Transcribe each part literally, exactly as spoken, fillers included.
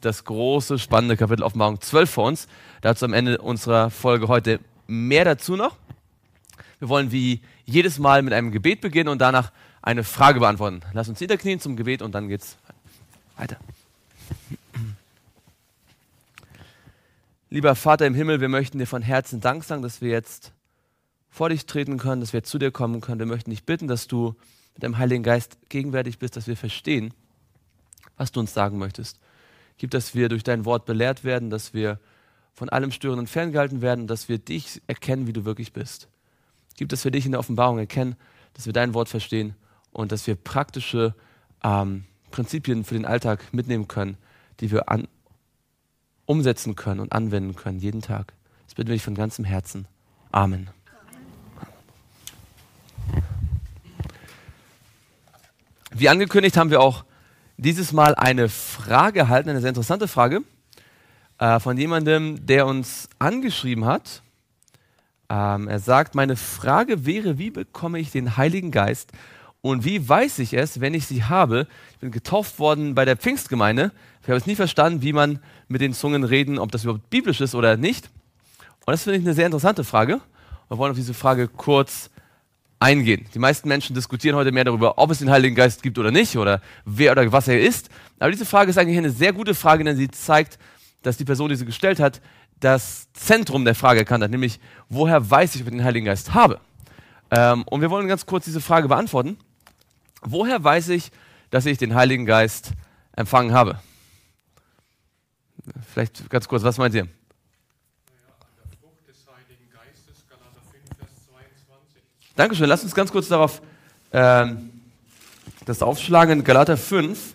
das große, spannende Kapitel Offenbarung zwölf vor uns. Dazu am Ende unserer Folge heute mehr dazu noch. Wir wollen wie jedes Mal mit einem Gebet beginnen und danach eine Frage beantworten. Lass uns niederknien zum Gebet und dann geht's weiter. Lieber Vater im Himmel, wir möchten dir von Herzen Dank sagen, dass wir jetzt vor dich treten können, dass wir zu dir kommen können. Wir möchten dich bitten, dass du mit deinem Heiligen Geist gegenwärtig bist, dass wir verstehen, was du uns sagen möchtest. Gib, dass wir durch dein Wort belehrt werden, dass wir von allem Störenden ferngehalten werden, dass wir dich erkennen, wie du wirklich bist. Gib, dass wir dich in der Offenbarung erkennen, dass wir dein Wort verstehen und dass wir praktische ähm, Prinzipien für den Alltag mitnehmen können, die wir an, umsetzen können und anwenden können, jeden Tag. Das bitten wir dich von ganzem Herzen. Amen. Wie angekündigt haben wir auch dieses Mal eine Frage erhalten, eine sehr interessante Frage, äh, von jemandem, der uns angeschrieben hat. Ähm, er sagt, meine Frage wäre, wie bekomme ich den Heiligen Geist und wie weiß ich es, wenn ich sie habe? Ich bin getauft worden bei der Pfingstgemeinde. Ich habe es nie verstanden, wie man mit den Zungen reden, ob das überhaupt biblisch ist oder nicht. Und das finde ich eine sehr interessante Frage. Wir wollen auf diese Frage kurz eingehen. Die meisten Menschen diskutieren heute mehr darüber, ob es den Heiligen Geist gibt oder nicht oder wer oder was er ist. Aber diese Frage ist eigentlich eine sehr gute Frage, denn sie zeigt, dass die Person, die sie gestellt hat, das Zentrum der Frage erkannt hat, nämlich woher weiß ich, ob ich den Heiligen Geist habe? Ähm, und wir wollen ganz kurz diese Frage beantworten. Woher weiß ich, dass ich den Heiligen Geist empfangen habe? Vielleicht ganz kurz, was meint ihr? Dankeschön. Lasst uns ganz kurz darauf ähm, das aufschlagen in Galater fünf.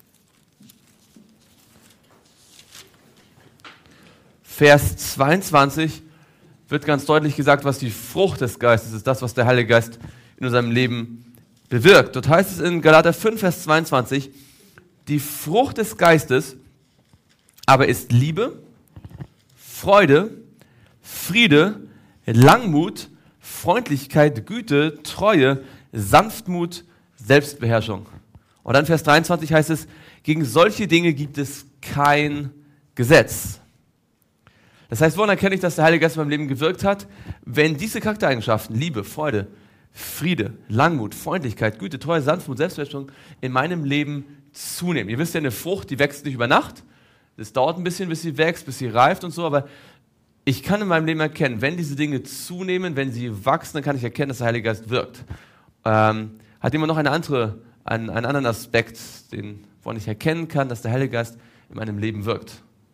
Vers zweiundzwanzig wird ganz deutlich gesagt, was die Frucht des Geistes ist, das, was der Heilige Geist in unserem Leben bewirkt. Dort heißt es in Galater fünf, Vers zweiundzwanzig, die Frucht des Geistes aber ist Liebe, Freude, Friede, Langmut, Freundlichkeit, Güte, Treue, Sanftmut, Selbstbeherrschung. Und dann Vers dreiundzwanzig heißt es, gegen solche Dinge gibt es kein Gesetz. Das heißt, woran erkenne ich, dass der Heilige Geist in meinem Leben gewirkt hat? Wenn diese Charaktereigenschaften, Liebe, Freude, Friede, Langmut, Freundlichkeit, Güte, Treue, Sanftmut, Selbstbeherrschung in meinem Leben zunehmen. Ihr wisst ja, eine Frucht, die wächst nicht über Nacht. Es dauert ein bisschen, bis sie wächst, bis sie reift und so, aber ich kann in meinem Leben erkennen, wenn diese Dinge zunehmen, wenn sie wachsen, dann kann ich erkennen, dass der Heilige Geist wirkt. Ähm, hat jemand noch eine andere, einen, einen anderen Aspekt, den, woran ich erkennen kann, dass der Heilige Geist in meinem Leben wirkt?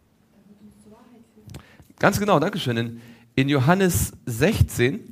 Ganz genau, Dankeschön. In, in Johannes sechzehn,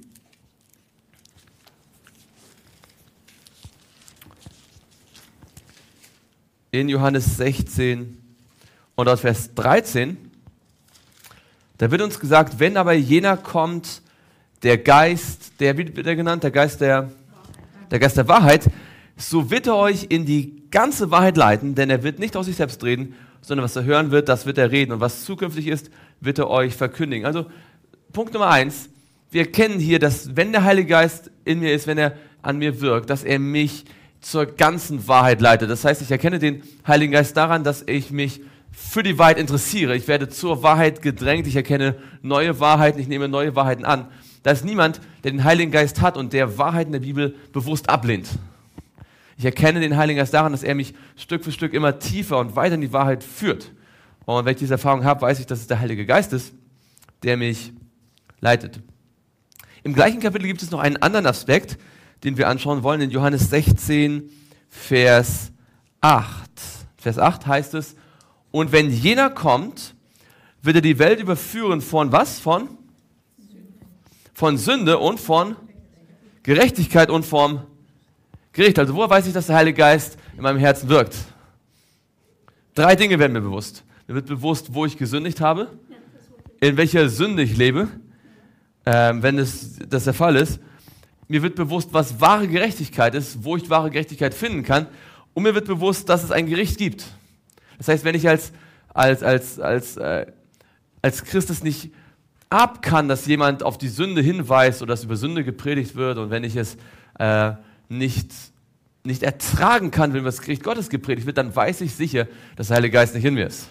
in Johannes sechzehn und dort Vers dreizehn, da wird uns gesagt, wenn aber jener kommt, der Geist, der, wie wird er genannt, der Geist der, der Geist der Wahrheit, so wird er euch in die ganze Wahrheit leiten, denn er wird nicht aus sich selbst reden, sondern was er hören wird, das wird er reden. Und was zukünftig ist, wird er euch verkündigen. Also Punkt Nummer eins, wir erkennen hier, dass wenn der Heilige Geist in mir ist, wenn er an mir wirkt, dass er mich zur ganzen Wahrheit leitet. Das heißt, ich erkenne den Heiligen Geist daran, dass ich mich für die Wahrheit interessiere. Ich werde zur Wahrheit gedrängt, ich erkenne neue Wahrheiten, ich nehme neue Wahrheiten an. Da ist niemand, der den Heiligen Geist hat und der Wahrheiten der Bibel bewusst ablehnt. Ich erkenne den Heiligen Geist daran, dass er mich Stück für Stück immer tiefer und weiter in die Wahrheit führt. Und wenn ich diese Erfahrung habe, weiß ich, dass es der Heilige Geist ist, der mich leitet. Im gleichen Kapitel gibt es noch einen anderen Aspekt, den wir anschauen wollen, in Johannes sechzehn, Vers acht. Vers acht heißt es, und wenn jener kommt, wird er die Welt überführen von was? Von? Von Sünde und von Gerechtigkeit und vom Gericht. Also woher weiß ich, dass der Heilige Geist in meinem Herzen wirkt? Drei Dinge werden mir bewusst. Mir wird bewusst, wo ich gesündigt habe, in welcher Sünde ich lebe, ähm, wenn es, das der Fall ist. Mir wird bewusst, was wahre Gerechtigkeit ist, wo ich wahre Gerechtigkeit finden kann. Und mir wird bewusst, dass es ein Gericht gibt. Das heißt, wenn ich als, als, als, als, äh, als Christ es nicht ab kann, dass jemand auf die Sünde hinweist oder dass über Sünde gepredigt wird und wenn ich es äh, nicht, nicht ertragen kann, wenn über das Gericht Gottes gepredigt wird, dann weiß ich sicher, dass der Heilige Geist nicht in mir ist.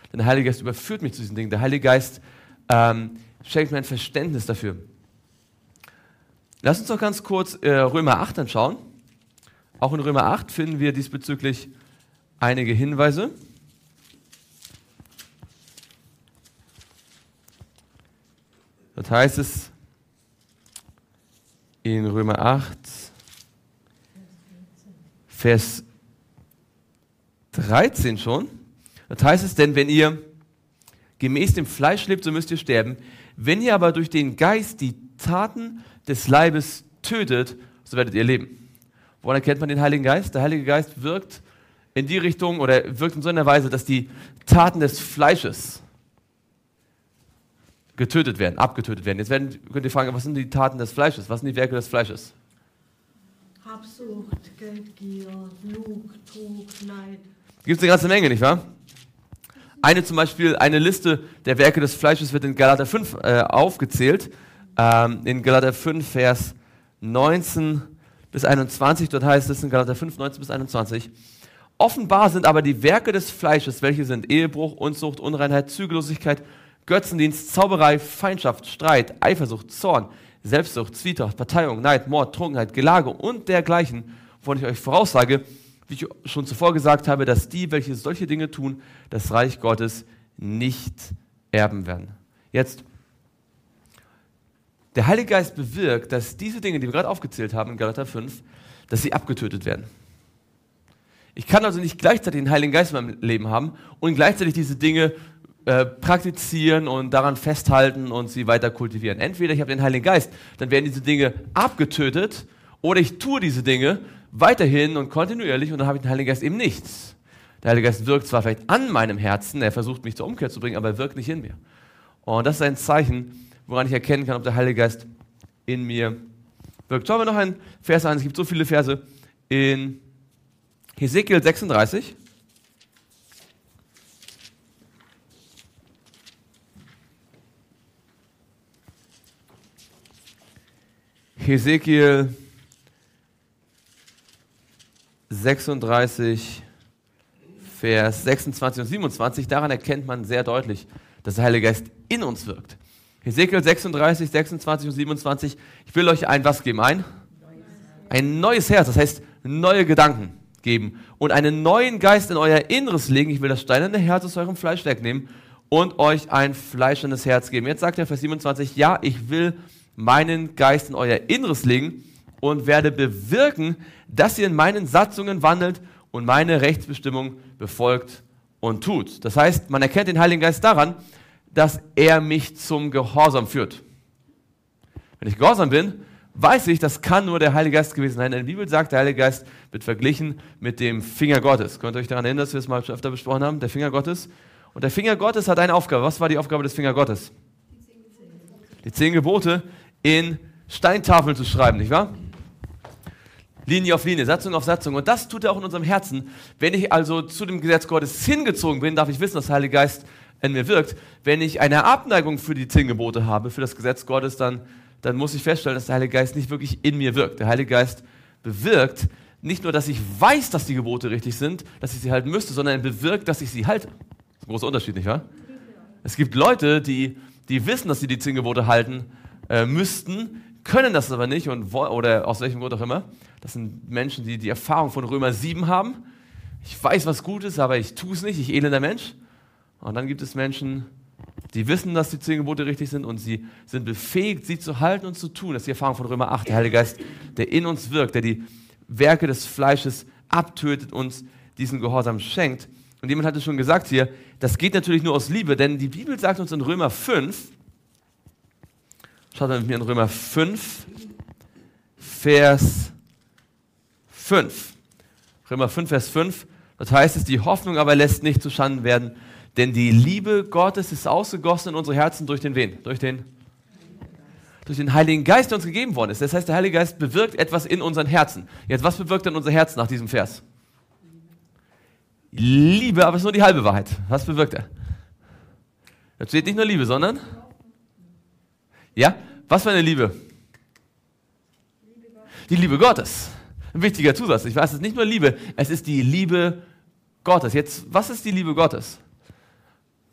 Denn der Heilige Geist überführt mich zu diesen Dingen. Der Heilige Geist ähm, schenkt mir ein Verständnis dafür. Lass uns doch ganz kurz äh, Römer acht anschauen. Auch in Römer acht finden wir diesbezüglich einige Hinweise. Das heißt es in Römer acht, Vers dreizehn schon. Das heißt es, denn wenn ihr gemäß dem Fleisch lebt, so müsst ihr sterben. Wenn ihr aber durch den Geist die Taten des Leibes tötet, so werdet ihr leben. Woran erkennt man den Heiligen Geist? Der Heilige Geist wirkt in die Richtung oder wirkt in so einer Weise, dass die Taten des Fleisches getötet werden, abgetötet werden. Jetzt werden, könnt ihr fragen, was sind die Taten des Fleisches? Was sind die Werke des Fleisches? Habsucht, Geldgier, Lug, Trug, Neid. Gibt es eine ganze Menge, nicht wahr? Eine zum Beispiel, eine Liste der Werke des Fleisches wird in Galater fünf äh, aufgezählt. Ähm, in Galater fünf, Vers neunzehn bis einundzwanzig, dort heißt es in Galater fünf, neunzehn bis einundzwanzig. Offenbar sind aber die Werke des Fleisches, welche sind Ehebruch, Unzucht, Unreinheit, Zügellosigkeit, Götzendienst, Zauberei, Feindschaft, Streit, Eifersucht, Zorn, Selbstsucht, Zwietracht, Parteiung, Neid, Mord, Trunkenheit, Gelage und dergleichen, wovon ich euch voraussage, wie ich schon zuvor gesagt habe, dass die, welche solche Dinge tun, das Reich Gottes nicht erben werden. Jetzt, der Heilige Geist bewirkt, dass diese Dinge, die wir gerade aufgezählt haben in Galater fünf, dass sie abgetötet werden. Ich kann also nicht gleichzeitig den Heiligen Geist in meinem Leben haben und gleichzeitig diese Dinge äh, praktizieren und daran festhalten und sie weiter kultivieren. Entweder ich habe den Heiligen Geist, dann werden diese Dinge abgetötet, oder ich tue diese Dinge weiterhin und kontinuierlich und dann habe ich den Heiligen Geist eben nichts. Der Heilige Geist wirkt zwar vielleicht an meinem Herzen, er versucht mich zur Umkehr zu bringen, aber er wirkt nicht in mir. Und das ist ein Zeichen, woran ich erkennen kann, ob der Heilige Geist in mir wirkt. Schauen wir noch einen Vers an, es gibt so viele Verse in Hesekiel sechsunddreißig. Hesekiel sechsunddreißig, Vers sechsundzwanzig und siebenundzwanzig, daran erkennt man sehr deutlich, dass der Heilige Geist in uns wirkt. Hesekiel sechsunddreißig, sechsundzwanzig und siebenundzwanzig, ich will euch ein was geben? Ein? Ein neues Herz, das heißt neue Gedanken geben und einen neuen Geist in euer Inneres legen. Ich will das steinerne Herz aus eurem Fleisch wegnehmen und euch ein fleischendes Herz geben. Jetzt sagt er Vers siebenundzwanzig, ja, ich will meinen Geist in euer Inneres legen und werde bewirken, dass ihr in meinen Satzungen wandelt und meine Rechtsbestimmung befolgt und tut. Das heißt, man erkennt den Heiligen Geist daran, dass er mich zum Gehorsam führt. Wenn ich gehorsam bin, weiß ich, das kann nur der Heilige Geist gewesen sein. In der Bibel sagt, der Heilige Geist wird verglichen mit dem Finger Gottes. Könnt ihr euch daran erinnern, dass wir es mal schon öfter besprochen haben? Der Finger Gottes. Und der Finger Gottes hat eine Aufgabe. Was war die Aufgabe des Finger Gottes? Die zehn Gebote in Steintafeln zu schreiben, nicht wahr? Linie auf Linie, Satzung auf Satzung. Und das tut er auch in unserem Herzen. Wenn ich also zu dem Gesetz Gottes hingezogen bin, darf ich wissen, dass der Heilige Geist in mir wirkt. Wenn ich eine Abneigung für die zehn Gebote habe, für das Gesetz Gottes, dann, dann muss ich feststellen, dass der Heilige Geist nicht wirklich in mir wirkt. Der Heilige Geist bewirkt nicht nur, dass ich weiß, dass die Gebote richtig sind, dass ich sie halten müsste, sondern er bewirkt, dass ich sie halte. Das ist ein großer Unterschied, nicht wahr? Es gibt Leute, die, die wissen, dass sie die zehn Gebote halten äh, müssten, können das aber nicht und oder aus welchem Grund auch immer. Das sind Menschen, die die Erfahrung von Römer sieben haben. Ich weiß, was gut ist, aber ich tue es nicht, ich elender Mensch. Und dann gibt es Menschen, die wissen, dass die zehn Gebote richtig sind und sie sind befähigt, sie zu halten und zu tun. Das ist die Erfahrung von Römer acht. Der Heilige Geist, der in uns wirkt, der die Werke des Fleisches abtötet, uns diesen Gehorsam schenkt. Und jemand hat es schon gesagt hier, das geht natürlich nur aus Liebe, denn die Bibel sagt uns in Römer fünf, schaut mal mit mir in Römer fünf, Vers fünf. Römer fünf, Vers fünf. Das heißt es, die Hoffnung aber lässt nicht zuschanden werden, denn die Liebe Gottes ist ausgegossen in unsere Herzen durch den wen? Durch den, durch den Heiligen Geist, der uns gegeben worden ist. Das heißt, der Heilige Geist bewirkt etwas in unseren Herzen. Jetzt, was bewirkt denn unser Herz nach diesem Vers? Liebe, aber es ist nur die halbe Wahrheit. Was bewirkt er? Da steht nicht nur Liebe, sondern? Ja? Was für eine Liebe? Die Liebe Gottes. Ein wichtiger Zusatz. Ich weiß, es ist nicht nur Liebe, es ist die Liebe Gottes. Jetzt, was ist die Liebe Gottes?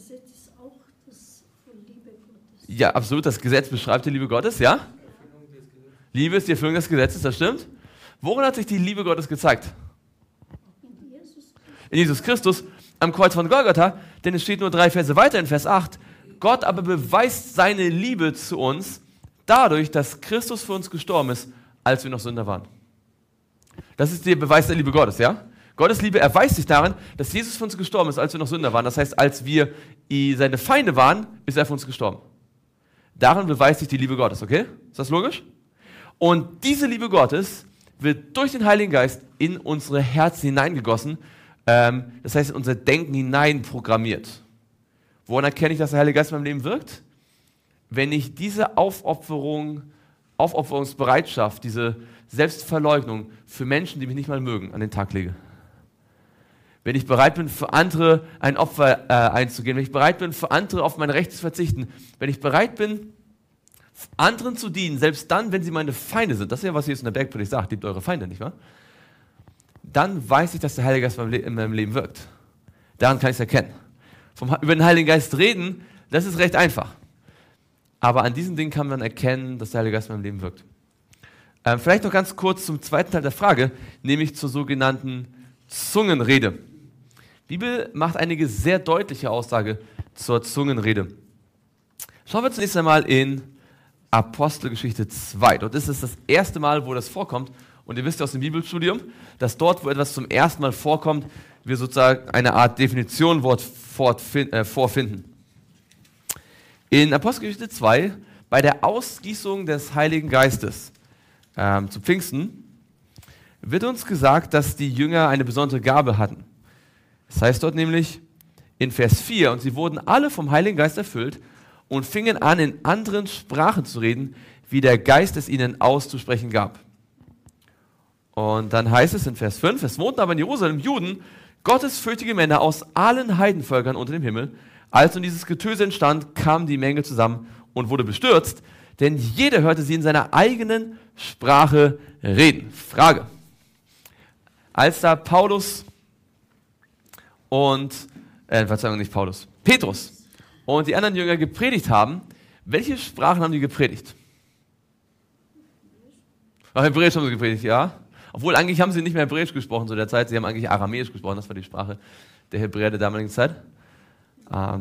Gesetz ist auch das von Liebe Gottes. Ja, absolut. Das Gesetz beschreibt die Liebe Gottes, ja? Liebe ist die Erfüllung des Gesetzes, das stimmt. Worin hat sich die Liebe Gottes gezeigt? In Jesus Christus. In Jesus Christus am Kreuz von Golgatha, denn es steht nur drei Verse weiter in Vers acht. Gott aber beweist seine Liebe zu uns dadurch, dass Christus für uns gestorben ist, als wir noch Sünder waren. Das ist der Beweis der Liebe Gottes, ja? Gottes Liebe erweist sich darin, dass Jesus für uns gestorben ist, als wir noch Sünder waren. Das heißt, als wir seine Feinde waren, ist er für uns gestorben. Darin beweist sich die Liebe Gottes, okay? Ist das logisch? Und diese Liebe Gottes wird durch den Heiligen Geist in unsere Herzen hineingegossen, ähm, das heißt in unser Denken hinein programmiert. Woran erkenne ich, dass der Heilige Geist in meinem Leben wirkt? Wenn ich diese Aufopferung, Aufopferungsbereitschaft, diese Selbstverleugnung für Menschen, die mich nicht mal mögen, an den Tag lege. Wenn ich bereit bin, für andere ein Opfer äh, einzugehen, wenn ich bereit bin, für andere auf mein Recht zu verzichten, wenn ich bereit bin, anderen zu dienen, selbst dann, wenn sie meine Feinde sind, das ist ja, was Jesus in der Bergpredigt sagt, liebt eure Feinde, nicht wahr? Dann weiß ich, dass der Heilige Geist in meinem Leben wirkt. Daran kann ich es erkennen. Vom, über den Heiligen Geist reden, das ist recht einfach. Aber an diesen Dingen kann man erkennen, dass der Heilige Geist in meinem Leben wirkt. Ähm, vielleicht noch ganz kurz zum zweiten Teil der Frage, nämlich zur sogenannten Zungenrede. Die Bibel macht einige sehr deutliche Aussage zur Zungenrede. Schauen wir zunächst einmal in Apostelgeschichte zwei. Dort ist es das erste Mal, wo das vorkommt. Und ihr wisst ja aus dem Bibelstudium, dass dort, wo etwas zum ersten Mal vorkommt, wir sozusagen eine Art Definition äh, vorfinden. In Apostelgeschichte zwei, bei der Ausgießung des Heiligen Geistes ähm, zu Pfingsten, wird uns gesagt, dass die Jünger eine besondere Gabe hatten. Das heißt dort nämlich in Vers vier, und sie wurden alle vom Heiligen Geist erfüllt und fingen an, in anderen Sprachen zu reden, wie der Geist es ihnen auszusprechen gab. Und dann heißt es in Vers fünf, es wohnten aber in Jerusalem Juden, gottesfürchtige Männer aus allen Heidenvölkern unter dem Himmel. Als nun dieses Getöse entstand, kam die Menge zusammen und wurde bestürzt, denn jeder hörte sie in seiner eigenen Sprache reden. Frage. Als da Paulus und, äh, Verzeihung, nicht Paulus, Petrus und die anderen Jünger gepredigt haben, welche Sprachen haben die gepredigt? Ach, Hebräisch haben sie gepredigt, ja. Obwohl eigentlich haben sie nicht mehr Hebräisch gesprochen zu der Zeit, sie haben eigentlich Aramäisch gesprochen, das war die Sprache der Hebräer der damaligen Zeit. Ähm,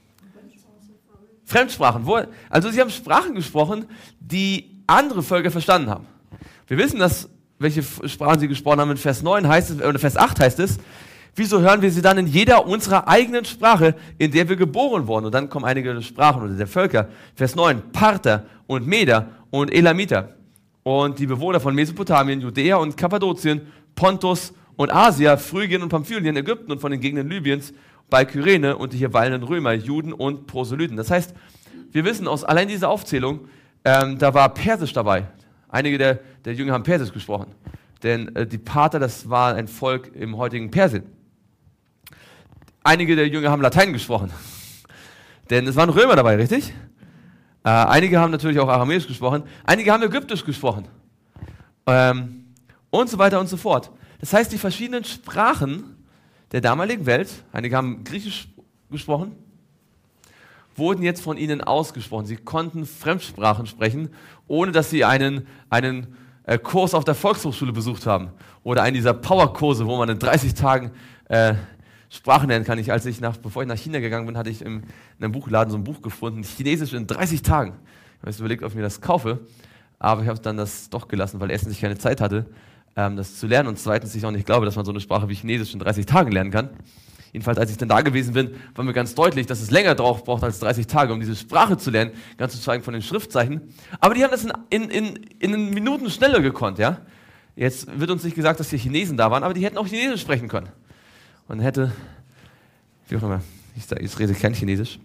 Fremdsprachen, wo, also sie haben Sprachen gesprochen, die andere Völker verstanden haben. Wir wissen, dass welche Sprachen sie gesprochen haben. In Vers neun heißt es, oder Vers acht heißt es, wieso hören wir sie dann in jeder unserer eigenen Sprache, in der wir geboren wurden? Und dann kommen einige Sprachen oder der Völker. Vers neun, Parther und Meder und Elamiter. Und die Bewohner von Mesopotamien, Judäa und Kappadokien, Pontus und Asia, Phrygien und Pamphylien, Ägypten und von den Gegenden Libyens, bei Kyrene und die hier weilenden Römer, Juden und Proselyten. Das heißt, wir wissen aus allein dieser Aufzählung, ähm, da war Persisch dabei. Einige der, der Jünger haben Persisch gesprochen. Denn äh, die Parther, das war ein Volk im heutigen Persien. Einige der Jünger haben Latein gesprochen. Denn es waren Römer dabei, richtig? Äh, einige haben natürlich auch Aramäisch gesprochen. Einige haben Ägyptisch gesprochen. Ähm, und so weiter und so fort. Das heißt, die verschiedenen Sprachen der damaligen Welt, einige haben Griechisch gesprochen, wurden jetzt von ihnen ausgesprochen. Sie konnten Fremdsprachen sprechen, ohne dass sie einen, einen äh, Kurs auf der Volkshochschule besucht haben. Oder einen dieser Powerkurse, wo man in dreißig Tagen äh, Sprachen lernen kann. Ich, als ich nach, bevor ich nach China gegangen bin, hatte ich im, in einem Buchladen so ein Buch gefunden, Chinesisch in dreißig Tagen. Ich habe jetzt überlegt, ob ich mir das kaufe, aber ich habe dann das doch gelassen, weil erstens ich keine Zeit hatte, ähm, das zu lernen und zweitens ich auch nicht glaube, dass man so eine Sprache wie Chinesisch in dreißig Tagen lernen kann. Jedenfalls, als ich dann da gewesen bin, war mir ganz deutlich, dass es länger drauf braucht als dreißig Tage, um diese Sprache zu lernen, ganz zu zeigen von den Schriftzeichen. Aber die haben das in, in, in, in Minuten schneller gekonnt, ja. Jetzt wird uns nicht gesagt, dass hier Chinesen da waren, aber die hätten auch Chinesisch sprechen können. Und hätte, wie auch immer, ich, ich rede kein Chinesisch.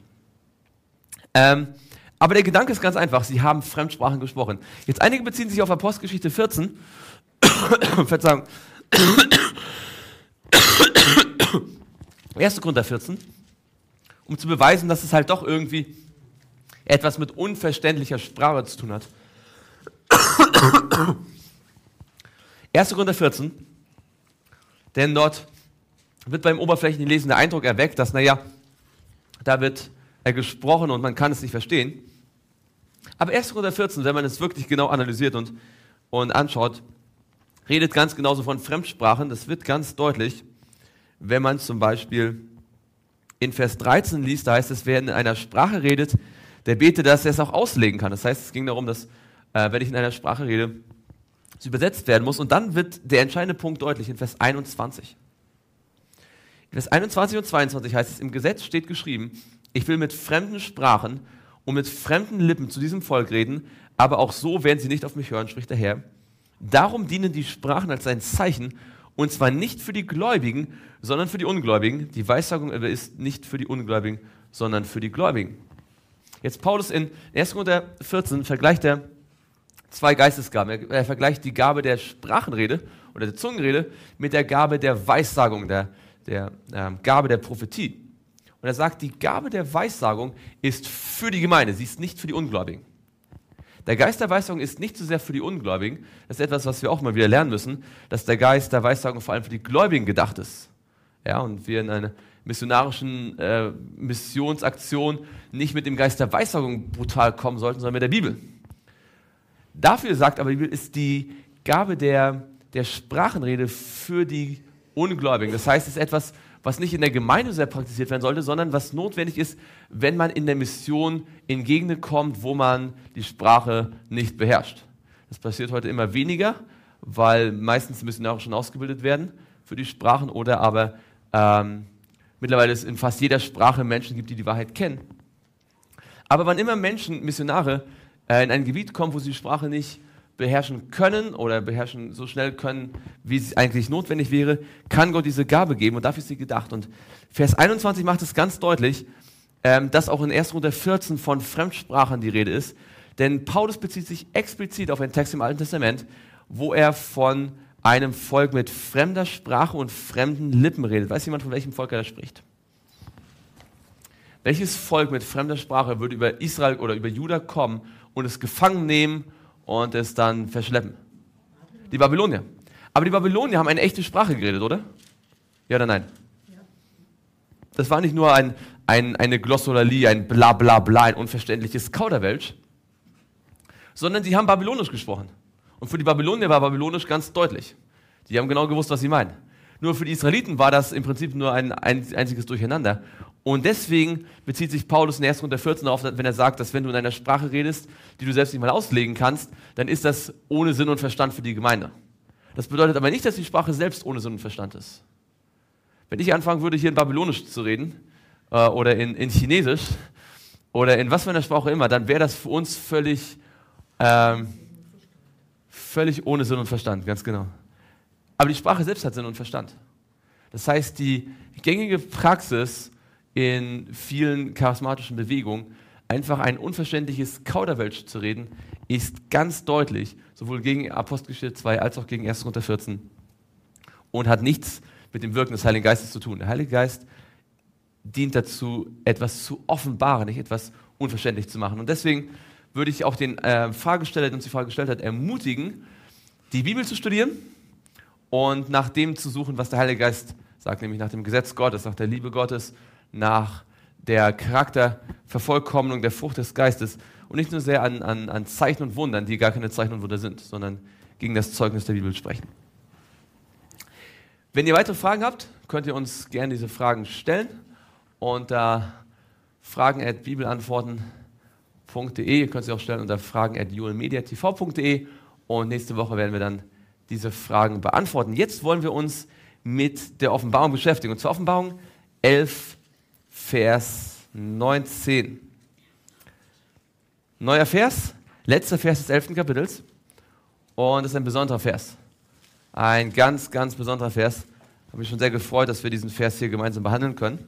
Ähm, aber der Gedanke ist ganz einfach, sie haben Fremdsprachen gesprochen. Jetzt einige beziehen sich auf Apostelgeschichte vierzehn, Verzeihung, erster Korinther vierzehn, um zu beweisen, dass es halt doch irgendwie etwas mit unverständlicher Sprache zu tun hat. erster Korinther vierzehn, denn dort wird beim oberflächlichen Lesen der Eindruck erweckt, dass, naja, Da wird er gesprochen und man kann es nicht verstehen. Aber erster Korinther vierzehn, wenn man es wirklich genau analysiert und, und anschaut, redet ganz genauso von Fremdsprachen. Das wird ganz deutlich, wenn man zum Beispiel in Vers dreizehn liest, da heißt es, wer in einer Sprache redet, der bete, dass er es auch auslegen kann. Das heißt, es ging darum, dass, äh, wenn ich in einer Sprache rede, es übersetzt werden muss. Und dann wird der entscheidende Punkt deutlich in Vers einundzwanzig. In Vers einundzwanzig und zweiundzwanzig heißt es, im Gesetz steht geschrieben, ich will mit fremden Sprachen und mit fremden Lippen zu diesem Volk reden, aber auch so werden sie nicht auf mich hören, spricht der Herr. Darum dienen die Sprachen als ein Zeichen, und zwar nicht für die Gläubigen, sondern für die Ungläubigen. Die Weissagung ist nicht für die Ungläubigen, sondern für die Gläubigen. Jetzt Paulus in erster Korinther vierzehn vergleicht er zwei Geistesgaben. Er, er vergleicht die Gabe der Sprachenrede oder der Zungenrede mit der Gabe der Weissagung, der, der äh, Gabe der Prophetie. Und er sagt, die Gabe der Weissagung ist für die Gemeinde, sie ist nicht für die Ungläubigen. Der Geist der Weissagung ist nicht so sehr für die Ungläubigen, das ist etwas, was wir auch mal wieder lernen müssen, dass der Geist der Weissagung vor allem für die Gläubigen gedacht ist. Ja, und wir in einer missionarischen äh, Missionsaktion nicht mit dem Geist der Weissagung brutal kommen sollten, sondern mit der Bibel. Dafür sagt aber die Bibel, ist die Gabe der, der Sprachenrede für die Ungläubigen. Das heißt, es ist etwas, was nicht in der Gemeinde sehr praktiziert werden sollte, sondern was notwendig ist, wenn man in der Mission in Gegenden kommt, wo man die Sprache nicht beherrscht. Das passiert heute immer weniger, weil meistens Missionare schon ausgebildet werden für die Sprachen oder aber ähm, mittlerweile es in fast jeder Sprache Menschen gibt, die die Wahrheit kennen. Aber wann immer Menschen, Missionare, äh, in ein Gebiet kommen, wo sie die Sprache nicht beherrschen können oder beherrschen so schnell können, wie es eigentlich notwendig wäre, kann Gott diese Gabe geben und dafür ist sie gedacht. Und Vers einundzwanzig macht es ganz deutlich, ähm, dass auch in erster Korinther vierzehn von Fremdsprachen die Rede ist, denn Paulus bezieht sich explizit auf einen Text im Alten Testament, wo er von einem Volk mit fremder Sprache und fremden Lippen redet. Weiß jemand, von welchem Volk er da spricht? Welches Volk mit fremder Sprache würde über Israel oder über Juda kommen und es gefangen nehmen und es dann verschleppen? Die Babylonier. Aber die Babylonier haben eine echte Sprache geredet, oder? Ja oder nein? Das war nicht nur ein, ein, eine Glossolalie, ein Blablabla, ein unverständliches Kauderwelsch, sondern sie haben Babylonisch gesprochen. Und für die Babylonier war Babylonisch ganz deutlich. Die haben genau gewusst, was sie meinen. Nur für die Israeliten war das im Prinzip nur ein einziges Durcheinander. Und deswegen bezieht sich Paulus in erster Korinther vierzehn darauf, wenn er sagt, dass wenn du in einer Sprache redest, die du selbst nicht mal auslegen kannst, dann ist das ohne Sinn und Verstand für die Gemeinde. Das bedeutet aber nicht, dass die Sprache selbst ohne Sinn und Verstand ist. Wenn ich anfangen würde, hier in Babylonisch zu reden, äh, oder in, in Chinesisch, oder in was für einer Sprache immer, dann wäre das für uns völlig... Ähm, Völlig ohne Sinn und Verstand, ganz genau. Aber die Sprache selbst hat Sinn und Verstand. Das heißt, die gängige Praxis in vielen charismatischen Bewegungen, einfach ein unverständliches Kauderwelsch zu reden, ist ganz deutlich, sowohl gegen Apostelgeschichte zwei als auch gegen erster Korinther vierzehn und hat nichts mit dem Wirken des Heiligen Geistes zu tun. Der Heilige Geist dient dazu, etwas zu offenbaren, nicht etwas unverständlich zu machen. Und deswegen würde ich auch den äh, Fragesteller, der uns die Frage gestellt hat, ermutigen, die Bibel zu studieren und nach dem zu suchen, was der Heilige Geist sagt, nämlich nach dem Gesetz Gottes, nach der Liebe Gottes, nach der Charaktervervollkommnung, der Frucht des Geistes und nicht nur sehr an, an, an Zeichen und Wundern, die gar keine Zeichen und Wunder sind, sondern gegen das Zeugnis der Bibel sprechen. Wenn ihr weitere Fragen habt, könnt ihr uns gerne diese Fragen stellen unter äh, fragen at bibelantworten punkt de. Ihr könnt sie auch stellen unter fragen at juelmediatv punkt de und nächste Woche werden wir dann diese Fragen beantworten. Jetzt wollen wir uns mit der Offenbarung beschäftigen und zwar Offenbarung elf, Vers neunzehn. Neuer Vers, letzter Vers des elften Kapitels und das ist ein besonderer Vers. Ein ganz, ganz besonderer Vers. Ich habe mich schon sehr gefreut, dass wir diesen Vers hier gemeinsam behandeln können.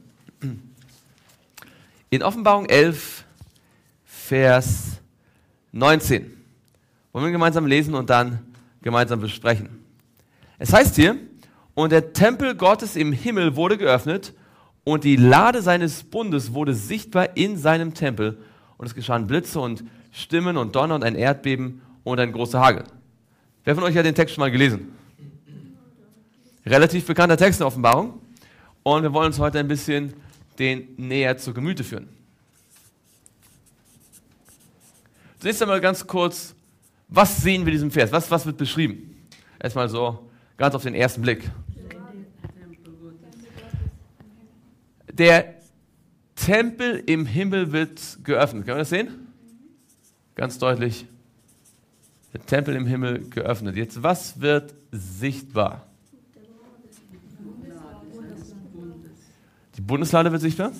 In Offenbarung elf, Vers neunzehn. Wollen wir gemeinsam lesen und dann gemeinsam besprechen. Es heißt hier, und der Tempel Gottes im Himmel wurde geöffnet und die Lade seines Bundes wurde sichtbar in seinem Tempel und es geschahen Blitze und Stimmen und Donner und ein Erdbeben und ein großer Hagel. Wer von euch hat den Text schon mal gelesen? Relativ bekannter Text in der Offenbarung und wir wollen uns heute ein bisschen den näher zu Gemüte führen. Zunächst einmal ganz kurz, was sehen wir in diesem Vers? Was, was wird beschrieben? Erstmal so ganz auf den ersten Blick. Der Tempel im Himmel wird geöffnet. Können wir das sehen? Ganz deutlich. Der Tempel im Himmel geöffnet. Jetzt, was wird sichtbar? Die Bundeslade wird sichtbar.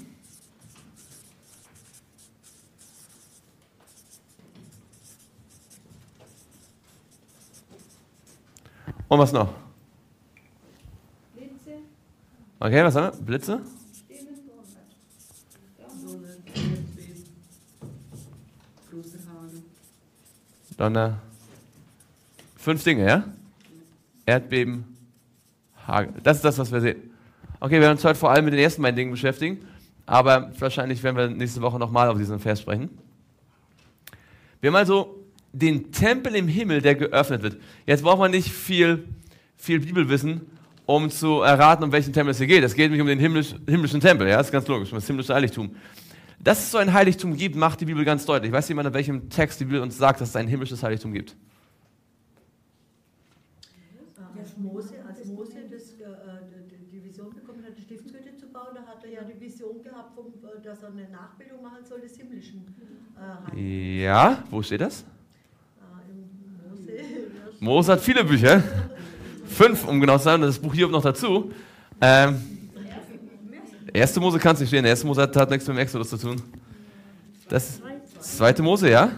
Und was noch? Blitze, Okay, was haben wir? Blitze? Stimmen, Donner. Sonne, Erdbeben, großer Hagel. Donner. Fünf Dinge, ja? Erdbeben, Hagel. Das ist das, was wir sehen. Okay, wir werden uns heute vor allem mit den ersten beiden Dingen beschäftigen, aber wahrscheinlich werden wir nächste Woche nochmal auf diesen Vers sprechen. Wir haben also den Tempel im Himmel, der geöffnet wird. Jetzt braucht man nicht viel, viel Bibelwissen, um zu erraten, um welchen Tempel es hier geht. Es geht nämlich um den himmlisch, himmlischen Tempel, ja, das ist ganz logisch, um das himmlische Heiligtum. Dass es so ein Heiligtum gibt, macht die Bibel ganz deutlich. Weiß jemand, in welchem Text die Bibel uns sagt, dass es ein himmlisches Heiligtum gibt? Als Mose, als Mose das, äh, die, die Vision bekommen hat, die Stiftshütte zu bauen, da hat er ja die Vision gehabt, vom, äh, dass er eine Nachbildung machen soll des himmlischen äh, Heiligtums. Ja, wo steht das? Äh, im Mose. Mose hat viele Bücher. Fünf, um genau zu sein, das Buch Hiob noch dazu. Ähm, erste Mose kann es nicht stehen. Der erste Mose hat, hat nichts mit dem Exodus zu tun. Das zweite Mose, ja?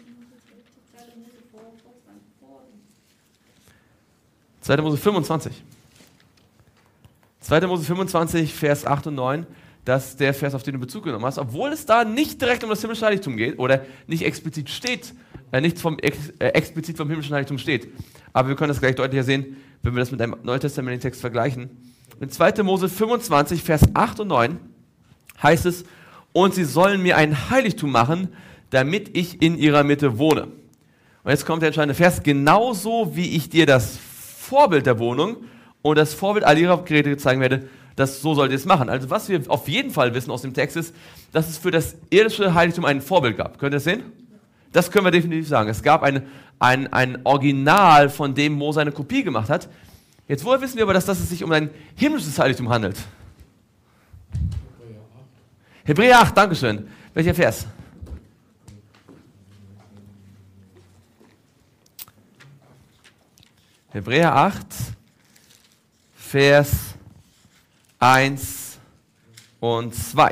zweite Mose fünfundzwanzig. zweite Mose fünfundzwanzig, Vers acht und neun. Das ist der Vers, auf den du Bezug genommen hast. Obwohl es da nicht direkt um das himmlische Heiligtum geht oder nicht explizit steht, äh, nicht vom, ex, äh, explizit vom himmlischen Heiligtum steht. Aber wir können das gleich deutlicher sehen, wenn wir das mit einem neutestamentlichen Text vergleichen. In zweite Mose fünfundzwanzig, Vers acht und neun heißt es, und sie sollen mir ein Heiligtum machen, damit ich in ihrer Mitte wohne. Und jetzt kommt der entscheidende Vers, genauso wie ich dir das Vorbild der Wohnung und das Vorbild all ihrer Geräte zeigen werde, das, so sollt ihr es machen. Also was wir auf jeden Fall wissen aus dem Text ist, dass es für das irdische Heiligtum ein Vorbild gab. Könnt ihr das sehen? Das können wir definitiv sagen. Es gab ein, ein, ein Original, von dem Mose eine Kopie gemacht hat. Jetzt woher wissen wir aber, dass, dass es sich um ein himmlisches Heiligtum handelt? Hebräer acht, Dankeschön. Welcher Vers? Hebräer acht, Vers eins und zwei.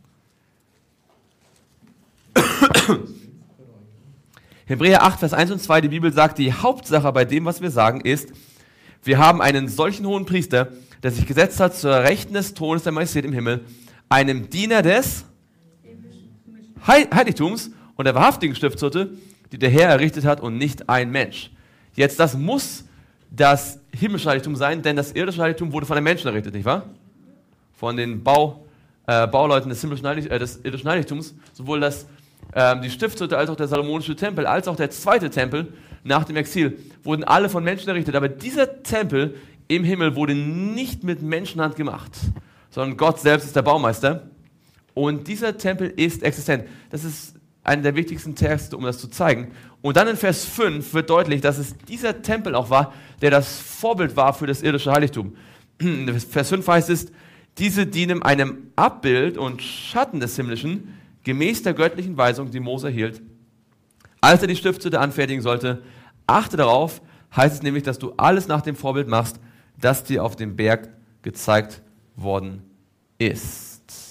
Hebräer acht, Vers eins und zwei, die Bibel sagt, die Hauptsache bei dem, was wir sagen, ist, wir haben einen solchen hohen Priester, der sich gesetzt hat zur Rechten des Thrones der Majestät im Himmel, einem Diener des Heiligtums und der wahrhaftigen Stiftshütte, die der Herr errichtet hat und nicht ein Mensch. Jetzt, das muss das himmlische Heiligtum sein, denn das irdische Heiligtum wurde von den Menschen errichtet, nicht wahr? Von den Bau, äh, Bauleuten des, himmlischen Heilig, äh, des irdischen Heiligtums, sowohl das, äh, die Stiftshütte als auch der salomonische Tempel, als auch der zweite Tempel nach dem Exil, wurden alle von Menschen errichtet. Aber dieser Tempel im Himmel wurde nicht mit Menschenhand gemacht, sondern Gott selbst ist der Baumeister. Und dieser Tempel ist existent. Das ist einer der wichtigsten Texte, um das zu zeigen. Und dann in Vers fünf wird deutlich, dass es dieser Tempel auch war, der das Vorbild war für das irdische Heiligtum. In Vers fünf heißt es, diese dienen einem Abbild und Schatten des Himmlischen, gemäß der göttlichen Weisung, die Mose erhielt. Als er die Stiftshütte anfertigen sollte, achte darauf, heißt es nämlich, dass du alles nach dem Vorbild machst, das dir auf dem Berg gezeigt worden ist.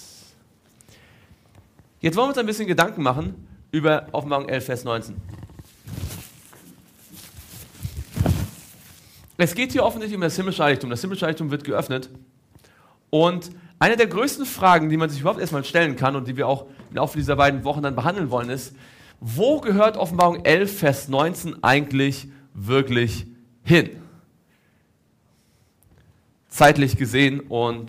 Jetzt wollen wir uns ein bisschen Gedanken machen über Offenbarung elf, Vers neunzehn. Es geht hier offensichtlich um das himmlische Heiligtum. Das himmlische Heiligtum wird geöffnet. Und eine der größten Fragen, die man sich überhaupt erstmal stellen kann und die wir auch im Laufe dieser beiden Wochen dann behandeln wollen, ist, wo gehört Offenbarung elf, Vers neunzehn eigentlich wirklich hin? Zeitlich gesehen und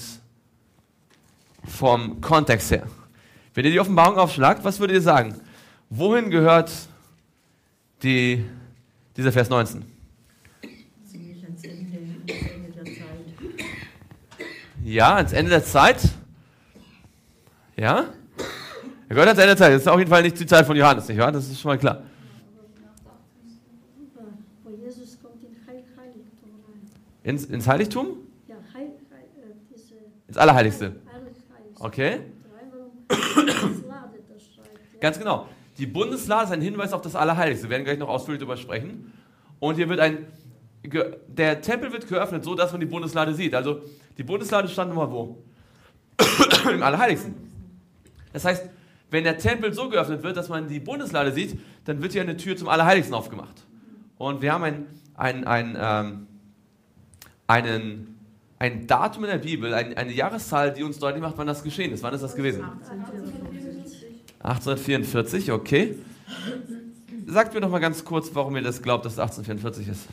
vom Kontext her. Wenn ihr die Offenbarung aufschlagt, was würdet ihr sagen? Wohin gehört die, dieser Vers neunzehn? Ziemlich ans Ende, ans Ende der Zeit. Ja, ans Ende der Zeit. Ja? Er gehört zu Ende der Zeit. Das ist auf jeden Fall nicht die Zeit von Johannes, nicht wahr? Das ist schon mal klar. Wo Jesus kommt in Heil Heiligtum rein. Ins, ins Heiligtum? Ja, Heil, Heil, äh, diese Ins Allerheiligste. Heiligtum. Okay. Warum das Lade das schreibt. Ja? Ganz genau. Die Bundeslade ist ein Hinweis auf das Allerheiligste. Wir werden gleich noch ausführlich darüber sprechen. Und hier wird ein, der Tempel wird geöffnet, so dass man die Bundeslade sieht. Also die Bundeslade stand nochmal wo? Im Allerheiligsten. Das heißt, wenn der Tempel so geöffnet wird, dass man die Bundeslade sieht, dann wird hier eine Tür zum Allerheiligsten aufgemacht. Und wir haben ein, ein, ein, ähm, einen, ein Datum in der Bibel, ein, eine Jahreszahl, die uns deutlich macht, wann das geschehen ist. Wann ist das gewesen? achtzehnhundertvierundvierzig, okay. Sagt mir doch mal ganz kurz, warum ihr das glaubt, dass es achtzehnhundertvierundvierzig ist.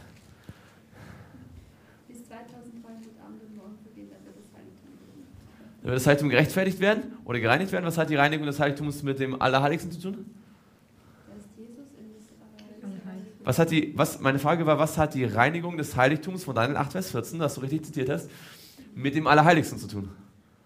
Bis zweitausenddreihundert Abend morgen beginnt, dann wird das Heiligtum gegründet. Dann wird das Heiligtum gerechtfertigt werden oder gereinigt werden. Was hat die Reinigung des Heiligtums mit dem Allerheiligsten zu tun? Da ist Jesus in das Allerheiligste. Was hat die, was, meine Frage war, was hat die Reinigung des Heiligtums von Daniel acht, Vers vierzehn, das du richtig zitiert hast, mit dem Allerheiligsten zu tun?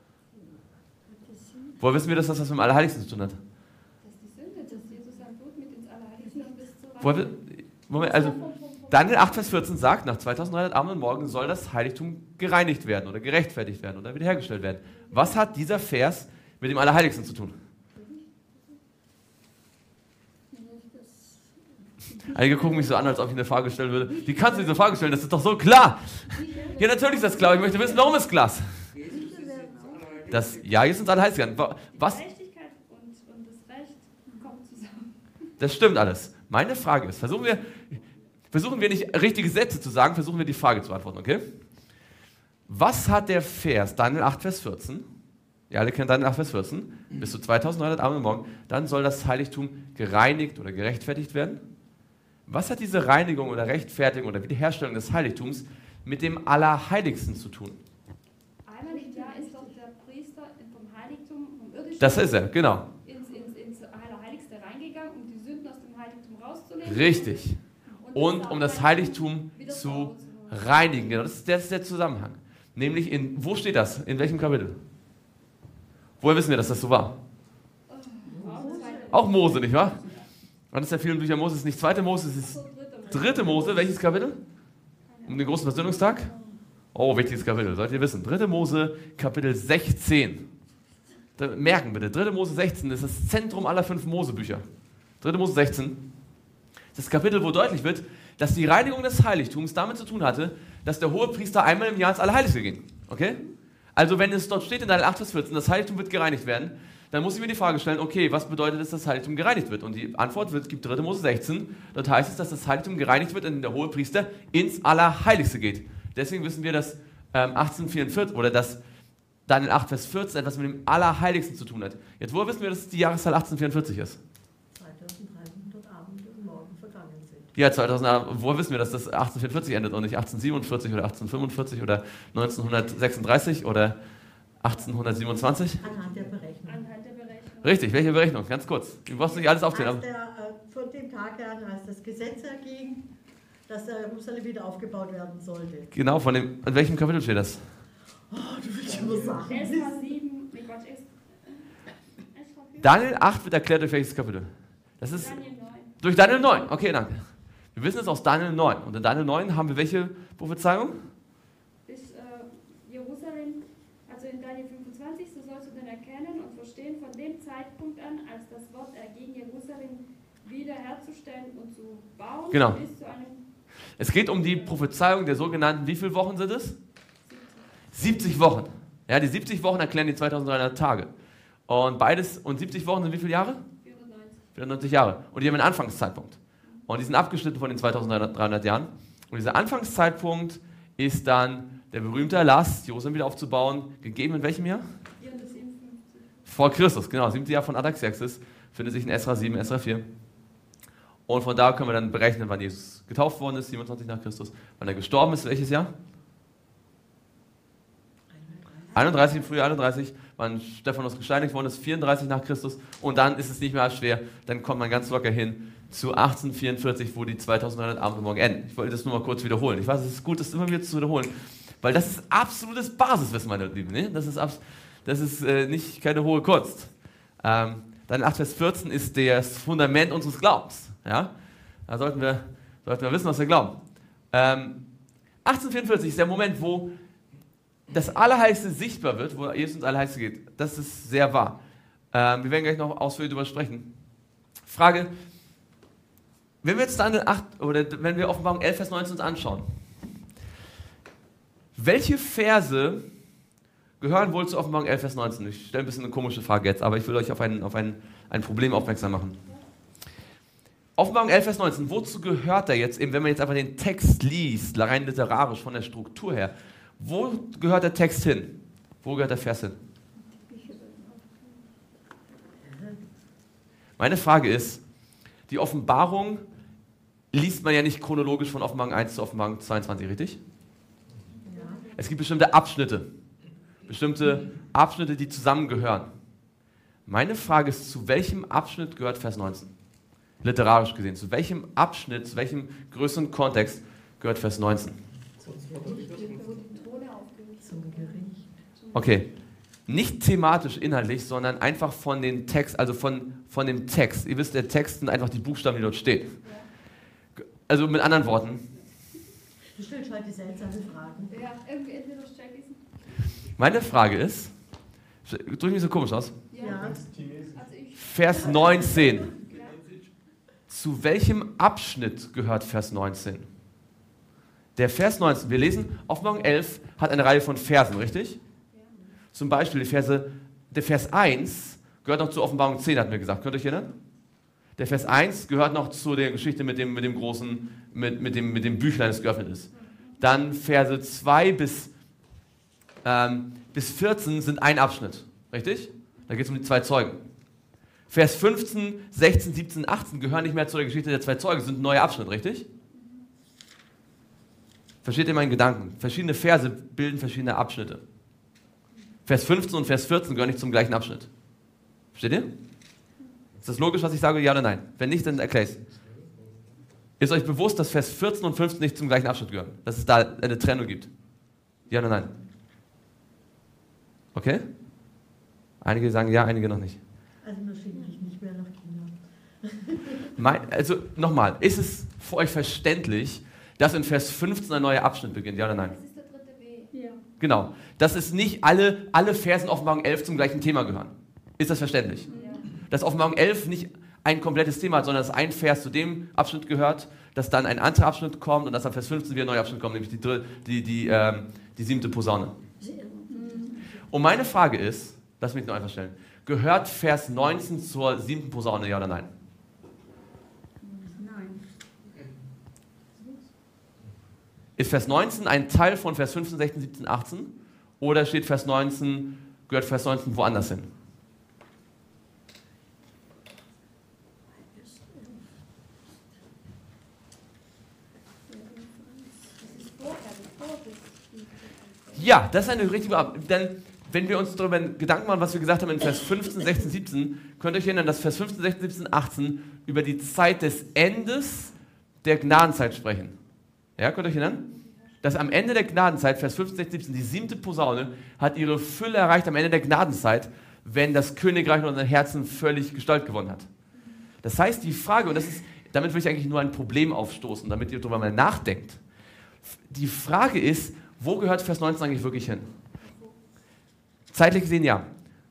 Woher wissen wir, dass das was mit dem Allerheiligsten zu tun hat? Das ist die Sünde, dass Jesus sein Blut mit ins Allerheiligste und bis zur Woher, wir- Moment, also Daniel acht, Vers vierzehn sagt, nach zweitausenddreihundert Abend und Morgen soll das Heiligtum gereinigt werden oder gerechtfertigt werden oder wiederhergestellt werden. Was hat dieser Vers mit dem Allerheiligsten zu tun? Einige gucken mich so an, als ob ich eine Frage stellen würde. Wie kannst du diese Frage stellen? Das ist doch so klar. Ja, natürlich ist das klar. Ich möchte wissen, warum ist es klar? Das, ja, jetzt sind alle heiß gegangen. Wa- Was? Die Gerechtigkeit und, und das Recht kommen zusammen. Das stimmt alles. Meine Frage ist, versuchen wir, versuchen wir nicht richtige Sätze zu sagen, versuchen wir die Frage zu beantworten, okay? Was hat der Vers, Daniel acht, Vers vierzehn, ihr alle kennt Daniel acht, Vers vierzehn, bis zu zweitausenddreihundert Abend und Morgen, dann soll das Heiligtum gereinigt oder gerechtfertigt werden? Was hat diese Reinigung oder Rechtfertigung oder Wiederherstellung des Heiligtums mit dem Allerheiligsten zu tun? Einmal im Jahr ist doch der Priester vom Heiligtum, vom irdischen Das ist er, genau. ins, ins, ins Allerheiligste reingegangen, um die Sünden aus dem Heiligtum rauszunehmen. Richtig. Und um das Heiligtum wieder zu sauber zu machen. reinigen. Genau, das ist, das ist der Zusammenhang. Nämlich in, wo steht das? In welchem Kapitel? Woher wissen wir, dass das so war? Auch zweite- Auch Mose, nicht wahr? Wann ist der vielen Bücher Mose? Es ist nicht zweite Mose, es ist so dritte Mose. dritte Mose. Welches Kapitel? Um den großen Versöhnungstag? Oh, wichtiges Kapitel, sollt ihr wissen. dritte Mose, Kapitel sechzehn. Da, merken bitte, dritte Mose sechzehn ist das Zentrum aller fünf Mosebücher. dritte Mose sechzehn. Das Kapitel, wo deutlich wird, dass die Reinigung des Heiligtums damit zu tun hatte, dass der Hohepriester einmal im Jahr ins Allerheiligste ging. Okay? Also wenn es dort steht in Daniel acht, Vers vierzehn, das Heiligtum wird gereinigt werden, dann muss ich mir die Frage stellen, okay, was bedeutet es, dass das Heiligtum gereinigt wird? Und die Antwort wird, gibt dritte Mose sechzehn, dort heißt es, dass das Heiligtum gereinigt wird, indem der Hohepriester ins Allerheiligste geht. Deswegen wissen wir, dass ähm, achtzehnhundertvierundvierzig oder dass Daniel acht, Vers vierzehn etwas mit dem Allerheiligsten zu tun hat. Jetzt, woher wissen wir, dass die Jahreszahl achtzehnhundertvierundvierzig ist? zweitausenddreihundert Abend und Morgen vergangen sind. Ja, zweitausend, woher wissen wir, dass das achtzehnhundertvierundvierzig endet und nicht achtzehnhundertsiebenundvierzig oder achtzehnhundertfünfundvierzig oder neunzehnhundertsechsunddreißig oder achtzehnhundertsiebenundzwanzig? Anhand der Berechnung. Anhand der Berechnung. Richtig, welche Berechnung? Ganz kurz. Du brauchst nicht alles aufzählen. Als Aber der, äh, von dem Tag an, als das Gesetz erging, dass der Jerusalem wieder aufgebaut werden sollte. genau, von dem, in welchem Kapitel steht das? Oh, du willst immer sagen. Esra sieben, nee Gott, Es- Esra vier, Daniel acht wird erklärt durch welches Kapitel? Das ist Daniel neun. durch Daniel neun. Okay, danke. Wir wissen es aus Daniel neun. Und in Daniel neun haben wir welche Prophezeiung? Bis äh, Jerusalem, also in Daniel fünfundzwanzig, so sollst du dann erkennen und verstehen, von dem Zeitpunkt an, als das Wort erging, Jerusalem wiederherzustellen und zu bauen, Genau. bis zu einem Es geht um die Prophezeiung der sogenannten, wie viele Wochen sind es? siebzig Wochen. Ja, die siebzig Wochen erklären die zweitausenddreihundert Tage. Und beides, und siebzig Wochen sind wie viele Jahre? vierhundertneunzig. vierhundertneunzig Jahre. Und die haben einen Anfangszeitpunkt. Und die sind abgeschnitten von den zweitausenddreihundert Jahren. Und dieser Anfangszeitpunkt ist dann der berühmte Erlass, Jerusalem wieder aufzubauen, gegeben in welchem Jahr? vierhundertsiebenundfünfzig. Vor Christus, genau, siebte Jahr von Artaxerxes, findet sich in Esra sieben, Esra vier. Und von da können wir dann berechnen, wann Jesus getauft worden ist, siebenundzwanzig nach Christus. Wann er gestorben ist, welches Jahr? einunddreißig, im Frühjahr einunddreißig, wann Stephanus gesteinigt worden ist, vierunddreißig nach Christus. Und dann ist es nicht mehr schwer, dann kommt man ganz locker hin zu achtzehnhundertvierundvierzig, wo die zweitausenddreihundert Abend und Morgen enden. Ich wollte das nur mal kurz wiederholen. Ich weiß, es ist gut, das immer wieder zu wiederholen, weil das ist absolutes Basiswissen, meine Lieben. Ne? Das ist abs das ist äh, nicht keine hohe Kunst. Ähm, dann acht Vers vierzehn ist das Fundament unseres Glaubens. Ja? Da sollten wir, sollten wir wissen, was wir glauben. Ähm, achtzehnhundertvierundvierzig ist der Moment, wo das Allerheiligste sichtbar wird, wo Jesus ins Allerheiligste geht. Das ist sehr wahr. Ähm, wir werden gleich noch ausführlich darüber sprechen. Frage, wenn wir jetzt dann acht, oder wenn wir Offenbarung elf, Vers neunzehn uns anschauen, welche Verse gehören wohl zu Offenbarung elf, Vers neunzehn? Ich stelle ein bisschen eine komische Frage jetzt, aber ich will euch auf ein, auf ein, ein Problem aufmerksam machen. Offenbarung elf, Vers neunzehn, wozu gehört er jetzt, eben, wenn man jetzt einfach den Text liest, rein literarisch von der Struktur her, wo gehört der Text hin? Wo gehört der Vers hin? Meine Frage ist, die Offenbarung liest man ja nicht chronologisch von Offenbarung eins zu Offenbarung zweiundzwanzig, richtig? Ja. Es gibt bestimmte Abschnitte, bestimmte Abschnitte, die zusammengehören. Meine Frage ist, zu welchem Abschnitt gehört Vers neunzehn? Literarisch gesehen, zu welchem Abschnitt, zu welchem größeren Kontext gehört Vers neunzehn? Zum Gericht. Okay, nicht thematisch inhaltlich, sondern einfach von den Text, also von, von dem Text. Ihr wisst, der Text sind einfach die Buchstaben, die dort stehen. Also mit anderen Worten. Du stellst heute seltsame Fragen. Ja, irgendwie entweder steigt diesen. Meine Frage ist, drück mich so komisch aus, Ja. Ja. Also ich. Vers neunzehn. Ja. Zu welchem Abschnitt gehört Vers neunzehn? Der Vers neunzehn, wir lesen, Offenbarung elf hat eine Reihe von Versen, richtig? Ja. Zum Beispiel die Verse, der Vers eins gehört noch zu Offenbarung zehn, hatten wir gesagt. Könnt ihr euch erinnern? Der Vers eins gehört noch zu der Geschichte mit dem, mit dem großen, mit, mit, dem, mit dem Büchlein, das geöffnet ist. Dann Verse zwei bis, ähm, bis vierzehn sind ein Abschnitt, richtig? Da geht es um die zwei Zeugen. Vers fünfzehn, sechzehn, siebzehn, achtzehn gehören nicht mehr zu der Geschichte der zwei Zeugen, sind ein neuer Abschnitt, richtig? Versteht ihr meinen Gedanken? Verschiedene Verse bilden verschiedene Abschnitte. Vers fünfzehn und Vers vierzehn gehören nicht zum gleichen Abschnitt. Versteht ihr? Ist das logisch, was ich sage? Ja oder nein? Wenn nicht, dann erklär ich's. Ist euch bewusst, dass Vers vierzehn und fünfzehn nicht zum gleichen Abschnitt gehören? Dass es da eine Trennung gibt? Ja oder nein? Okay? Einige sagen ja, einige noch nicht. Also man schickt mich nicht mehr nach China. Mein, also nochmal, ist es für euch verständlich, dass in Vers fünfzehn ein neuer Abschnitt beginnt? Ja oder nein? Das ist der dritte W. Ja. Genau. Dass es nicht alle, alle Verse in Offenbarung elf zum gleichen Thema gehören. Ist das verständlich? Ja. Dass Offenbarung elf nicht ein komplettes Thema hat, sondern dass ein Vers zu dem Abschnitt gehört, dass dann ein anderer Abschnitt kommt und dass am Vers fünfzehn wieder ein neuer Abschnitt kommt, nämlich die, dr- die, die, ähm, die siebte Posaune. Sehr. Und meine Frage ist, lass mich nur einfach stellen, gehört Vers neunzehn zur siebten Posaune, ja oder nein? Nein. Ist Vers neunzehn ein Teil von Vers fünfzehn, sechzehn, siebzehn, achtzehn? Oder steht Vers neunzehn, gehört Vers neunzehn woanders hin? Das ist vorher, bevor das. Ja, das ist eine richtige Ab- Denn wenn wir uns darüber Gedanken machen, was wir gesagt haben in Vers fünfzehn, sechzehn, siebzehn, könnt ihr euch erinnern, dass Vers fünfzehn, sechzehn, siebzehn, achtzehn über die Zeit des Endes der Gnadenzeit sprechen. Ja, könnt ihr euch erinnern? Dass am Ende der Gnadenzeit, Vers fünfzehn, sechzehn, siebzehn, die siebte Posaune hat ihre Fülle erreicht am Ende der Gnadenzeit, wenn das Königreich in unseren Herzen völlig Gestalt gewonnen hat. Das heißt, die Frage, und das ist, damit will ich eigentlich nur ein Problem aufstoßen, damit ihr darüber mal nachdenkt. Die Frage ist, wo gehört Vers neunzehn eigentlich wirklich hin? Zeitlich gesehen ja.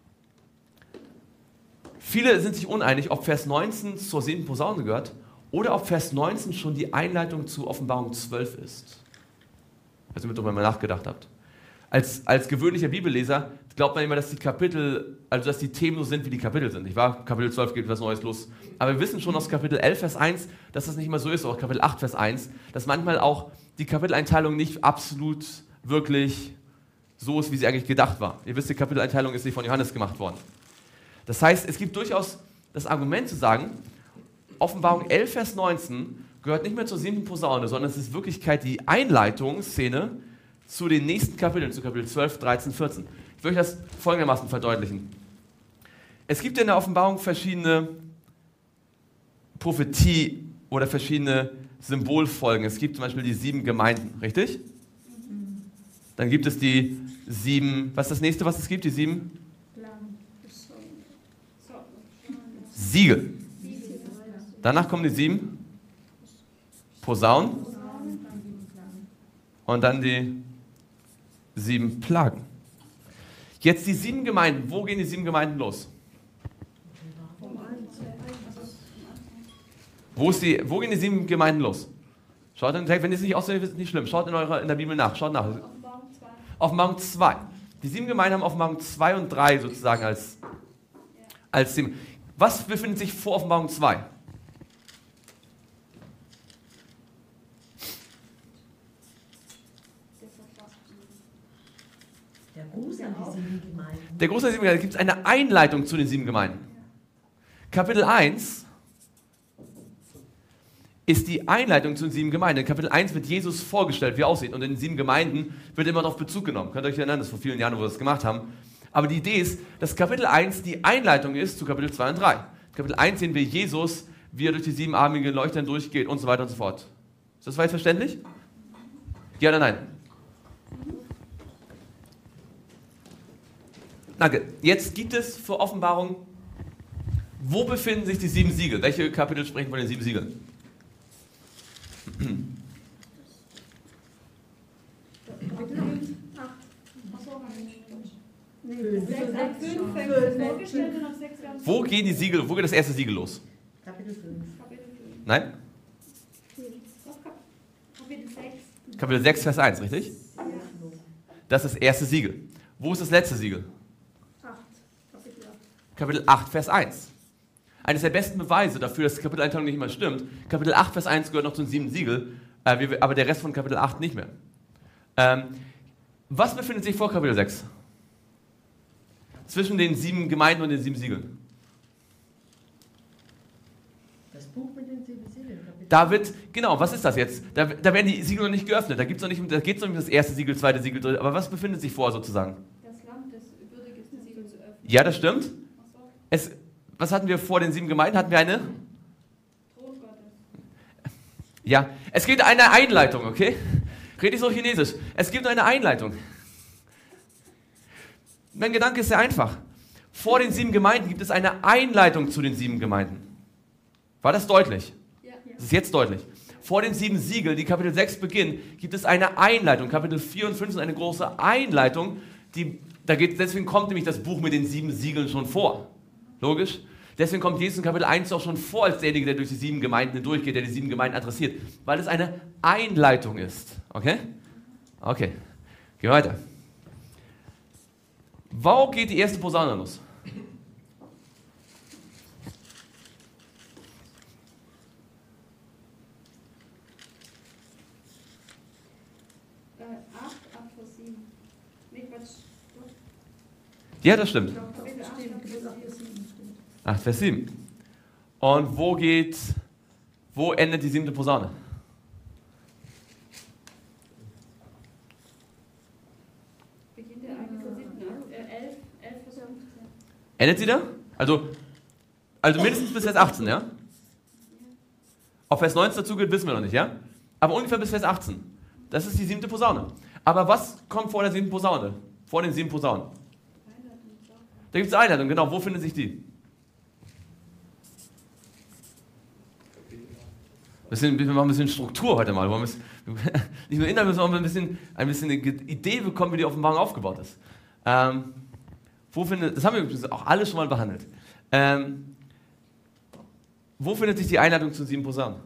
Viele sind sich uneinig, ob Vers neunzehn zur siebten Posaune gehört oder ob Vers neunzehn schon die Einleitung zu Offenbarung zwölf ist. Also, damit ihr darüber mal nachgedacht habt. Als, als gewöhnlicher Bibelleser glaubt man immer, dass die Kapitel, also dass die Themen so sind, wie die Kapitel sind. Nicht wahr? Kapitel zwölf geht was Neues los. Aber wir wissen schon aus Kapitel elf, Vers eins, dass das nicht immer so ist, auch Kapitel acht, Vers eins, dass manchmal auch die Kapiteleinteilung nicht absolut wirklich so ist, wie sie eigentlich gedacht war. Ihr wisst, die Kapiteleinteilung ist nicht von Johannes gemacht worden. Das heißt, es gibt durchaus das Argument zu sagen, Offenbarung elf, Vers neunzehn gehört nicht mehr zur siebten Posaune, sondern es ist in Wirklichkeit die Einleitungsszene zu den nächsten Kapiteln, zu Kapitel zwölf, dreizehn, vierzehn. Ich will euch das folgendermaßen verdeutlichen. Es gibt in der Offenbarung verschiedene Prophetie oder verschiedene Symbolfolgen. Es gibt zum Beispiel die sieben Gemeinden, richtig? Dann gibt es die sieben, was ist das nächste, was es gibt? Die sieben Siegel. Danach kommen die sieben Posaunen und dann die sieben Plagen. Jetzt die sieben Gemeinden. Wo gehen die sieben Gemeinden los? Wo, ist die, wo gehen die sieben Gemeinden los? Schaut in, wenn ihr es nicht auswendig wisst, ist nicht schlimm. Schaut in, eurer, in der Bibel nach. Schaut nach. Offenbarung zwei. Offenbarung zwei. Die sieben Gemeinden haben Offenbarung zwei und drei sozusagen als, als sieben. Was befindet sich vor Offenbarung zwei? Der Gruß an die sieben Gemeinden. Der Großteil der sieben Gemeinden, gibt es eine Einleitung zu den sieben Gemeinden. Kapitel eins ist die Einleitung zu den sieben Gemeinden. In Kapitel eins wird Jesus vorgestellt, wie er aussieht. Und in den sieben Gemeinden wird immer darauf Bezug genommen. Könnt ihr euch erinnern, das ist vor vielen Jahren, wo wir das gemacht haben. Aber die Idee ist, dass Kapitel eins die Einleitung ist zu Kapitel zwei und drei. Kapitel eins sehen wir Jesus, wie er durch die siebenarmigen Leuchtern durchgeht und so weiter und so fort. Ist das weit verständlich? Ja oder nein? Danke. Jetzt gibt es für Offenbarung, wo befinden sich die sieben Siegel? Welche Kapitel sprechen von den sieben Siegeln? Wo gehen die Siegel, wo geht das erste Siegel los? Kapitel fünf. Nein? Kapitel sechs. Kapitel sechs, Vers eins, richtig? Das ist das erste Siegel. Wo ist das letzte Siegel? Kapitel acht, Vers eins. Eines der besten Beweise dafür, dass Kapiteleinteilung nicht immer stimmt. Kapitel acht, Vers eins gehört noch zu den sieben Siegel, äh, aber der Rest von Kapitel acht nicht mehr. Ähm, was befindet sich vor Kapitel sechs? Zwischen den sieben Gemeinden und den sieben Siegeln. Das Buch mit den sieben Siegeln. Kapitel Da wird, genau, was ist das jetzt? Da, da werden die Siegel noch nicht geöffnet. Da, gibt's noch nicht, da geht es noch nicht um das erste Siegel, zweite Siegel, dritte. Aber was befindet sich vor sozusagen? Das Lamm, das würdig ist, das Siegel zu öffnen. Ja, das stimmt. Ach so. Es, was hatten wir vor den sieben Gemeinden? Hatten wir eine? Thron Gottes. Ja, es gibt eine Einleitung, okay? Red ich so Chinesisch. Es gibt eine Einleitung. Mein Gedanke ist sehr einfach. Vor den sieben Gemeinden gibt es eine Einleitung zu den sieben Gemeinden. War das deutlich? Ja. Das ist jetzt deutlich. Vor den sieben Siegeln, die Kapitel sechs beginnen, gibt es eine Einleitung. Kapitel vier und fünf sind eine große Einleitung. Die, da geht, deswegen kommt nämlich das Buch mit den sieben Siegeln schon vor. Logisch? Deswegen kommt Jesus in Kapitel eins auch schon vor als derjenige, der durch die sieben Gemeinden durchgeht, der die sieben Gemeinden adressiert. Weil es eine Einleitung ist. Okay? Okay. Gehen wir weiter. Wo geht die erste Posaune los? Äh, acht, acht Vers sieben. Nee, Quatsch. Ja, das stimmt. Kapitel acht, acht Vers sieben. acht, Vers sieben. Und wo geht, wo endet die siebte Posaune? Beginnt der eigentlich Vers sieben, äh, elf, elf Vers fünfzehn. Endet sie da? Also, also mindestens bis Vers achtzehn, ja? Ob Vers neunzehn dazu geht, wissen wir noch nicht, ja? Aber ungefähr bis Vers achtzehn. Das ist die siebte Posaune. Aber was kommt vor der siebten Posaune? Vor den sieben Posaunen? Da gibt es eine Einleitung, genau. Wo findet sich die? Bisschen, wir machen ein bisschen Struktur heute mal. Wir wollen ein bisschen, nicht nur Inhalt, sondern ein bisschen, ein bisschen eine Idee bekommen, wie die Offenbarung aufgebaut ist. Ähm, wo findet, das haben wir übrigens auch alles schon mal behandelt. Ähm, wo findet sich die Einleitung zu sieben Posaunen?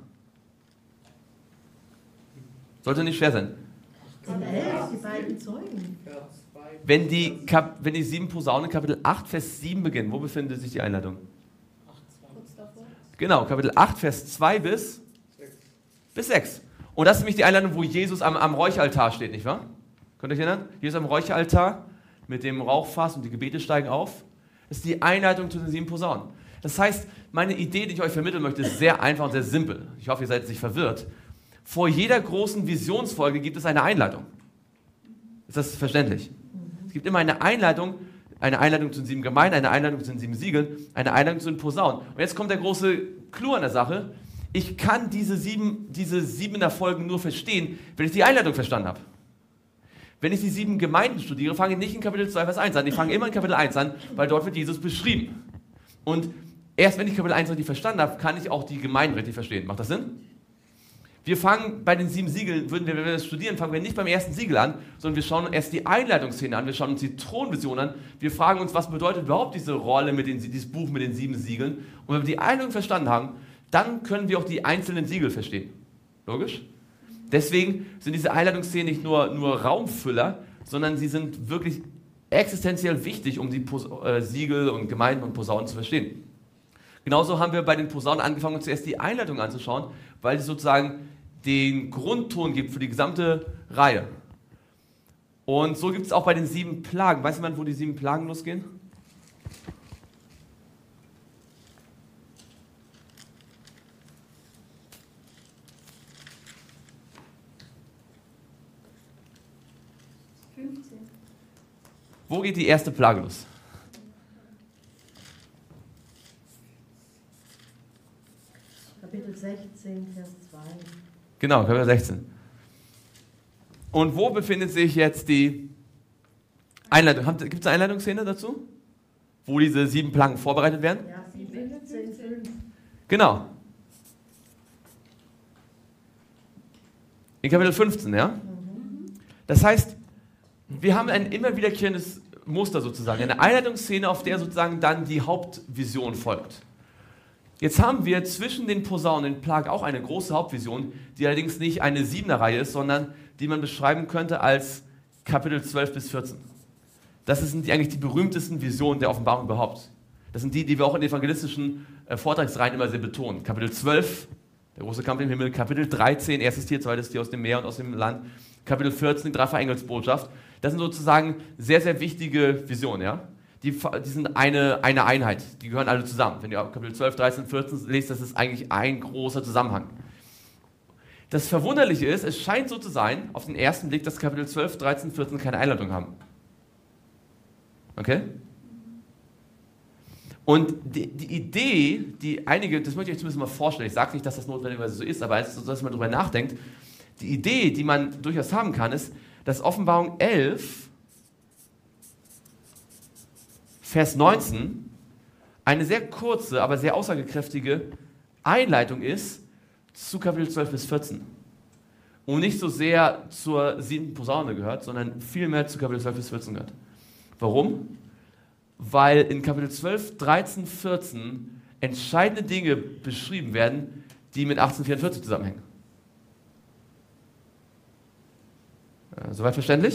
Sollte nicht schwer sein. Und elf, die beiden Zeugen. Wenn die, Kap, wenn die sieben Posaunen Kapitel acht, Vers sieben beginnen, wo befindet sich die Einleitung? Kurz davor. Genau, Kapitel acht, Vers zwei bis, bis sechs. Und das ist nämlich die Einleitung, wo Jesus am, am Räucheraltar steht, nicht wahr? Könnt ihr euch erinnern? Jesus am Räucheraltar mit dem Rauchfass und die Gebete steigen auf. Das ist die Einleitung zu den sieben Posaunen. Das heißt, meine Idee, die ich euch vermitteln möchte, ist sehr einfach und sehr simpel. Ich hoffe, ihr seid jetzt nicht verwirrt. Vor jeder großen Visionsfolge gibt es eine Einleitung. Ist das verständlich? Es gibt immer eine Einleitung, eine Einleitung zu den sieben Gemeinden, eine Einleitung zu den sieben Siegeln, eine Einleitung zu den Posaunen. Und jetzt kommt der große Clou an der Sache. Ich kann diese sieben, diese siebener Folgen nur verstehen, wenn ich die Einleitung verstanden habe. Wenn ich die sieben Gemeinden studiere, fange ich nicht in Kapitel zwei, Vers eins an. Ich fange immer in Kapitel eins an, weil dort wird Jesus beschrieben. Und erst wenn ich Kapitel eins richtig verstanden habe, kann ich auch die Gemeinden richtig verstehen. Macht das Sinn? Wir fangen bei den sieben Siegeln, würden wir, wenn wir das studieren, fangen wir nicht beim ersten Siegel an, sondern wir schauen erst die Einleitungsszene an, wir schauen uns die Thronvision an, wir fragen uns, was bedeutet überhaupt diese Rolle, mit den, dieses Buch mit den sieben Siegeln. Und wenn wir die Einleitung verstanden haben, dann können wir auch die einzelnen Siegel verstehen. Logisch? Deswegen sind diese Einleitungsszenen nicht nur, nur Raumfüller, sondern sie sind wirklich existenziell wichtig, um die Pos äh, Siegel und Gemeinden und Posaunen zu verstehen. Genauso haben wir bei den Posaunen angefangen, uns zuerst die Einleitung anzuschauen, weil sie sozusagen den Grundton gibt für die gesamte Reihe. Und so gibt es auch bei den sieben Plagen. Weiß jemand, wo die sieben Plagen losgehen? fünfzehn. Wo geht die erste Plage los? Kapitel sechzehn, Vers zwei. Genau, Kapitel sechzehn. Und wo befindet sich jetzt die Einleitung? Gibt es eine Einleitungsszene dazu? Wo diese sieben Plagen vorbereitet werden? Ja, fünfzehn, fünf. Genau. In Kapitel fünfzehn, ja? Das heißt, wir haben ein immer wiederkehrendes Muster sozusagen, eine Einleitungsszene, auf der sozusagen dann die Hauptvision folgt. Jetzt haben wir zwischen den Posaunen, den Plagen, auch eine große Hauptvision, die allerdings nicht eine siebener Reihe ist, sondern die man beschreiben könnte als Kapitel zwölf bis vierzehn. Das sind die, eigentlich die berühmtesten Visionen der Offenbarung überhaupt. Das sind die, die wir auch in evangelistischen äh, Vortragsreihen immer sehr betonen. Kapitel zwölf, der große Kampf im Himmel, Kapitel dreizehn, erstes Tier, zweites Tier aus dem Meer und aus dem Land, Kapitel vierzehn, die dreifache Engelsbotschaft. Das sind sozusagen sehr, sehr wichtige Visionen, ja? Die, die sind eine, eine Einheit, die gehören alle zusammen. Wenn ihr Kapitel zwölf, dreizehn, vierzehn lest, das ist eigentlich ein großer Zusammenhang. Das Verwunderliche ist, es scheint so zu sein, auf den ersten Blick, dass Kapitel zwölf, dreizehn, vierzehn keine Einleitung haben. Okay? Und die, die Idee, die einige, das möchte ich euch zumindest mal vorstellen, ich sage nicht, dass das notwendigerweise so ist, aber es ist so, dass man darüber nachdenkt, die Idee, die man durchaus haben kann, ist, dass Offenbarung elf, Vers neunzehn, eine sehr kurze, aber sehr aussagekräftige Einleitung ist zu Kapitel zwölf bis vierzehn. Und nicht so sehr zur siebten Posaune gehört, sondern vielmehr zu Kapitel zwölf bis vierzehn gehört. Warum? Weil in Kapitel zwölf, dreizehn, vierzehn entscheidende Dinge beschrieben werden, die mit achtzehnhundertvierundvierzig zusammenhängen. Äh, soweit verständlich?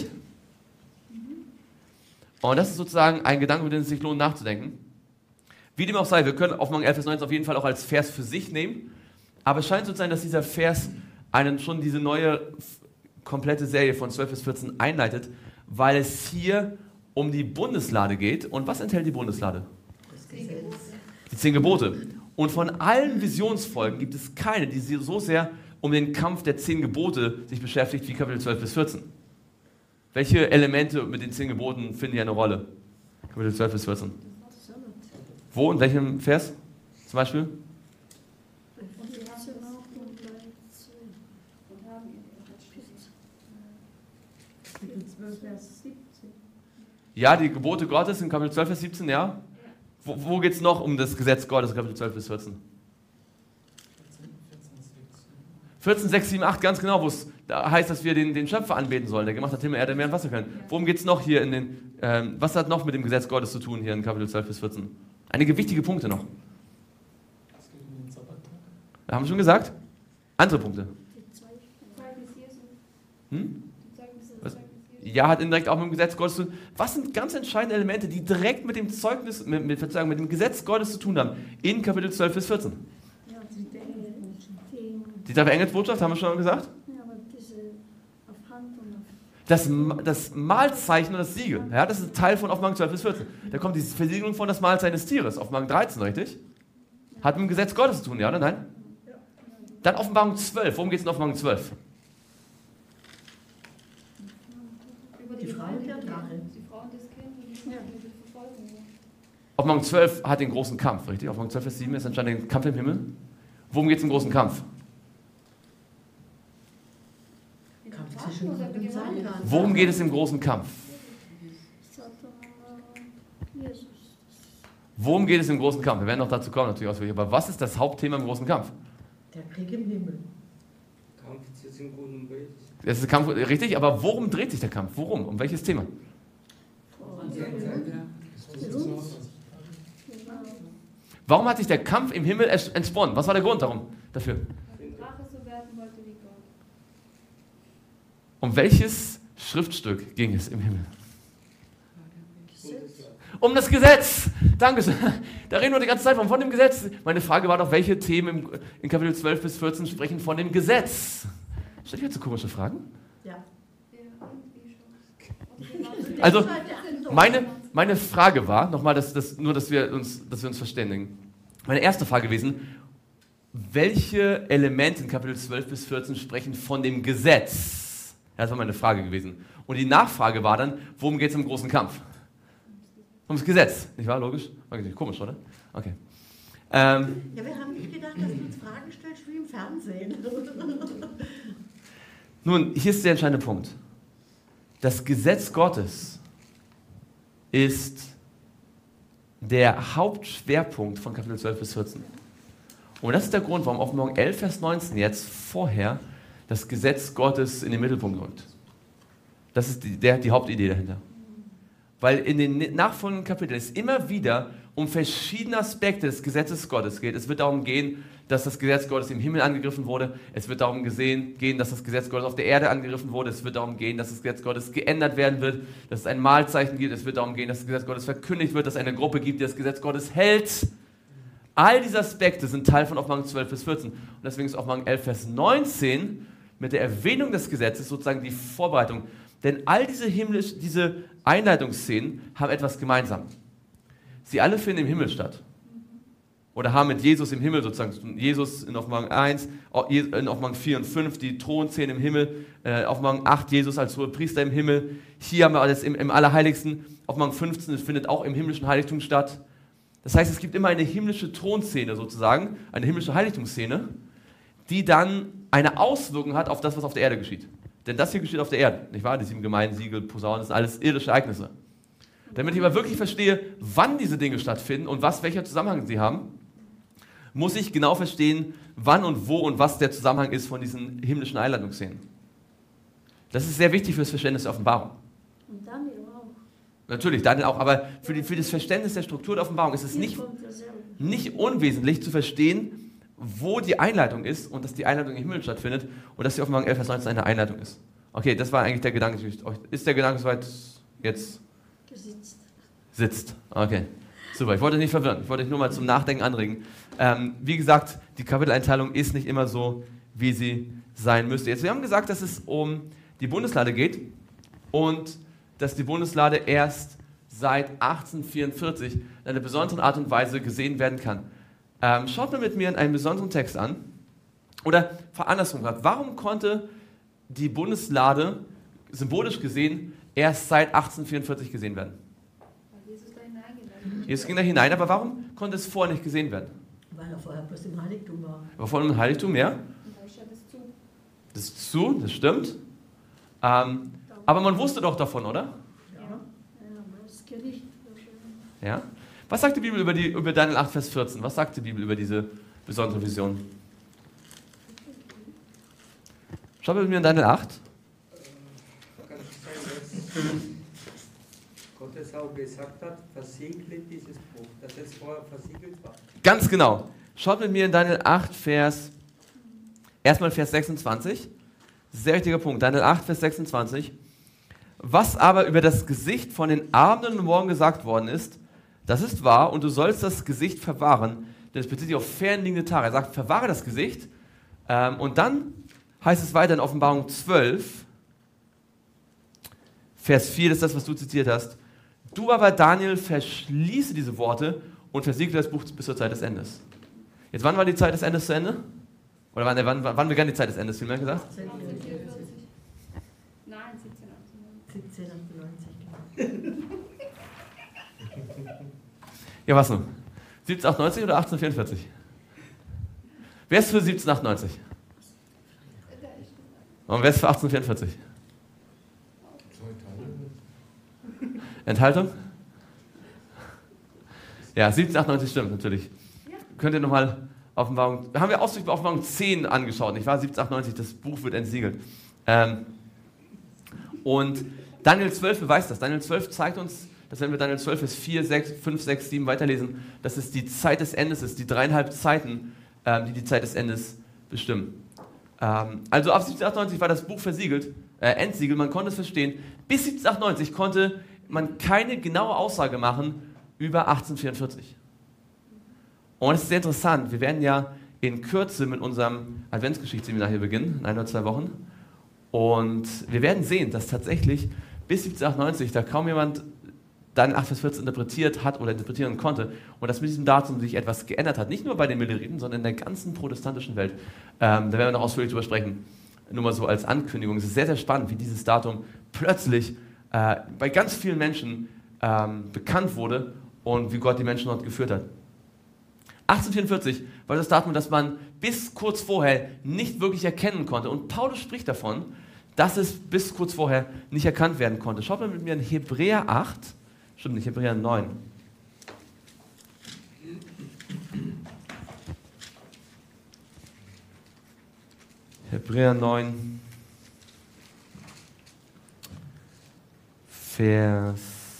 Und das ist sozusagen ein Gedanke, über den es sich lohnt nachzudenken. Wie dem auch sei, wir können Offenbarung elf, Vers neunzehn auf jeden Fall auch als Vers für sich nehmen, aber es scheint so zu sein, dass dieser Vers einen schon diese neue komplette Serie von zwölf bis vierzehn einleitet, weil es hier um die Bundeslade geht. Und was enthält die Bundeslade? Das Gesetz. Die zehn Gebote. Und von allen Visionsfolgen gibt es keine, die so sehr um den Kampf der zehn Gebote sich beschäftigt wie Kapitel zwölf bis vierzehn. Welche Elemente mit den zehn Geboten finden hier eine Rolle? Kapitel zwölf bis vierzehn. Wo, in welchem Vers zum Beispiel? Ja, die Gebote Gottes in Kapitel zwölf bis siebzehn, ja. Wo, wo geht es noch um das Gesetz Gottes, Kapitel zwölf bis vierzehn? vierzehn, sechs, sieben, acht, ganz genau, wo es da heißt, dass wir den, den Schöpfer anbeten sollen, der gemacht hat Himmel, Erde, Meer und Wasser können. Worum geht es noch hier in den, ähm, was hat noch mit dem Gesetz Gottes zu tun hier in Kapitel zwölf bis vierzehn? Einige wichtige Punkte noch. Es geht um den Sabbattag. Haben wir schon gesagt? Andere Punkte. Zeugnis Jesu. Hm? Zeugnis, Was? Zeugnis Jesu. Ja, hat indirekt auch mit dem Gesetz Gottes zu tun. Was sind ganz entscheidende Elemente, die direkt mit dem Zeugnis, mit, mit, Verzeihung, mit dem Gesetz Gottes zu tun haben, in Kapitel zwölf bis vierzehn? Ja, die Engelsbotschaft. Die drei Engelsbotschaft, haben wir schon gesagt? Ja, aber diese auf Hand und auf Das, das Mahlzeichen und das Siegel, ja, das ist Teil von Offenbarung zwölf bis vierzehn. Da kommt die Versiegelung von das Mahlzeichen des Tieres, Offenbarung dreizehn, richtig? Hat mit dem Gesetz Gottes zu tun, ja oder nein? Dann Offenbarung zwölf. Worum geht es in Offenbarung zwölf? Über Die Frau und der Drache. Die Frau und das Kind und die Ja. die Verfolgung. Offenbarung zwölf hat den großen Kampf, richtig? Offenbarung zwölf, Vers sieben ist anscheinend der Kampf im Himmel. Worum geht es im großen Kampf? Kampf zwischen Gott und Satan. Worum geht es im großen Kampf? Satan und Jesus. Worum geht es im großen Kampf? Wir werden noch dazu kommen, natürlich ausführlich. Aber was ist das Hauptthema im großen Kampf? Der Krieg im Himmel. Kampf zwischen Gut und Böse. Das ist der Kampf, richtig, aber worum dreht sich der Kampf? Worum? Um welches Thema? Warum hat sich der Kampf im Himmel es- entsponnen? Was war der Grund darum, dafür? Drache so werden wollte wie Gott. Um welches Schriftstück ging es im Himmel? Um das Gesetz. Dankeschön. Da reden wir die ganze Zeit von, von dem Gesetz. Meine Frage war doch, welche Themen im, in Kapitel zwölf bis vierzehn sprechen von dem Gesetz? Stellt ihr jetzt so komische Fragen? Ja. Ja, irgendwie schon. Also, meine, meine Frage war, nochmal, dass, dass, nur dass wir, uns, dass wir uns verständigen. Meine erste Frage gewesen, welche Elemente in Kapitel zwölf bis vierzehn sprechen von dem Gesetz? Das war meine Frage gewesen. Und die Nachfrage war dann, worum geht es im großen Kampf? Ums Gesetz, nicht wahr? Logisch? Okay, komisch, oder? Okay. Ähm, Ja, wir haben nicht gedacht, dass du uns Fragen stellst wie im Fernsehen. nun, hier ist der entscheidende Punkt. Das Gesetz Gottes ist der Hauptschwerpunkt von Kapitel zwölf bis vierzehn. Und das ist der Grund, warum Offenbarung elf, Vers neunzehn jetzt vorher das Gesetz Gottes in den Mittelpunkt rückt. Das ist die, der, die Hauptidee dahinter. Weil in den nachfolgenden Kapiteln es immer wieder um verschiedene Aspekte des Gesetzes Gottes geht. Es wird darum gehen, dass das Gesetz Gottes im Himmel angegriffen wurde. Es wird darum gesehen, gehen, dass das Gesetz Gottes auf der Erde angegriffen wurde. Es wird darum gehen, dass das Gesetz Gottes geändert werden wird, dass es ein Mahlzeichen gibt. Es wird darum gehen, dass das Gesetz Gottes verkündigt wird, dass es eine Gruppe gibt, die das Gesetz Gottes hält. All diese Aspekte sind Teil von Offenbarung zwölf bis vierzehn. Und deswegen ist Offenbarung elf, Vers neunzehn mit der Erwähnung des Gesetzes sozusagen die Vorbereitung. Denn all diese, himmlisch, diese Einleitungsszenen haben etwas gemeinsam. Sie alle finden im Himmel statt. Oder haben mit Jesus im Himmel sozusagen zu tun. Jesus in Offenbarung eins, in Offenbarung vier und fünf, die Thronszene im Himmel. Äh, Offenbarung acht, Jesus als Hohepriester im Himmel. Hier haben wir alles im, im Allerheiligsten. Offenbarung fünfzehn, es findet auch im himmlischen Heiligtum statt. Das heißt, es gibt immer eine himmlische Thronszene sozusagen, eine himmlische Heiligtumsszene, die dann eine Auswirkung hat auf das, was auf der Erde geschieht. Denn das hier geschieht auf der Erde, nicht wahr? Die sieben Gemeinden, Siegel, Posaunen, das sind alles irdische Ereignisse. Damit ich aber wirklich verstehe, wann diese Dinge stattfinden und was, welcher Zusammenhang sie haben, muss ich genau verstehen, wann und wo und was der Zusammenhang ist von diesen himmlischen Einladungsszenen. Das ist sehr wichtig für das Verständnis der Offenbarung. Und Daniel auch. Natürlich, Daniel auch, aber für, die, für das Verständnis der Struktur der Offenbarung ist es Hier nicht, kommt derselbe. nicht unwesentlich zu verstehen, wo die Einleitung ist und dass die Einleitung im Himmel stattfindet und dass die Offenbarung elf, Vers neunzehn eine Einleitung ist. Okay, das war eigentlich der Gedanke. Ist der Gedanke soweit jetzt Gesitzt. sitzt? Okay, super. Ich wollte dich nicht verwirren. Ich wollte dich nur mal zum Nachdenken anregen. Ähm, wie gesagt, die Kapiteleinteilung ist nicht immer so, wie sie sein müsste. Jetzt, wir haben gesagt, dass es um die Bundeslade geht und dass die Bundeslade erst seit achtzehnhundertvierundvierzig in einer besonderen Art und Weise gesehen werden kann. Ähm, schaut mal mit mir einen besonderen Text an. Oder andersrum gesagt, warum konnte die Bundeslade symbolisch gesehen erst seit achtzehnhundertvierundvierzig gesehen werden? Weil Jesus da hineingegangen ist. Jesus ging da hinein, aber warum konnte es vorher nicht gesehen werden? Weil er vorher bloß im Heiligtum war. Aber vor allem im Heiligtum, ja? Und da ist ja das zu. Das ist zu, das stimmt. Ähm, aber man wusste doch davon, oder? Ja. Ja, aber das Gericht wahrscheinlich. Ja. Was sagt die Bibel über, die, über Daniel acht, Vers vierzehn? Was sagt die Bibel über diese besondere Vision? Schau mal mit mir in Daniel acht. Kann es sein, dass Gott es auch gesagt hat, versiegle dieses Buch, dass es vorher versiegelt war. Ganz genau. Schaut mit mir in Daniel acht, Vers, erstmal Vers sechsundzwanzig. Sehr wichtiger Punkt. Daniel acht, Vers sechsundzwanzig. Was aber über das Gesicht von den Abenden und Morgen gesagt worden ist, das ist wahr und du sollst das Gesicht verwahren, denn es bezieht sich auf fernliegende Tage. Er sagt, verwahre das Gesicht. Ähm, und dann heißt es weiter in Offenbarung zwölf, Vers vier, das ist das, was du zitiert hast. Du aber, Daniel, verschließe diese Worte und versiegle das Buch bis zur Zeit des Endes. Jetzt, wann war die Zeit des Endes zu Ende? Oder wann, wann, wann begann die Zeit des Endes, vielmehr gesagt? achtzehnhundertvierundvierzig. Nein, siebzehnhundertachtundneunzig. siebzehnhundertneunzig. Ja, was nun? siebzehnhundertachtundneunzig oder achtzehnhundertvierundvierzig? Wer ist für siebzehnhundertachtundneunzig? Und wer ist für achtzehnhundertvierundvierzig? Enthaltung? Ja, siebzehn achtundneunzig stimmt natürlich. Ja. Könnt ihr nochmal Offenbarung, haben wir ausdrücklich Offenbarung zehn angeschaut, nicht wahr? siebzehn achtundneunzig, das Buch wird entsiegelt. Ähm, und Daniel zwölf beweist das. Daniel zwölf zeigt uns, dass wenn wir Daniel zwölf, Vers vier, sechs, fünf, sechs, sieben weiterlesen, dass es die Zeit des Endes ist, die dreieinhalb Zeiten, ähm, die die Zeit des Endes bestimmen. Ähm, also ab siebzehn achtundneunzig war das Buch versiegelt, äh, entsiegelt, man konnte es verstehen. Bis siebzehn achtundneunzig konnte man keine genaue Aussage machen über achtzehnhundertvierundvierzig. Und es ist sehr interessant, wir werden ja in Kürze mit unserem Adventsgeschichtsseminar hier beginnen, in ein oder zwei Wochen. Und wir werden sehen, dass tatsächlich bis siebzehn achtundneunzig da kaum jemand Daniel acht Vers vierzehn interpretiert hat oder interpretieren konnte und dass mit diesem Datum sich etwas geändert hat, nicht nur bei den Milleriten, sondern in der ganzen protestantischen Welt. Ähm, da werden wir noch ausführlich drüber sprechen, nur mal so als Ankündigung. Es ist sehr, sehr spannend, wie dieses Datum plötzlich äh, bei ganz vielen Menschen ähm, bekannt wurde und wie Gott die Menschen dort geführt hat. achtzehnhundertvierundvierzig war das Datum, das man bis kurz vorher nicht wirklich erkennen konnte. Und Paulus spricht davon, dass es bis kurz vorher nicht erkannt werden konnte. Schaut mal mit mir in Hebräer acht, stimmt nicht, Hebräer neun. Hebräer neun, Vers,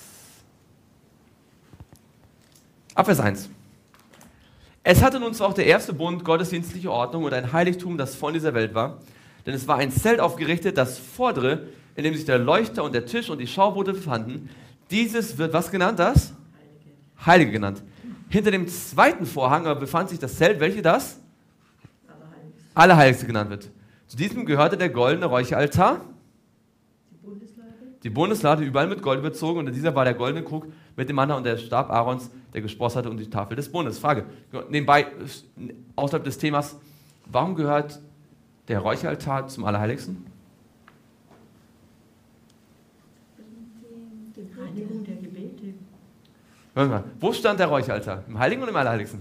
ab Vers eins. Es hatte nun zwar auch der erste Bund gottesdienstliche Ordnung und ein Heiligtum, das von dieser Welt war, denn es war ein Zelt aufgerichtet, das vordere, in dem sich der Leuchter und der Tisch und die Schauboote befanden. Dieses wird was genannt, das? Heilige. Heilige genannt. Hinter dem zweiten Vorhang aber befand sich das Zelt, welches das? Allerheiligste. Allerheiligste genannt wird. Zu diesem gehörte der goldene Räucheraltar, Die Bundeslade. die Bundeslade überall mit Gold überzogen und in dieser war der goldene Krug mit dem Manna und der Stab Aarons, der gesprossen hatte, und die Tafel des Bundes. Frage, nebenbei, außerhalb des Themas, warum gehört der Räucheraltar zum Allerheiligsten? Die Reinigung der Gebete. Hören wir mal, wo stand der Räucheraltar? Im Heiligen oder im Allerheiligsten?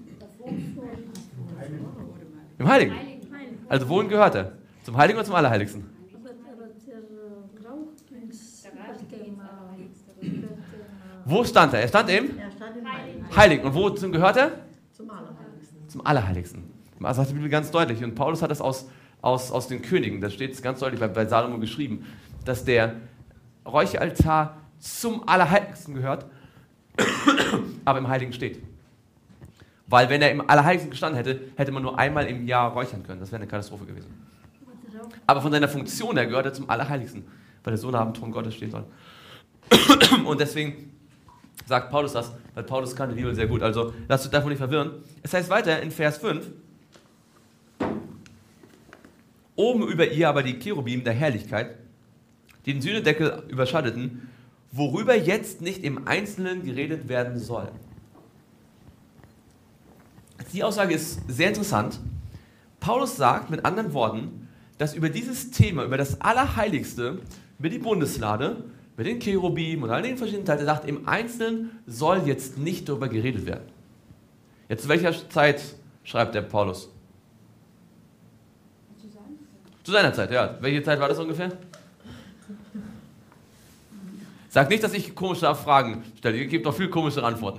Im Heiligen. Also wohin gehört er? Zum Heiligen oder zum Allerheiligsten? Aber, aber der äh, Rauch ins Der Rat wird ist dem, das Allerheiligste. äh, wird dem, äh, Wo stand er? Er stand im Er stand im Heiligen. Heiligen. Und wozu gehört er? Zum Allerheiligsten. Zum Allerheiligsten. Das sagt die Bibel ganz deutlich. Und Paulus hat das aus, aus, aus den Königen, das steht ganz deutlich bei, bei Salomo geschrieben, dass der Räucheraltar zum Allerheiligsten gehört, aber im Heiligen steht. Weil wenn er im Allerheiligsten gestanden hätte, hätte man nur einmal im Jahr räuchern können. Das wäre eine Katastrophe gewesen. der Rauch Aber von seiner Funktion her gehört er zum Allerheiligsten, weil er so nah am Thron Gottes stehen soll. Und deswegen sagt Paulus das, weil Paulus kannte die Bibel sehr gut. Also lasst euch davon nicht verwirren. Es heißt weiter in Vers fünf, oben über ihr aber die Cherubim der Herrlichkeit, die den Sühnedeckel überschatteten, worüber jetzt nicht im Einzelnen geredet werden soll. Die Aussage ist sehr interessant. Paulus sagt mit anderen Worten, dass über dieses Thema, über das Allerheiligste, über die Bundeslade, über den Cherubim und all den verschiedenen Teilen, er sagt, im Einzelnen soll jetzt nicht darüber geredet werden. Jetzt zu welcher Zeit schreibt der Paulus? Zu seiner Zeit. Zu seiner Zeit, ja. Welche Zeit war das ungefähr? Sag nicht, dass ich komische Fragen stelle. Ihr gebt doch viel komischere Antworten.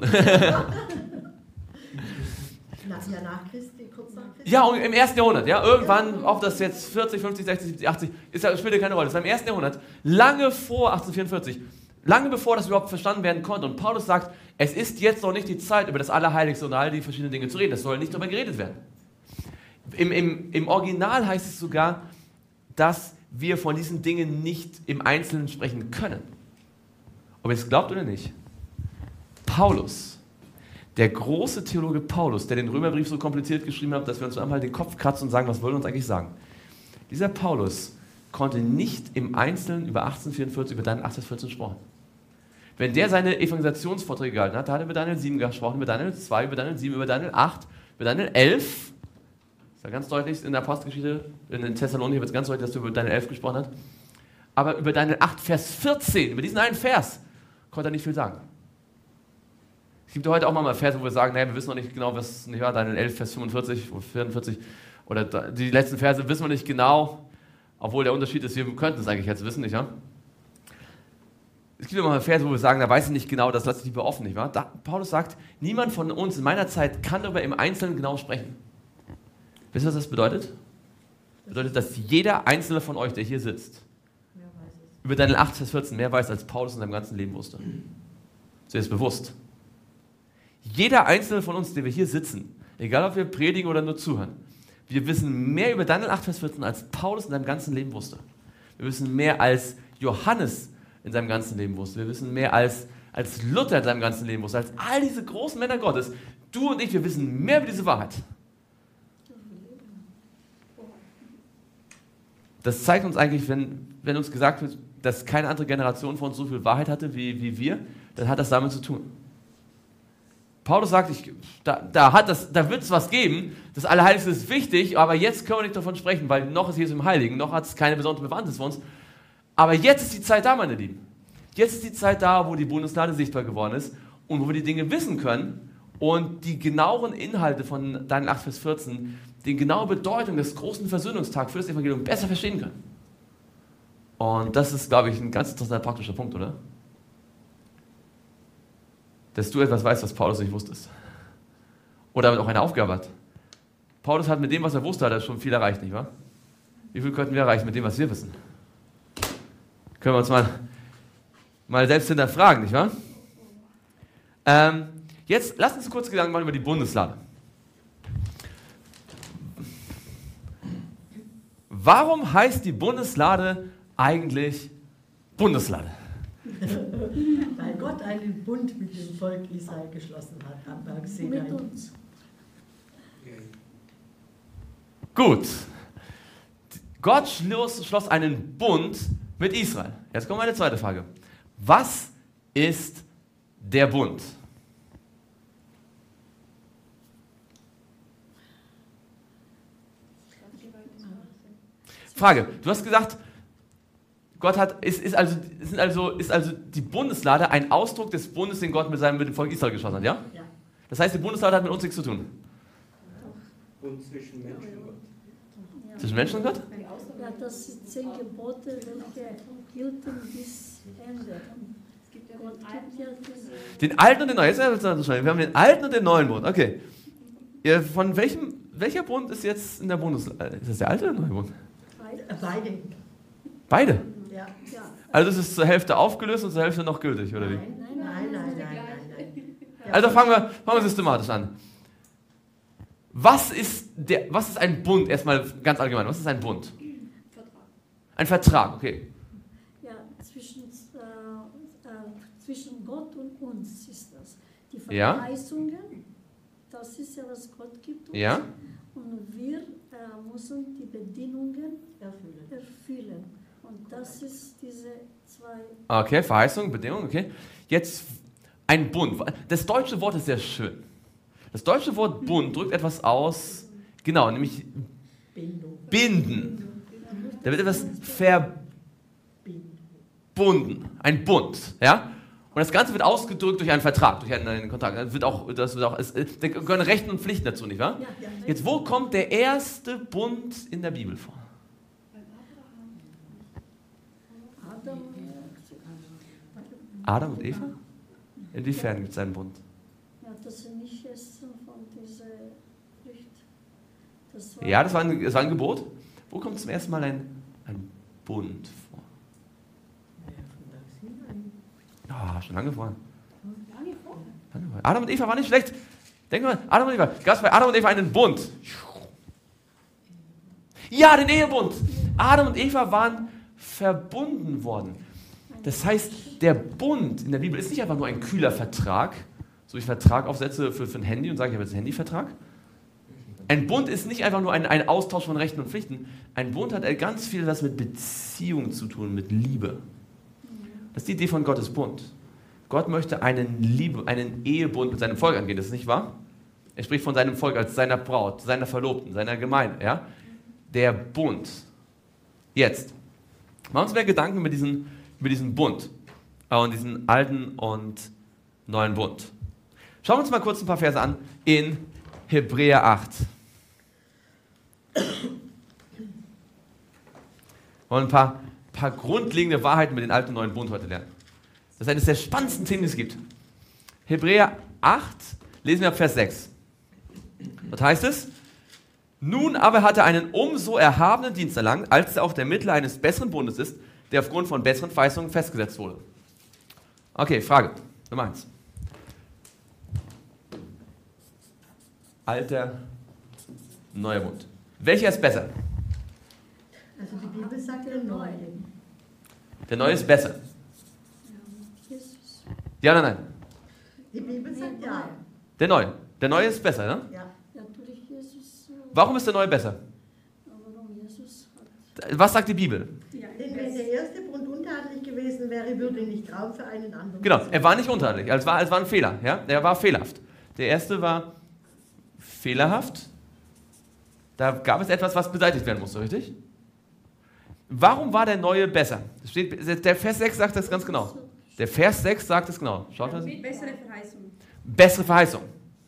Na, ja, nach Christi, kurz nach Christi. Ja, und im ersten Jahrhundert, ja, irgendwann, ob das jetzt vierzig, fünfzig, sechzig, siebzig, achtzig, ist ja, spielt ja keine Rolle. Das war im ersten Jahrhundert, lange vor achtzehnhundertvierundvierzig, lange bevor das überhaupt verstanden werden konnte. Und Paulus sagt, es ist jetzt noch nicht die Zeit, über das Allerheiligste und all die verschiedenen Dinge zu reden. Es soll nicht darüber geredet werden. Im, im, Im Original heißt es sogar, dass wir von diesen Dingen nicht im Einzelnen sprechen können. Ob ihr es glaubt oder nicht, Paulus, der große Theologe Paulus, der den Römerbrief so kompliziert geschrieben hat, dass wir uns einmal den Kopf kratzen und sagen, was wollen wir uns eigentlich sagen? Dieser Paulus konnte nicht im Einzelnen über achtzehnhundertvierundvierzig, über Daniel acht Vers vierzehn sprechen. Wenn der seine Evangelisationsvorträge gehalten hat, da hat er über Daniel sieben gesprochen, über Daniel zwei, über Daniel sieben, über Daniel acht, über Daniel elf. Das ist ja ganz deutlich in der Apostelgeschichte, in den Thessalonicher wird es ganz deutlich, dass er über Daniel elf gesprochen hat. Aber über Daniel acht Vers vierzehn, über diesen einen Vers, konnte er nicht viel sagen. Es gibt ja heute auch mal Verse, wo wir sagen, naja, wir wissen noch nicht genau, was nicht wahr, Daniel elf, Vers fünfundvierzig oder vierundvierzig oder die letzten Verse wissen wir nicht genau, obwohl der Unterschied ist, wir könnten es eigentlich jetzt wissen, nicht wahr? es gibt immer mal Verse, wo wir sagen, da weiß ich nicht genau, das lasse ich lieber offen, nicht wahr? Da, Paulus sagt, niemand von uns in meiner Zeit kann darüber im Einzelnen genau sprechen. Wisst ihr, was das bedeutet? Das bedeutet, dass jeder Einzelne von euch, der hier sitzt, über Daniel acht, Vers vierzehn mehr weiß, als Paulus in seinem ganzen Leben wusste. So ist bewusst. Jeder Einzelne von uns, der wir hier sitzen, egal ob wir predigen oder nur zuhören, wir wissen mehr über Daniel acht, Vers vierzehn, als Paulus in seinem ganzen Leben wusste. Wir wissen mehr, als Johannes in seinem ganzen Leben wusste. Wir wissen mehr, als, als Luther in seinem ganzen Leben wusste, als all diese großen Männer Gottes. Du und ich, wir wissen mehr über diese Wahrheit. Das zeigt uns eigentlich, wenn, wenn uns gesagt wird, dass keine andere Generation von uns so viel Wahrheit hatte wie, wie wir, dann hat das damit zu tun. Paulus sagt, ich, da, da, hat das, da wird es was geben, das Allerheiligste ist wichtig, aber jetzt können wir nicht davon sprechen, weil noch ist Jesus im Heiligen, noch hat es keine besondere Bewandtnis für uns. Aber jetzt ist die Zeit da, meine Lieben. Jetzt ist die Zeit da, wo die Bundeslade sichtbar geworden ist und wo wir die Dinge wissen können und die genaueren Inhalte von Daniel acht, Vers vierzehn, die genaue Bedeutung des großen Versöhnungstags für das Evangelium besser verstehen können. Und das ist, glaube ich, ein ganz interessanter praktischer Punkt, oder? Dass du etwas weißt, was Paulus nicht wusste. Oder damit auch eine Aufgabe hat. Paulus hat mit dem, was er wusste, hat er schon viel erreicht, nicht wahr? Wie viel könnten wir erreichen mit dem, was wir wissen? Können wir uns mal, mal selbst hinterfragen, nicht wahr? Ähm, jetzt lasst uns kurz Gedanken machen über die Bundeslade. Warum heißt die Bundeslade eigentlich Bundeslade? Weil Gott einen Bund mit dem Volk Israel geschlossen hat am Berg Sinai. Mit uns. Gut. Gott schloss, schloss einen Bund mit Israel. Jetzt kommt meine zweite Frage. Was ist der Bund? Frage, du hast gesagt, Gott hat, ist, ist, also, ist, also, ist also die Bundeslade ein Ausdruck des Bundes, den Gott mit, seinem, mit dem Volk Israel geschlossen hat, ja? Ja. Das heißt, die Bundeslade hat mit uns nichts zu tun. Und zwischen Menschen und Gott. Ja. Zwischen Menschen und Gott? Ja, das sind zehn Gebote, welche hielten bis Ende. Es gibt ja Gott den gibt alten ja diese. Den alten und den neuen. Jetzt werden wir unterscheiden. Wir haben den alten und den neuen Bund. Okay. Ja, von welchem, welcher Bund ist jetzt in der Bundeslade? Ist das der alte oder der neue Bund? Äh, Beide. Beide? Ja. Ja. Also es ist zur Hälfte aufgelöst und zur Hälfte noch gültig, oder wie? Nein, Nein, nein, nein, nein, nein. Ja. Also fangen wir, fangen wir systematisch an. Was ist, der, was ist ein Bund? Erstmal ganz allgemein. Was ist ein Bund? Vertrag. Ein Vertrag, okay. Ja, zwischen, äh, äh, zwischen Gott und uns ist das. Die Ja. Verheißungen, das ist ja, was Gott gibt uns. Ja? Und wir äh, müssen die Bedingungen Erfüllen. erfüllen. Und das ist diese zwei. Okay, Verheißung, Bedingung, okay. Jetzt ein Bund. Das deutsche Wort ist sehr schön. Das deutsche Wort Bund drückt etwas aus, genau, nämlich Bindung. binden. Da wird etwas verbunden. Ein Bund, ja? Und das Ganze wird ausgedrückt durch einen Vertrag, durch einen, einen Kontrakt. Das wird auch, das wird auch, es, da gehören Rechte und Pflichten dazu, nicht wahr? Ja, ja. Jetzt, wo kommt der erste Bund in der Bibel vor? Adam, Adam und Eva? Inwiefern gibt es einen Bund? ja, dass sie nicht essen von dieser Frucht. Das war Ja, das war ein, das war ein Gebot. Wo kommt zum ersten Mal ein, ein Bund vor? Ah, schon lange vor. Lange vor. Lange vor. Adam und Eva waren nicht schlecht. Denk mal, Adam und Eva. Gab es bei Adam und Eva einen Bund? Ja, den Ehebund. Adam und Eva waren verbunden worden. Das heißt, der Bund in der Bibel ist nicht einfach nur ein kühler Vertrag, so ich Vertrag aufsetze für, für ein Handy und sage, ich habe jetzt einen Handyvertrag. Ein Bund ist nicht einfach nur ein, ein Austausch von Rechten und Pflichten. Ein Bund hat ganz viel was mit Beziehung zu tun, mit Liebe. Das ist die Idee von Gottes Bund. Gott möchte einen, Liebe, einen Ehebund mit seinem Volk angehen, das ist nicht wahr? Er spricht von seinem Volk als seiner Braut, seiner Verlobten, seiner Gemeinde. Ja? Der Bund. Jetzt, machen wir uns mehr Gedanken über diesen, über diesen Bund äh, und diesen alten und neuen Bund. Schauen wir uns mal kurz ein paar Verse an in Hebräer acht. Wir wollen ein paar, paar grundlegende Wahrheiten mit dem alten und neuen Bund heute lernen. Das ist eines der spannendsten Themen, die es gibt. Hebräer acht, lesen wir ab Vers sechs. Dort heißt es, nun aber hat er einen umso erhabenen Dienst erlangt, als er auch der Mittler eines besseren Bundes ist, der aufgrund von besseren Verheißungen festgesetzt wurde. Okay, Frage Nummer eins. Alter, neuer Bund. Welcher ist besser? Also die Bibel sagt der Neue. Der neue ist besser. Jesus. Ja oder nein? Die Bibel sagt ja. Der neue. Der neue ist besser, ne? Ja. Ja, durch Jesus. äh, Warum ist der neue besser? Warum Jesus hat. Was sagt die Bibel? Ja, Denn wenn der erste Bund untadelig gewesen wäre, würde nicht Raum für einen anderen. Genau, sein. er war nicht untadelig, es war, es war ein Fehler. Ja? Er war fehlerhaft. Der erste war fehlerhaft. Da gab es etwas, was beseitigt werden musste, richtig? Warum war der neue besser? Das steht, der Vers sechs sagt das ganz genau. Der Vers sechs sagt es genau. Schaut das. mit bessere Verheißung. Bessere Verheißung.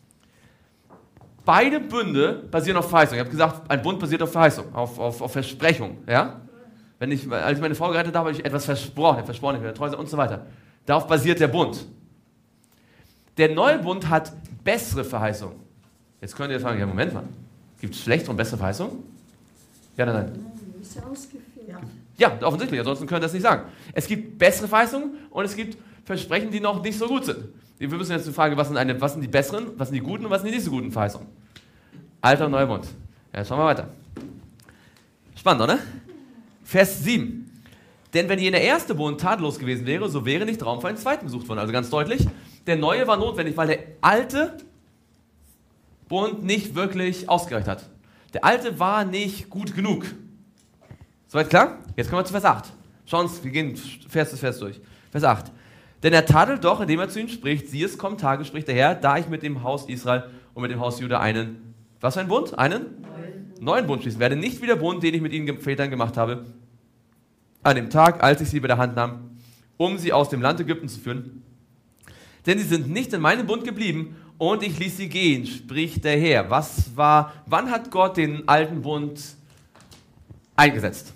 Beide Bünde basieren auf Verheißung. Ich habe gesagt, ein Bund basiert auf Verheißung, auf, auf, auf Versprechung. Ja? Wenn ich, als ich meine Frau gerettet habe, habe ich etwas versprochen, ich habe versprochen, ich werde treu sein und so weiter. Darauf basiert der Bund. Der neue Bund hat bessere Verheißung. Jetzt könnt ihr fragen, ja Moment mal, gibt es schlechtere und bessere Verheißung? Ja oder nein? Nein, ist ja ausgeführt. Ja. Ja, offensichtlich, ansonsten könnt ihr das nicht sagen. Es gibt bessere Verheißungen und es gibt Versprechen, die noch nicht so gut sind. Wir müssen jetzt die Frage, was sind, eine, was sind die besseren, was sind die guten und was sind die nicht so guten Verheißungen? Alter und neuer Bund. Ja, jetzt schauen wir weiter. Spannend, oder? Vers sieben. Denn wenn jener erste Bund tadellos gewesen wäre, so wäre nicht Raum für einen zweiten besucht worden. Also ganz deutlich, der neue war notwendig, weil der alte Bund nicht wirklich ausgereicht hat. Der alte war nicht gut genug. Soweit klar? Jetzt kommen wir zu Vers acht. Schauen uns, wir gehen Vers für Vers durch. Vers acht. Denn er tadelt doch, indem er zu ihnen spricht, siehe, es kommen Tage, spricht der Herr, da ich mit dem Haus Israel und mit dem Haus Juda einen, was für ein Bund? Einen? Neuen, neuen Bund schließen werde. Nicht wie der Bund, den ich mit ihren Vätern gemacht habe, an dem Tag, als ich sie bei der Hand nahm, um sie aus dem Land Ägypten zu führen. Denn sie sind nicht in meinem Bund geblieben und ich ließ sie gehen, spricht der Herr. Was war, wann hat Gott den alten Bund eingesetzt?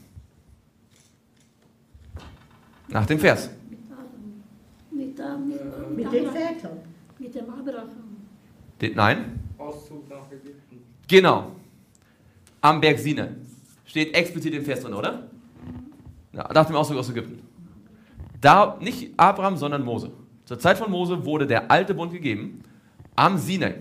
Nach dem Vers. Mit Adam. Mit, ähm, Mit den Vätern. Mit dem Abraham. Den, nein? Auszug nach Ägypten. Genau. Am Berg Sinai. Steht explizit im Vers drin, oder? Ja, nach dem Auszug aus Ägypten. Da nicht Abraham, sondern Mose. Zur Zeit von Mose wurde der alte Bund gegeben am Sinai.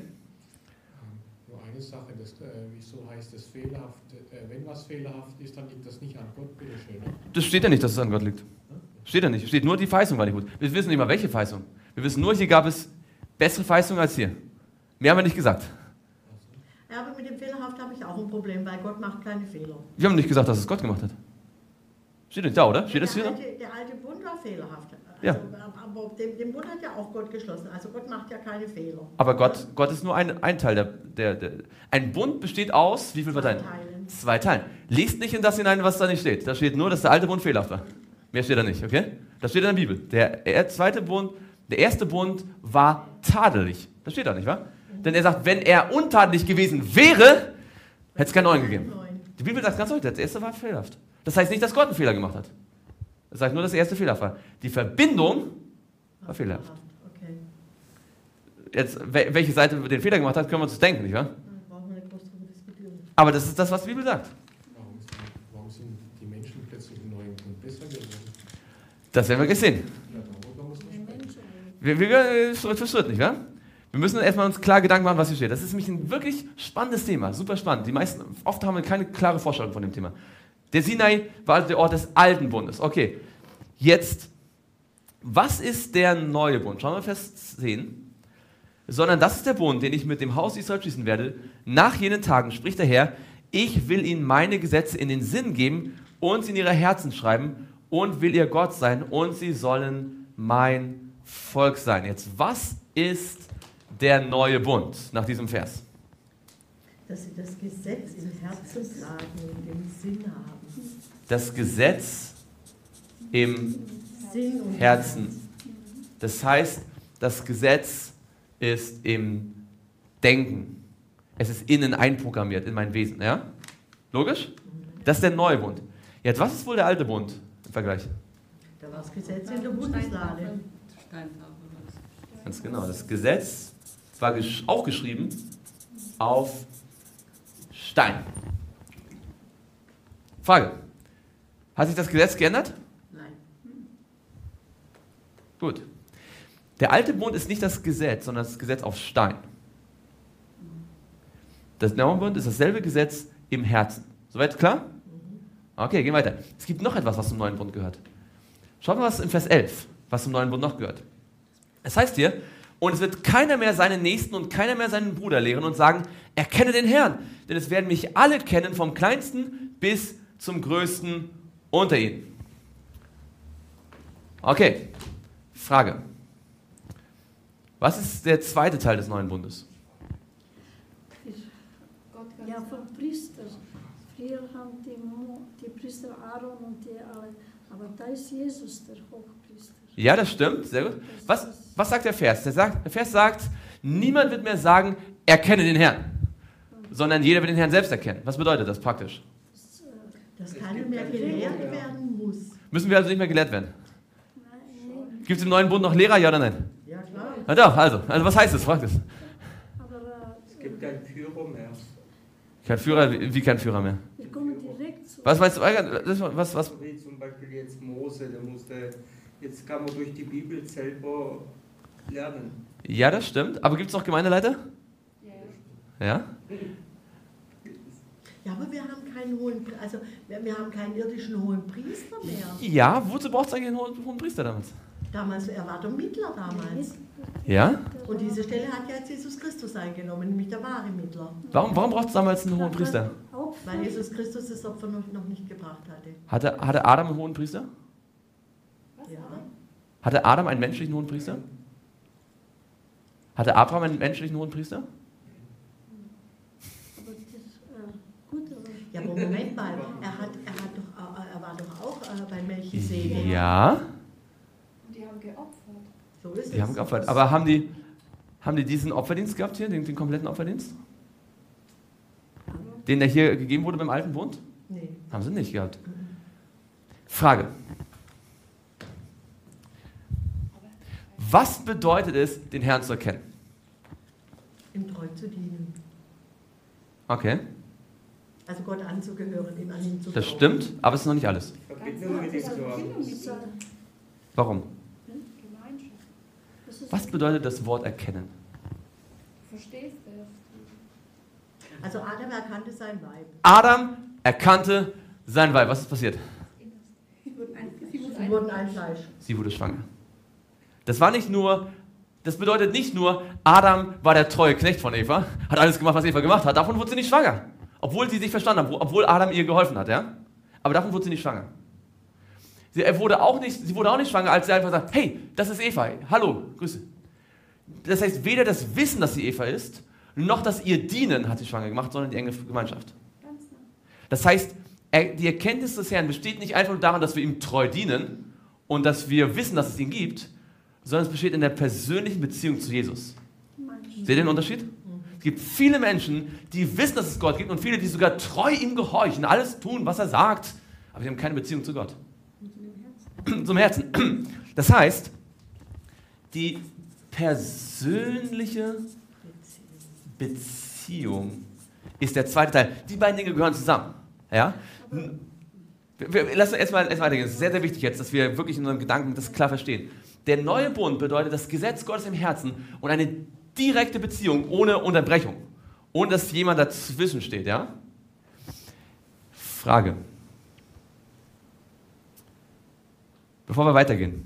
Nur eine Sache, das, äh, wieso heißt es fehlerhaft? Äh, wenn was fehlerhaft ist, dann liegt das nicht an Gott, bitteschön. Das steht ja nicht, dass es an Gott liegt. Steht ja nicht. Steht nur, die Verheißung war nicht gut. Wir wissen nicht mal, welche Verheißung. Wir wissen nur, hier gab es bessere Verheißungen als hier. Mehr haben wir nicht gesagt. Ja, aber mit dem Fehlerhaft habe ich auch ein Problem, weil Gott macht keine Fehler. Wir haben nicht gesagt, dass es Gott gemacht hat. Steht nicht da, oder? Steht das der, hier? alte, der alte Bund war fehlerhaft. Also, Ja. Aber den, den Bund hat ja auch Gott geschlossen. Also Gott macht ja keine Fehler. Aber Gott, Gott ist nur ein, ein Teil der, der, der... Ein Bund besteht aus, wie viele Parteien? Teilen. Zwei Teilen. Lest nicht in das hinein, was da nicht steht. Da steht nur, dass der alte Bund fehlerhaft war. Mehr steht da nicht, okay? Das steht in der Bibel. Der, der zweite Bund, der erste Bund war tadelig. Das steht da nicht, wahr? Denn er sagt, wenn er untadelig gewesen wäre, hätte es keinen neuen gegeben. Die Bibel sagt ganz deutlich, der erste war fehlerhaft. Das heißt nicht, dass Gott einen Fehler gemacht hat. Das sagt nur, dass der erste fehlerhaft war. Die Verbindung war fehlerhaft. Okay. Jetzt, welche Seite den Fehler gemacht hat, können wir uns denken, nicht wahr? Dann brauchen wir nicht groß darüber diskutieren. Aber das ist das, was die Bibel sagt. Warum, ist, warum sind die Menschen plötzlich im neuen Bund besser geworden? Das werden wir gleich sehen. Ja, darüber muss man sprechen. Wir, wir gehen Schritt für Schritt, nicht wahr? Wir müssen erstmal uns klar Gedanken machen, was hier steht. Das ist nämlich ein wirklich spannendes Thema, super spannend. Die meisten, oft haben wir keine klare Vorstellung von dem Thema. Der Sinai war also der Ort des alten Bundes. Okay, jetzt, was ist der neue Bund? Schauen wir Vers zehn. Sondern das ist der Bund, den ich mit dem Haus Israel schließen werde. Nach jenen Tagen spricht der Herr, ich will ihnen meine Gesetze in den Sinn geben und sie in ihre Herzen schreiben und will ihr Gott sein und sie sollen mein Volk sein. Jetzt, was ist der neue Bund nach diesem Vers? Dass sie das Gesetz im Herzen tragen und im Sinn haben. Das Gesetz im Sinn und Herzen. Das heißt, das Gesetz ist im Denken. Es ist innen einprogrammiert in mein Wesen. Ja? Logisch? Das ist der neue Bund. Jetzt, was ist wohl der alte Bund im Vergleich? Da war das Gesetz in der Bundeslade. Steintafeln war das. Ganz genau. Das Gesetz war gesch- auch geschrieben auf Stein. Frage. Hat sich das Gesetz geändert? Nein. Gut. Der alte Bund ist nicht das Gesetz, sondern das Gesetz auf Stein. Das neue Bund ist dasselbe Gesetz im Herzen. Soweit klar? Okay, gehen weiter. Es gibt noch etwas, was zum neuen Bund gehört. Schaut mal, was in Vers elf, was zum neuen Bund noch gehört. Es heißt hier, und es wird keiner mehr seinen Nächsten und keiner mehr seinen Bruder lehren und sagen, erkenne den Herrn, denn es werden mich alle kennen, vom Kleinsten bis zum Größten unter ihnen. Okay, Frage. Was ist der zweite Teil des neuen Bundes? Gott kann Ja, sagen. von Priester. Früher haben die, Mo- die Priester Aaron und die alle, aber da ist Jesus der Hochpriester. Ja, das stimmt, sehr gut. Was, was sagt der Vers? Der, sagt, der Vers sagt, niemand wird mehr sagen, erkenne den Herrn, sondern jeder wird den Herrn selbst erkennen. Was bedeutet das praktisch? Das, äh, Dass keiner mehr gelehrt werden muss. Müssen wir also nicht mehr gelehrt werden? nein, nee, Gibt es im neuen Bund noch Lehrer, ja oder nein? Ja, klar. Na doch, also, also was heißt das? Fragt es. aber Es äh, gibt keinen Führer mehr. Kein Führer, wie wie kein Führer mehr? wir kommen direkt zu. Was meinst du? Was, was? Wie zum Beispiel jetzt Mose, der musste, jetzt kann man durch die Bibel selber lernen. Ja, das stimmt. Aber gibt es noch Gemeindeleiter? Ja, ja. Ja? Ja, aber wir haben keinen hohen, Pri- also wir, wir haben keinen irdischen hohen Priester mehr. Ja, wozu braucht es eigentlich einen hohen, hohen Priester damals? Damals, er war der Mittler damals. Ja? Und diese Stelle hat ja jetzt Jesus Christus eingenommen, nämlich der wahre Mittler. Warum, warum braucht es damals einen hohen Priester? Weil Jesus Christus das Opfer noch, noch nicht gebracht hatte. Hatte, hatte Adam einen hohen Priester? Was? Ja. Hatte Adam einen menschlichen hohen Priester? Hatte Abraham einen menschlichen hohen Priester? Aber das, äh, gut, aber Ja, aber Moment mal, er, hat, er, hat doch, äh, er war doch auch äh, bei Melchisedek. Ja, Und die haben geopfert. So ist die es. haben geopfert. Aber haben die, haben die diesen Opferdienst gehabt hier, den, den kompletten Opferdienst? Den, der hier gegeben wurde beim alten Bund? Nee. Haben sie nicht gehabt. Frage. Was bedeutet es, den Herrn zu erkennen? Ihm treu zu dienen. Okay, Also Gott anzugehören, ihm an ihm zu das glauben. stimmt, aber es ist noch nicht alles. Verbindung mit ihm zu haben. Verbindung mit das, äh, ihm. Warum? Gemeinschaft. das ist Was bedeutet das Wort erkennen? Du verstehst es. Also Adam erkannte sein Weib. Adam erkannte sein Weib. Was ist passiert? Sie wurden ein, sie wurden Sie ein, wurden ein Fleisch. Sie wurde schwanger. Das war nicht nur, das bedeutet nicht nur, Adam war der treue Knecht von Eva, hat alles gemacht, was Eva gemacht hat. Davon wurde sie nicht schwanger. Obwohl sie sich verstanden hat, obwohl Adam ihr geholfen hat, ja? Aber davon wurde sie nicht schwanger. Sie, er wurde auch nicht, sie wurde auch nicht schwanger, als sie einfach sagt, hey, das ist Eva, hallo, Grüße. Das heißt, weder das Wissen, dass sie Eva ist, noch das ihr Dienen hat sie schwanger gemacht, sondern die enge Gemeinschaft. ganz nah. Das heißt, er, die Erkenntnis des Herrn besteht nicht einfach nur daran, dass wir ihm treu dienen und dass wir wissen, dass es ihn gibt, sondern es besteht in der persönlichen Beziehung zu Jesus. manchmal. Seht ihr den Unterschied? Es gibt viele Menschen, die wissen, dass es Gott gibt und viele, die sogar treu ihm gehorchen, alles tun, was er sagt, aber sie haben keine Beziehung zu Gott. Zum Herzen. Das heißt, die persönliche Beziehung ist der zweite Teil. Die beiden Dinge gehören zusammen. Ja? Wir, wir, lass uns erstmal erst weitergehen. Es ist sehr, sehr wichtig jetzt, dass wir wirklich in unseren Gedanken das klar verstehen. Der neue Bund bedeutet das Gesetz Gottes im Herzen und eine direkte Beziehung ohne Unterbrechung. Ohne dass jemand dazwischen steht. Ja? Frage. Bevor wir weitergehen.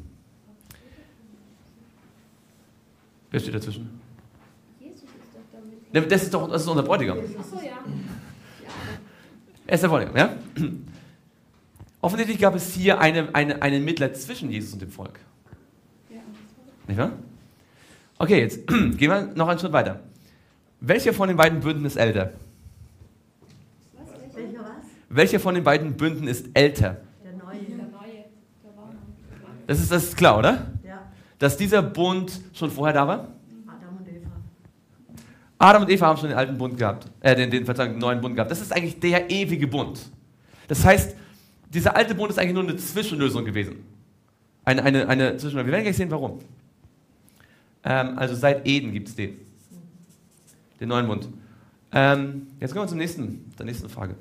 Wer steht dazwischen? Jesus ist doch damit. Das ist doch das ist unser Bräutigam. Achso, ja. Ja, Er ist der Bräutigam, ja? Offensichtlich gab es hier eine, eine, einen Mittler zwischen Jesus und dem Volk. ja. Nicht wahr? Okay, jetzt gehen wir noch einen Schritt weiter. Welcher von den beiden Bünden ist älter? Was? Welcher? Welcher was? Welcher von den beiden Bünden ist älter? Der Neue. Der neue. Der war noch. Das ist, das ist klar, oder? Ja. Dass dieser Bund schon vorher da war? Adam und Eva. Adam und Eva haben schon den alten Bund gehabt, äh, den, den, Verzeihung, den neuen Bund gehabt. Das ist eigentlich der ewige Bund. Das heißt, dieser alte Bund ist eigentlich nur eine Zwischenlösung gewesen. Eine, eine, eine Zwischenlösung. Wir werden gleich sehen, warum. Ähm, also seit Eden gibt es den. Den neuen Bund. Ähm, jetzt kommen wir zum nächsten, der nächsten Frage.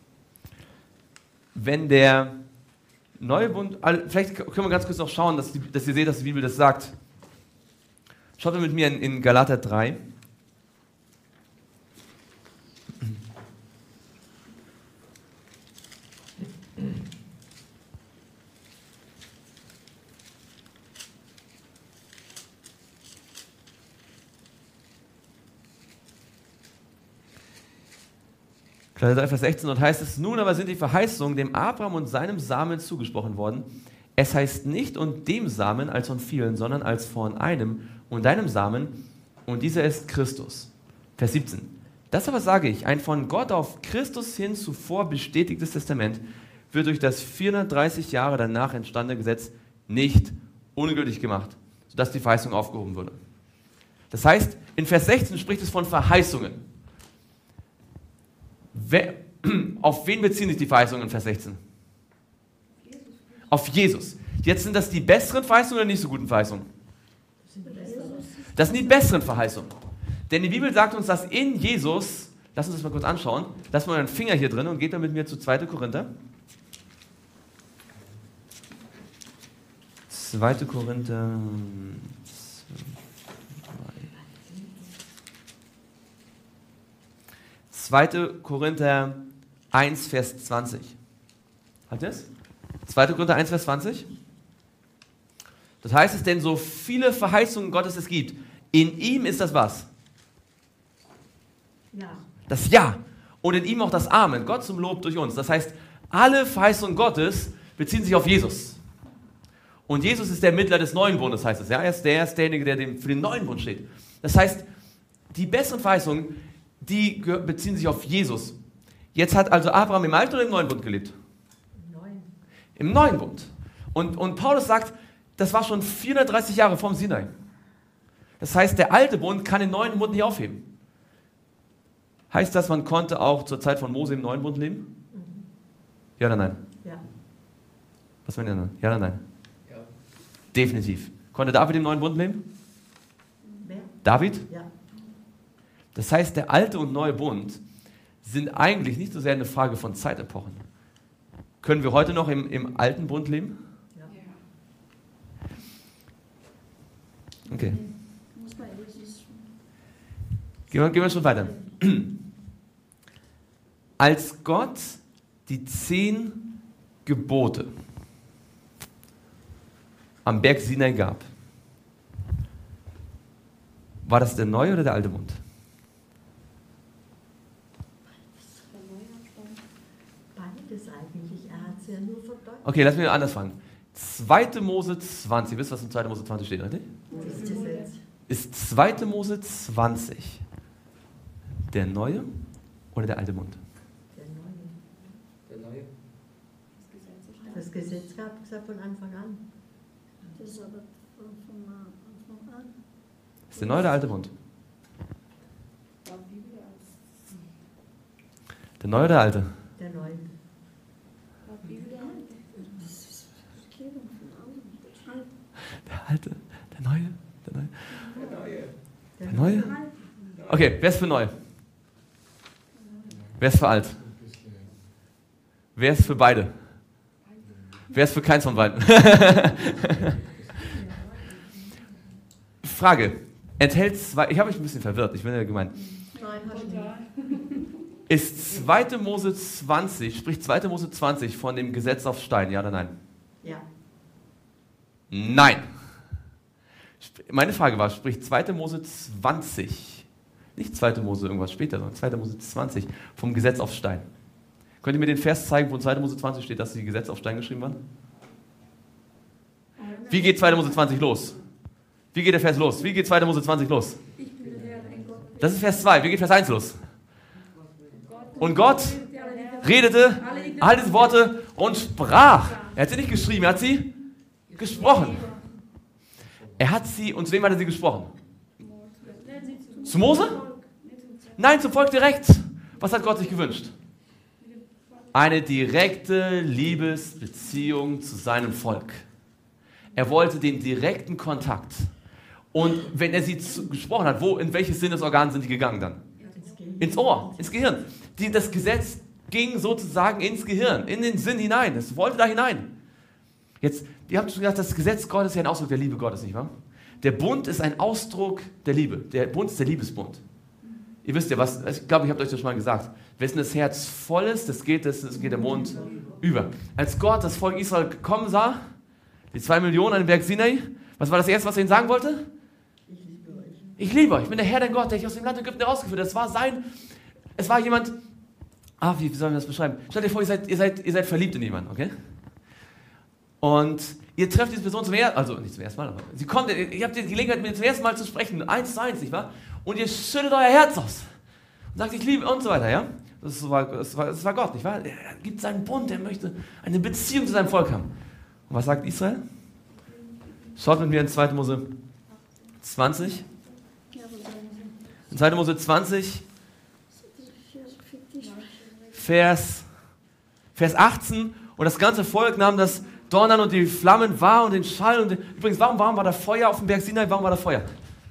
Wenn der neue Bund, also vielleicht können wir ganz kurz noch schauen, dass, die, dass ihr seht, dass die Bibel das sagt. Schaut mal mit mir in, in Galater drei. Galater drei, Vers sechzehn, dort heißt es, nun aber sind die Verheißungen dem Abraham und seinem Samen zugesprochen worden. Es heißt nicht und dem Samen als von vielen, sondern als von einem und deinem Samen, und dieser ist Christus. Vers siebzehn. Das aber sage ich, ein von Gott auf Christus hin zuvor bestätigtes Testament wird durch das vierhundertdreißig Jahre danach entstandene Gesetz nicht ungültig gemacht, sodass die Verheißung aufgehoben wurde. Das heißt, in Vers sechzehn spricht es von Verheißungen. Wer, auf wen beziehen sich die Verheißungen in Vers sechzehn? Jesus. Auf Jesus. Jetzt sind das die besseren Verheißungen oder nicht so guten Verheißungen? Das sind die besseren Verheißungen. Denn die Bibel sagt uns, dass in Jesus, lass uns das mal kurz anschauen, lasst mal einen Finger hier drin und geht mal mit mir zu zweiten Korinther. zweiten Korinther zweiten Korinther eins, Vers zwanzig. Hat ihr es? zweiten Korinther eins, Vers zwanzig. Das heißt es, denn so viele Verheißungen Gottes es gibt, in ihm ist das was? Ja. Das Ja. Und in ihm auch das Amen. Gott zum Lob durch uns. Das heißt, alle Verheißungen Gottes beziehen sich auf Jesus. Und Jesus ist der Mittler des neuen Bundes, heißt es. Ja? Er ist der, er ist derjenige, der dem, für den neuen Bund steht. Das heißt, die besseren Verheißungen, die beziehen sich auf Jesus. Jetzt hat also Abraham im Alten oder im neuen Bund gelebt? Neun. Im neuen Bund. Und, und Paulus sagt, das war schon vierhundertdreißig Jahre vorm Sinai. Das heißt, der alte Bund kann den neuen Bund nicht aufheben. Heißt das, man konnte auch zur Zeit von Mose im neuen Bund leben? Ja oder nein? Ja. Was meint ihr denn? Ja oder nein? Ja. Definitiv. Konnte David im neuen Bund leben? Wer? David? Ja. Das heißt, der alte und neue Bund sind eigentlich nicht so sehr eine Frage von Zeitepochen. Können wir heute noch im, im alten Bund leben? Ja. Okay. Muss man Jesus. Gehen wir, gehen wir schon weiter. Als Gott die zehn Gebote am Berg Sinai gab, war das der neue oder der alte Bund? Beides eigentlich. Er hat es ja nur verdeutlicht. Okay, lass mich anders fragen. zweiten Mose zwanzig, wisst ihr, was in zweiten Mose zwanzig steht, richtig? Das Gesetz. Ist zweiten Mose zwanzig der neue oder der alte Bund? Der Neue. Der neue. Das Gesetz gab es ja von Anfang an. Das ist aber von, von Anfang an. Ist der neue oder der alte Bund? War Bibel als, Der neue oder der alte? Der Neue. war Bibel als. Das ist Verkehrung von allem. Alt. Der alte, der neue, der neue. Der neue. Der neue? Okay, wer ist für neu? Wer ist für alt? Ein bisschen. Wer ist für beide? Wer ist für keins von beiden? Frage. Enthält zwei, ich habe mich ein bisschen verwirrt, ich bin ja gemeint. Nein, hast du nicht. Total. Ist zweiten Mose zwanzig, spricht zweiten Mose zwanzig von dem Gesetz auf Stein, ja oder nein? Ja. Nein. Sp- Meine Frage war, spricht zweiten Mose zwanzig, nicht zweiten Mose irgendwas später, sondern zweiten Mose zwanzig vom Gesetz auf Stein. Könnt ihr mir den Vers zeigen, wo in zweiten Mose zwanzig steht, dass die Gesetze auf Stein geschrieben waren? Wie geht zweiten Mose zwanzig los? Wie geht der Vers los? Wie geht zweiten Mose zwanzig los? Ich bin der Herr, dein Gott. Das ist Vers zwei. Wie geht Vers eins los? Gott Und Gott redete all diese Worte und sprach. Er hat sie nicht geschrieben, er hat sie gesprochen. Er hat sie, und zu wem hat er sie gesprochen? Zu Mose? Nein, zum Volk direkt. Was hat Gott sich gewünscht? Eine direkte Liebesbeziehung zu seinem Volk. Er wollte den direkten Kontakt. Und wenn er sie zu, gesprochen hat, wo, in welches Sinnesorgan sind die gegangen dann? Ins Ohr, ins Gehirn. Die, das Gesetz ging sozusagen ins Gehirn, in den Sinn hinein. Es wollte da hinein. Jetzt, ihr habt schon gesagt, das Gesetz Gottes ist ja ein Ausdruck der Liebe Gottes, nicht wahr? Der Bund ist ein Ausdruck der Liebe. Der Bund ist der Liebesbund. Ihr wisst ja was, ich glaube, ich habe euch das schon mal gesagt. Wessen das Herz voll ist, das geht, das, das geht der Mund über. Als Gott das Volk Israel kommen sah, die zwei Millionen an dem Berg Sinai, was war das Erste, was er ihnen sagen wollte? Ich liebe euch. Ich liebe euch. Ich bin der Herr, dein Gott, der dich aus dem Land Ägypten herausgeführt hat. Das war sein, es war jemand, ah, wie, wie sollen wir das beschreiben? Stellt euch vor, ihr seid, ihr seid, ihr seid verliebt in jemanden, okay? Und ihr trefft diese Person zum ersten Mal, also nicht zum ersten Mal, aber sie kommt, ihr habt die Gelegenheit, mit ihr zum ersten Mal zu sprechen, eins zu eins, nicht wahr? Und ihr schüttet euer Herz aus und sagt, ich liebe und so weiter, ja? Das war, das war, das war Gott, nicht wahr? Er gibt seinen Bund, er möchte eine Beziehung zu seinem Volk haben. Und was sagt Israel? Schaut mit mir in zweite Mose zwanzig. In zweite Mose zwanzig, Vers, Vers achtzehn. Und das ganze Volk nahm das Donnern und die Flammen wahr und den Schall. Und den, übrigens, warum, warum war da Feuer auf dem Berg Sinai? Warum war da Feuer?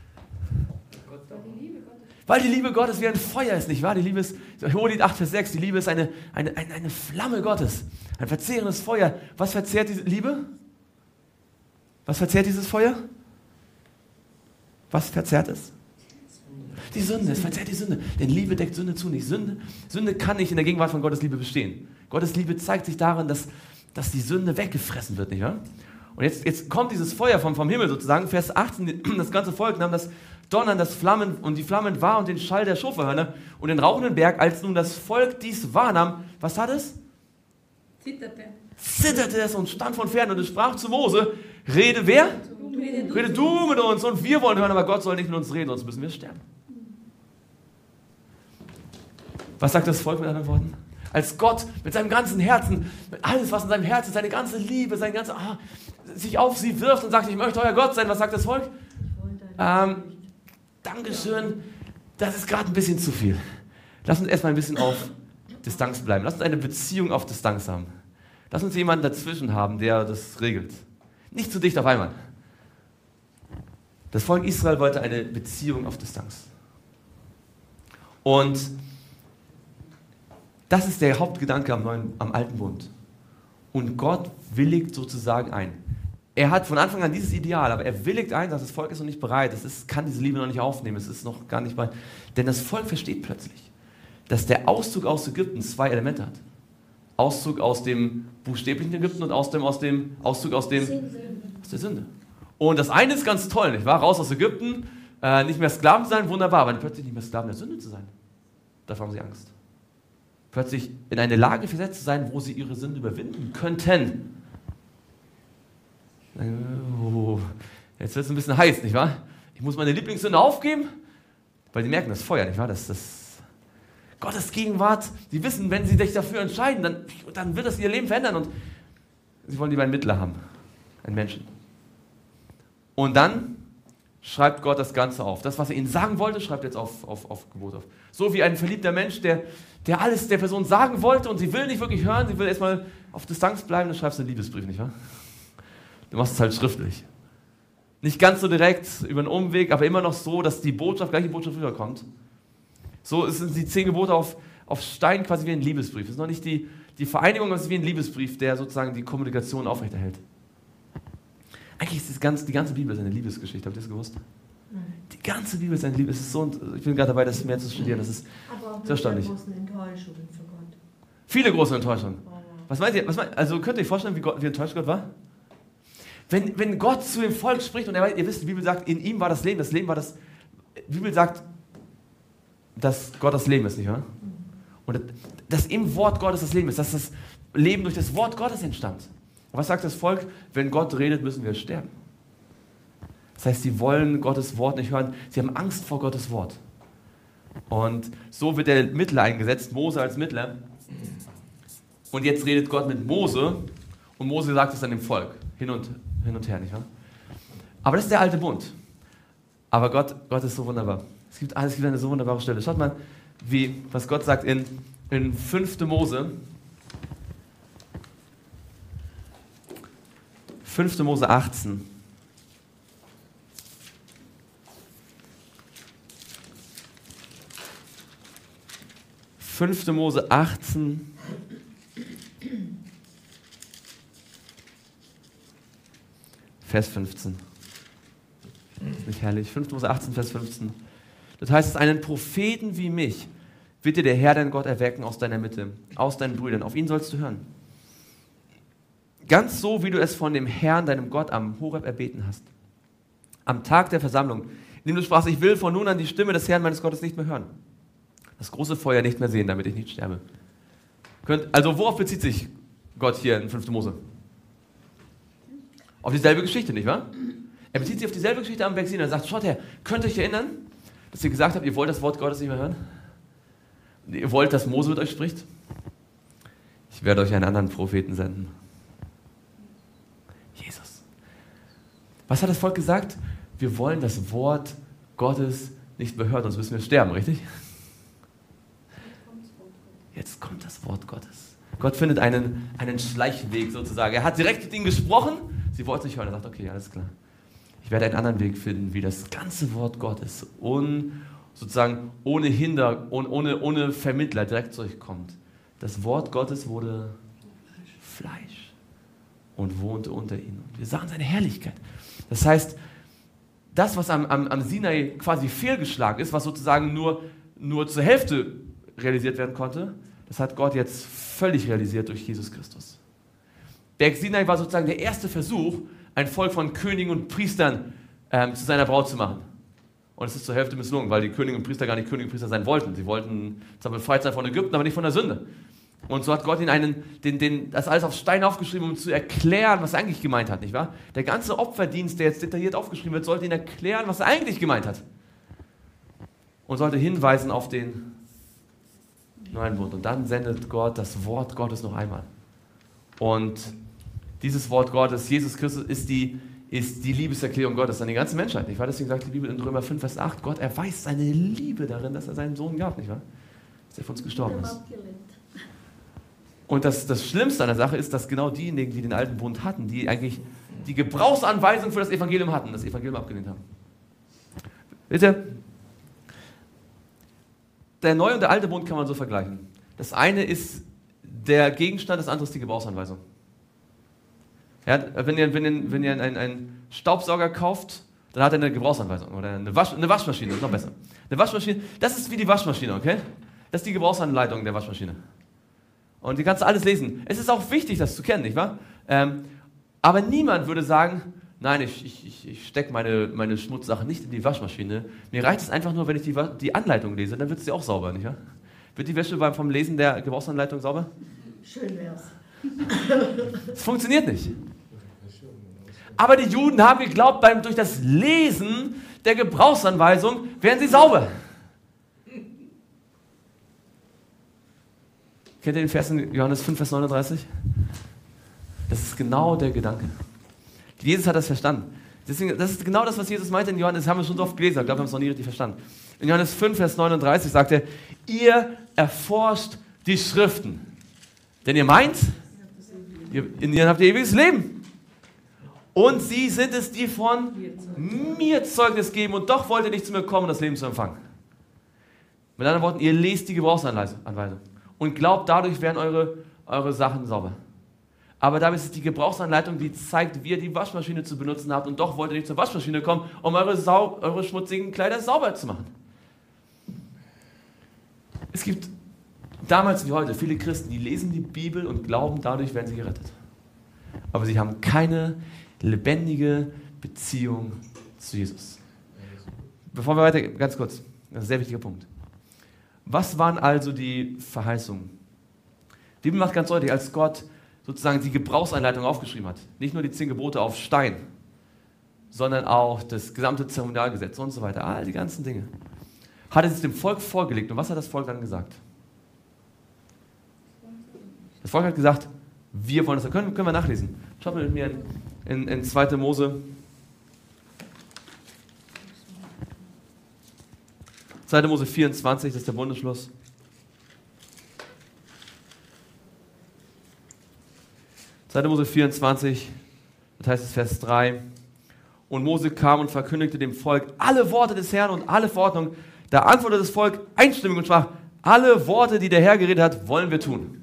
Weil die Liebe Gottes wie ein Feuer ist, nicht wahr? Die Liebe ist, Hohelied acht, Vers sechs, die Liebe ist eine, eine, eine, eine Flamme Gottes. Ein verzehrendes Feuer. Was verzehrt diese Liebe? Was verzehrt dieses Feuer? Was verzehrt es? Die Sünde, es verzehrt die Sünde. Denn Liebe deckt Sünde zu nicht. Sünde, Sünde kann nicht in der Gegenwart von Gottes Liebe bestehen. Gottes Liebe zeigt sich darin, dass, dass die Sünde weggefressen wird, nicht wahr? Und jetzt, jetzt kommt dieses Feuer vom, vom Himmel sozusagen, Vers achtzehn, das ganze Volk nahm das Donnern, das Flammen und die Flammen wahr und den Schall der Schofahörner und den rauchenden Berg, als nun das Volk dies wahrnahm, was tat es? Zitterte. Zitterte es und stand von fern und es sprach zu Mose, rede wer? Rede du. Rede du mit uns und wir wollen hören, aber Gott soll nicht mit uns reden, sonst müssen wir sterben. Was sagt das Volk mit anderen Worten? Als Gott mit seinem ganzen Herzen, mit alles, was in seinem Herzen ist, seine ganze Liebe, sein ganze, ah, sich auf sie wirft und sagt, ich möchte euer Gott sein, was sagt das Volk? Ähm, Dankeschön, das ist gerade ein bisschen zu viel. Lass uns erstmal ein bisschen auf Distanz bleiben. Lass uns eine Beziehung auf Distanz haben. Lass uns jemanden dazwischen haben, der das regelt. Nicht zu dicht auf einmal. Das Volk Israel wollte eine Beziehung auf Distanz. Und das ist der Hauptgedanke am, neuen, am alten Bund. Und Gott willigt sozusagen ein. Er hat von Anfang an dieses Ideal, aber er willigt ein, dass das Volk ist noch nicht bereit. Es ist, kann diese Liebe noch nicht aufnehmen. Es ist noch gar nicht bereit. Denn das Volk versteht plötzlich, dass der Auszug aus Ägypten zwei Elemente hat. Auszug aus dem buchstäblichen Ägypten und aus dem, aus dem Auszug aus, dem, aus der Sünde. Und das eine ist ganz toll, nicht wahr? Raus aus Ägypten, äh, nicht mehr Sklaven zu sein, wunderbar, aber plötzlich nicht mehr Sklaven der Sünde zu sein. Davor haben sie Angst. Plötzlich in eine Lage versetzt zu sein, wo sie ihre Sünde überwinden könnten. Oh, jetzt wird es ein bisschen heiß, nicht wahr? Ich muss meine Lieblingssünde aufgeben, weil die merken das Feuer, nicht wahr? Das, das Gottes Gegenwart, sie wissen, wenn sie sich dafür entscheiden, dann, dann wird das ihr Leben verändern und sie wollen lieber einen Mittler haben, einen Menschen. Und dann schreibt Gott das Ganze auf. Das, was er ihnen sagen wollte, schreibt er jetzt auf, auf, auf Gebot auf. So wie ein verliebter Mensch, der, der alles der Person sagen wollte und sie will nicht wirklich hören, sie will erstmal auf Distanz bleiben, dann schreibst du einen Liebesbrief, nicht wahr? Du machst es halt schriftlich. Nicht ganz so direkt, über einen Umweg, aber immer noch so, dass die Botschaft, gleich die Botschaft rüberkommt. So sind die zehn Gebote auf, auf Stein quasi wie ein Liebesbrief. Das ist noch nicht die, die Vereinigung, das ist wie ein Liebesbrief, der sozusagen die Kommunikation aufrechterhält. Eigentlich ist das ganze, die ganze Bibel eine Liebesgeschichte. Habt ihr das gewusst? Nein. Die ganze Bibel ist eine Liebe. Es ist so, ich bin gerade dabei, das mehr zu studieren. Das ist aber sehr erstaunlich. großen Enttäuschungen für Gott. Viele große Enttäuschungen. Oh, ja. Was meint ihr? Was meint, also könnt ihr euch vorstellen, wie, Gott, wie enttäuscht Gott war? Wenn, wenn Gott zu dem Volk spricht und er, ihr wisst, die Bibel sagt, in ihm war das Leben. Das Leben war das. Die Bibel sagt, dass Gott das Leben ist, nicht wahr? Und dass im Wort Gottes das Leben ist, dass das Leben durch das Wort Gottes entstand. Und was sagt das Volk? Wenn Gott redet, müssen wir sterben. Das heißt, sie wollen Gottes Wort nicht hören. Sie haben Angst vor Gottes Wort. Und so wird der Mittler eingesetzt, Mose als Mittler. Und jetzt redet Gott mit Mose und Mose sagt es dann dem Volk. Hin und, hin und her, nicht wahr? Aber das ist der alte Bund. Aber Gott, Gott ist so wunderbar. Es gibt, es gibt eine so wunderbare Stelle. Schaut mal, wie, was Gott sagt in, in fünfte Mose. fünfte Mose achtzehn. fünfte Mose achtzehn. Vers fünfzehn. Ist nicht herrlich? fünfte Mose achtzehn, Vers fünfzehn. Das heißt, einen Propheten wie mich wird dir der Herr, dein Gott, erwecken aus deiner Mitte, aus deinen Brüdern. Auf ihn sollst du hören. Ganz so, wie du es von dem Herrn, deinem Gott, am Horeb erbeten hast. Am Tag der Versammlung, in dem du sprachst, ich will von nun an die Stimme des Herrn meines Gottes nicht mehr hören. Das große Feuer nicht mehr sehen, damit ich nicht sterbe. Also worauf bezieht sich Gott hier in fünfte Mose? Auf dieselbe Geschichte, nicht wahr? Er bezieht sich auf dieselbe Geschichte am Berg Sinai und sagt, schaut her, könnt ihr euch erinnern, dass ihr gesagt habt, ihr wollt das Wort Gottes nicht mehr hören? Ihr wollt, dass Mose mit euch spricht? Ich werde euch einen anderen Propheten senden. Jesus. Was hat das Volk gesagt? Wir wollen das Wort Gottes nicht mehr hören, sonst müssen wir sterben, richtig? Jetzt kommt das Wort Gottes. Gott findet einen, einen Schleichweg sozusagen. Er hat direkt mit ihnen gesprochen, sie wollten nicht hören. Er sagt, okay, alles klar. Ich werde einen anderen Weg finden, wie das ganze Wort Gottes un, sozusagen ohne Hinder, ohne, ohne Vermittler direkt zu euch kommt. Das Wort Gottes wurde Fleisch und wohnte unter ihnen. Und wir sahen seine Herrlichkeit. Das heißt, das, was am, am, am Sinai quasi fehlgeschlagen ist, was sozusagen nur, nur zur Hälfte realisiert werden konnte, das hat Gott jetzt völlig realisiert durch Jesus Christus. Berg Sinai war sozusagen der erste Versuch, ein Volk von Königen und Priestern ähm, zu seiner Braut zu machen. Und es ist zur Hälfte misslungen, weil die Könige und Priester gar nicht Könige und Priester sein wollten. Sie wollten zwar befreit sein von Ägypten, aber nicht von der Sünde. Und so hat Gott ihnen einen, den, den, das alles auf Stein aufgeschrieben, um zu erklären, was er eigentlich gemeint hat, nicht wahr? Der ganze Opferdienst, der jetzt detailliert aufgeschrieben wird, sollte ihnen erklären, was er eigentlich gemeint hat. Und sollte hinweisen auf den neuen Bund. Und dann sendet Gott das Wort Gottes noch einmal. Und dieses Wort Gottes, Jesus Christus, ist die, ist die Liebeserklärung Gottes an die ganze Menschheit. Nicht wahr? Deswegen sagt die Bibel in Römer fünf, Vers acht, Gott erweist seine Liebe darin, dass er seinen Sohn gab, nicht wahr? Dass er für uns gestorben ist. Und das, das Schlimmste an der Sache ist, dass genau diejenigen, die den alten Bund hatten, die eigentlich die Gebrauchsanweisung für das Evangelium hatten, das Evangelium abgelehnt haben. Bitte? Der neue und der alte Bund kann man so vergleichen. Das eine ist der Gegenstand, das andere ist die Gebrauchsanweisung. Ja, wenn ihr, wenn ihr, wenn ihr einen, einen Staubsauger kauft, dann hat er eine Gebrauchsanweisung. Oder eine, Wasch, eine Waschmaschine, das ist noch besser. Eine Waschmaschine, das ist wie die Waschmaschine, okay? Das ist die Gebrauchsanleitung der Waschmaschine. Und die kannst du alles lesen. Es ist auch wichtig, das zu kennen, nicht wahr? Ähm, aber niemand würde sagen, nein, ich, ich, ich stecke meine, meine Schmutzsachen nicht in die Waschmaschine. Mir reicht es einfach nur, wenn ich die, die Anleitung lese, dann wird sie auch sauber, nicht wahr? Wird die Wäsche beim, vom Lesen der Gebrauchsanleitung sauber? Schön wär's. Es funktioniert nicht. Aber die Juden haben geglaubt, beim, durch das Lesen der Gebrauchsanweisung werden sie sauber. Kennt ihr den Vers in Johannes fünf, Vers neununddreißig? Das ist genau der Gedanke. Jesus hat das verstanden. Deswegen, das ist genau das, was Jesus meinte in Johannes. Das haben wir schon so oft gelesen, ich glaube, wir haben es noch nie richtig verstanden. In Johannes fünf, Vers neununddreißig sagt er, ihr erforscht die Schriften. Denn ihr meint, ihr, in ihnen habt ihr ewiges Leben. Und sie sind es, die von mir Zeugnis geben und doch wollt ihr nicht zu mir kommen, um das Leben zu empfangen. Mit anderen Worten, ihr lest die Gebrauchsanweisung und glaubt, dadurch werden eure, eure Sachen sauber. Aber damit ist es die Gebrauchsanleitung, die zeigt, wie ihr die Waschmaschine zu benutzen habt und doch wollt ihr nicht zur Waschmaschine kommen, um eure, sau eure schmutzigen Kleider sauber zu machen. Es gibt damals wie heute viele Christen, die lesen die Bibel und glauben, dadurch werden sie gerettet. Aber sie haben keine lebendige Beziehung zu Jesus. Bevor wir weitergehen, ganz kurz, das ist ein sehr wichtiger Punkt. Was waren also die Verheißungen? Die Bibel macht ganz deutlich, als Gott sozusagen die Gebrauchsanleitung aufgeschrieben hat, nicht nur die zehn Gebote auf Stein, sondern auch das gesamte Zeremonialgesetz und so weiter, all die ganzen Dinge, hat er es dem Volk vorgelegt. Und was hat das Volk dann gesagt? Das Volk hat gesagt, wir wollen das, können, können wir nachlesen. Schaut mal mit mir in, in, in zweite Mose. zweite Mose vierundzwanzig, das ist der Bundesschluss. zweite Mose vierundzwanzig, das heißt es Vers drei. Und Mose kam und verkündigte dem Volk alle Worte des Herrn und alle Verordnungen. Da antwortete das Volk einstimmig und sprach, Alle Worte, die der Herr geredet hat, wollen wir tun.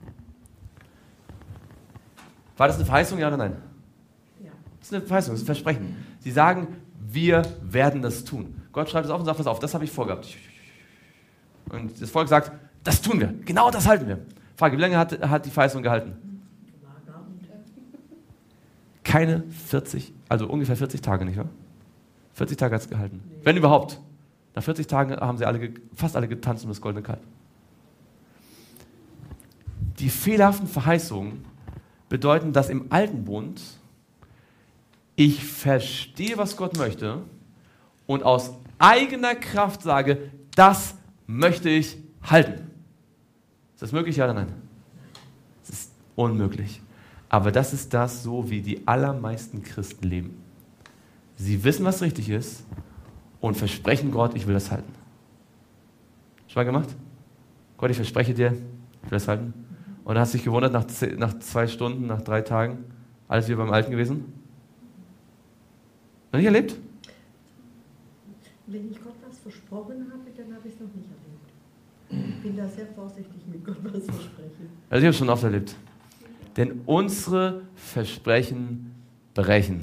War das eine Verheißung, ja oder nein? Ja. Das ist eine Verheißung, das ist ein Versprechen. Sie sagen, wir werden das tun. Gott schreibt es auf und sagt, pass auf, das habe ich vorgehabt. Und das Volk sagt, das tun wir, genau das halten wir. Frage, wie lange hat, hat die Verheißung gehalten? Keine vierzig, also ungefähr vierzig Tage, nicht wahr? vierzig Tage hat es gehalten. Nee. Wenn überhaupt. Nach vierzig Tagen haben sie alle, fast alle getanzt um das goldene Kalb. Die fehlerhaften Verheißungen bedeuten, dass im alten Bund ich verstehe, was Gott möchte und aus eigener Kraft sage, das möchte ich halten. Ist das möglich, ja oder nein? Es ist unmöglich. Aber das ist das so, wie die allermeisten Christen leben. Sie wissen, was richtig ist und versprechen Gott, ich will das halten. Schon mal gemacht? Gott, ich verspreche dir, ich will das halten. Und dann hast du dich gewundert, nach, nach zwei Stunden, nach drei Tagen, alles wieder beim Alten gewesen? Noch nicht erlebt? Wenn ich Gott was versprochen habe, dann habe ich es noch nicht erlebt. Ich bin da sehr vorsichtig mit Gott was versprechen. Also ich habe es schon oft erlebt. Denn unsere Versprechen brechen.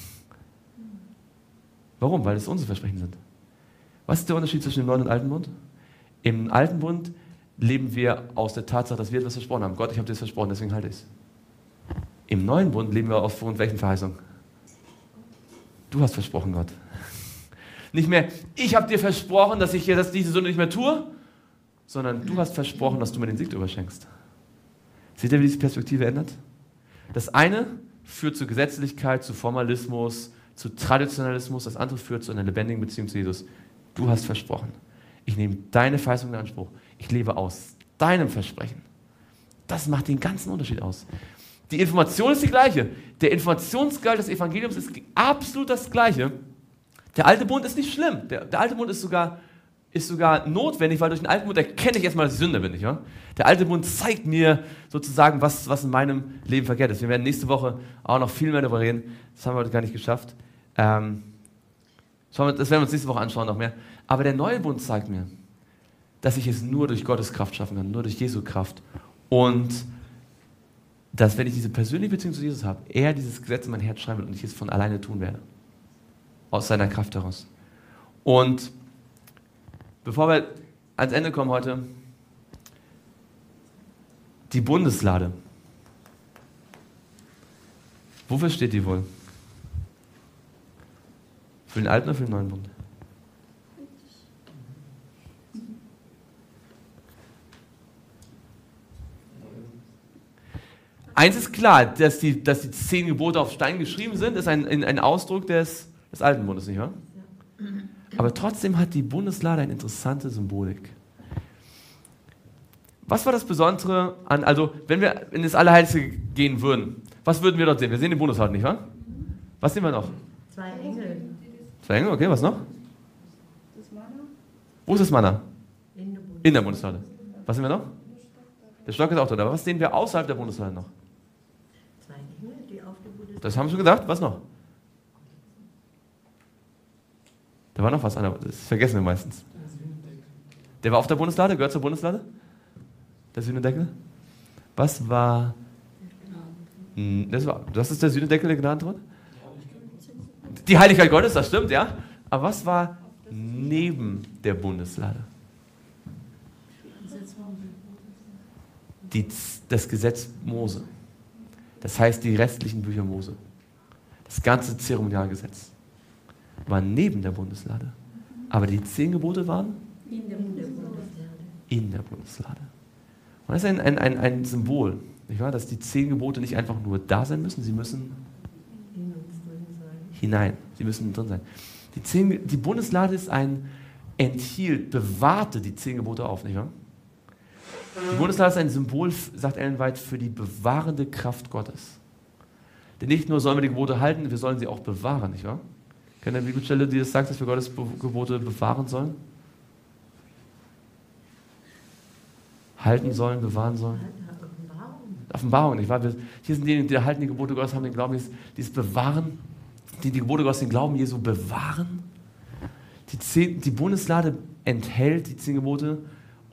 Warum? Weil es unsere Versprechen sind. Was ist der Unterschied zwischen dem Neuen und Alten Bund? Im Alten Bund leben wir aus der Tatsache, dass wir etwas versprochen haben. Gott, ich habe dir das versprochen, deswegen halte ich es. Im Neuen Bund leben wir aufgrund welchen Verheißungen? Du hast versprochen, Gott. Nicht mehr, ich habe dir versprochen, dass ich dass diese Sünde nicht mehr tue, sondern du hast versprochen, dass du mir den Sieg überschenkst. Seht ihr, wie diese Perspektive ändert? Das eine führt zu Gesetzlichkeit, zu Formalismus, zu Traditionalismus. Das andere führt zu einer lebendigen Beziehung zu Jesus. Du hast versprochen. Ich nehme deine Verheißung in Anspruch. Ich lebe aus deinem Versprechen. Das macht den ganzen Unterschied aus. Die Information ist die gleiche. Der Informationsgehalt des Evangeliums ist absolut das gleiche. Der alte Bund ist nicht schlimm. Der, der alte Bund ist sogar, ist sogar notwendig, weil durch den alten Bund erkenne ich erstmal, dass ich Sünder bin. Nicht wahr? Der alte Bund zeigt mir sozusagen, was, was in meinem Leben verkehrt ist. Wir werden nächste Woche auch noch viel mehr darüber reden. Das haben wir heute gar nicht geschafft. Ähm, das werden wir uns nächste Woche anschauen noch mehr. Aber der neue Bund zeigt mir, dass ich es nur durch Gottes Kraft schaffen kann, nur durch Jesu Kraft. Und dass, wenn ich diese persönliche Beziehung zu Jesus habe, er dieses Gesetz in mein Herz schreiben wird und ich es von alleine tun werde. Aus seiner Kraft heraus. Und bevor wir ans Ende kommen heute, die Bundeslade. Wofür steht die wohl? Für den alten oder für den neuen Bund? Eins ist klar, dass die, dass die zehn Gebote auf Stein geschrieben sind, ist ein, ein Ausdruck des, des alten Bundes, nicht wahr? Aber trotzdem hat die Bundeslade eine interessante Symbolik. Was war das Besondere an, also wenn wir in das Allerheiligste gehen würden, was würden wir dort sehen? Wir sehen die Bundeslade, nicht wahr? Was sehen wir noch? Zwei Engel. Zwei Engel, okay, was noch? Das Manna. Wo ist das Manna? In der Bundeslade. In der Bundeslade. Was sehen wir noch? Der Stock ist auch drin, aber was sehen wir außerhalb der Bundeslade noch? Zwei Engel, die auf der Bundeslade. Das haben wir schon gesagt, was noch? Da war noch was anderes, das vergessen wir meistens. Der war auf der Bundeslade, gehört zur Bundeslade? Der Sühnedeckel? Was war... Das, war, das ist der Sühnedeckel, der Gnadenthron? Die Heiligkeit Gottes, das stimmt, ja. Aber was war neben der Bundeslade? Die, das Gesetz Mose. Das heißt, die restlichen Bücher Mose. Das ganze Zeremonialgesetz war neben der Bundeslade. Aber die zehn Gebote waren In der Bundeslade. in der Bundeslade. Und das ist ein, ein, ein, ein Symbol, nicht wahr? Dass die zehn Gebote nicht einfach nur da sein müssen, sie müssen In uns drin sein. hinein. Sie müssen drin sein. Die, zehn, die Bundeslade ist ein, enthielt, bewahrte die zehn Gebote auf, nicht wahr? Die Bundeslade ist ein Symbol, sagt Ellen White, für die bewahrende Kraft Gottes. Denn nicht nur sollen wir die Gebote halten, wir sollen sie auch bewahren, nicht wahr? Kennt ihr eine Bibelstelle, die das sagt, dass wir Gottes Gebote bewahren sollen? Halten sollen, bewahren sollen? Offenbarung. Offenbarung, nicht wahr? Wir, hier sind diejenigen, die halten die Gebote Gottes, haben den Glauben, dieses, dieses Bewahren, die die Gebote Gottes, den Glauben Jesu bewahren. Die, zehn, die Bundeslade enthält die zehn Gebote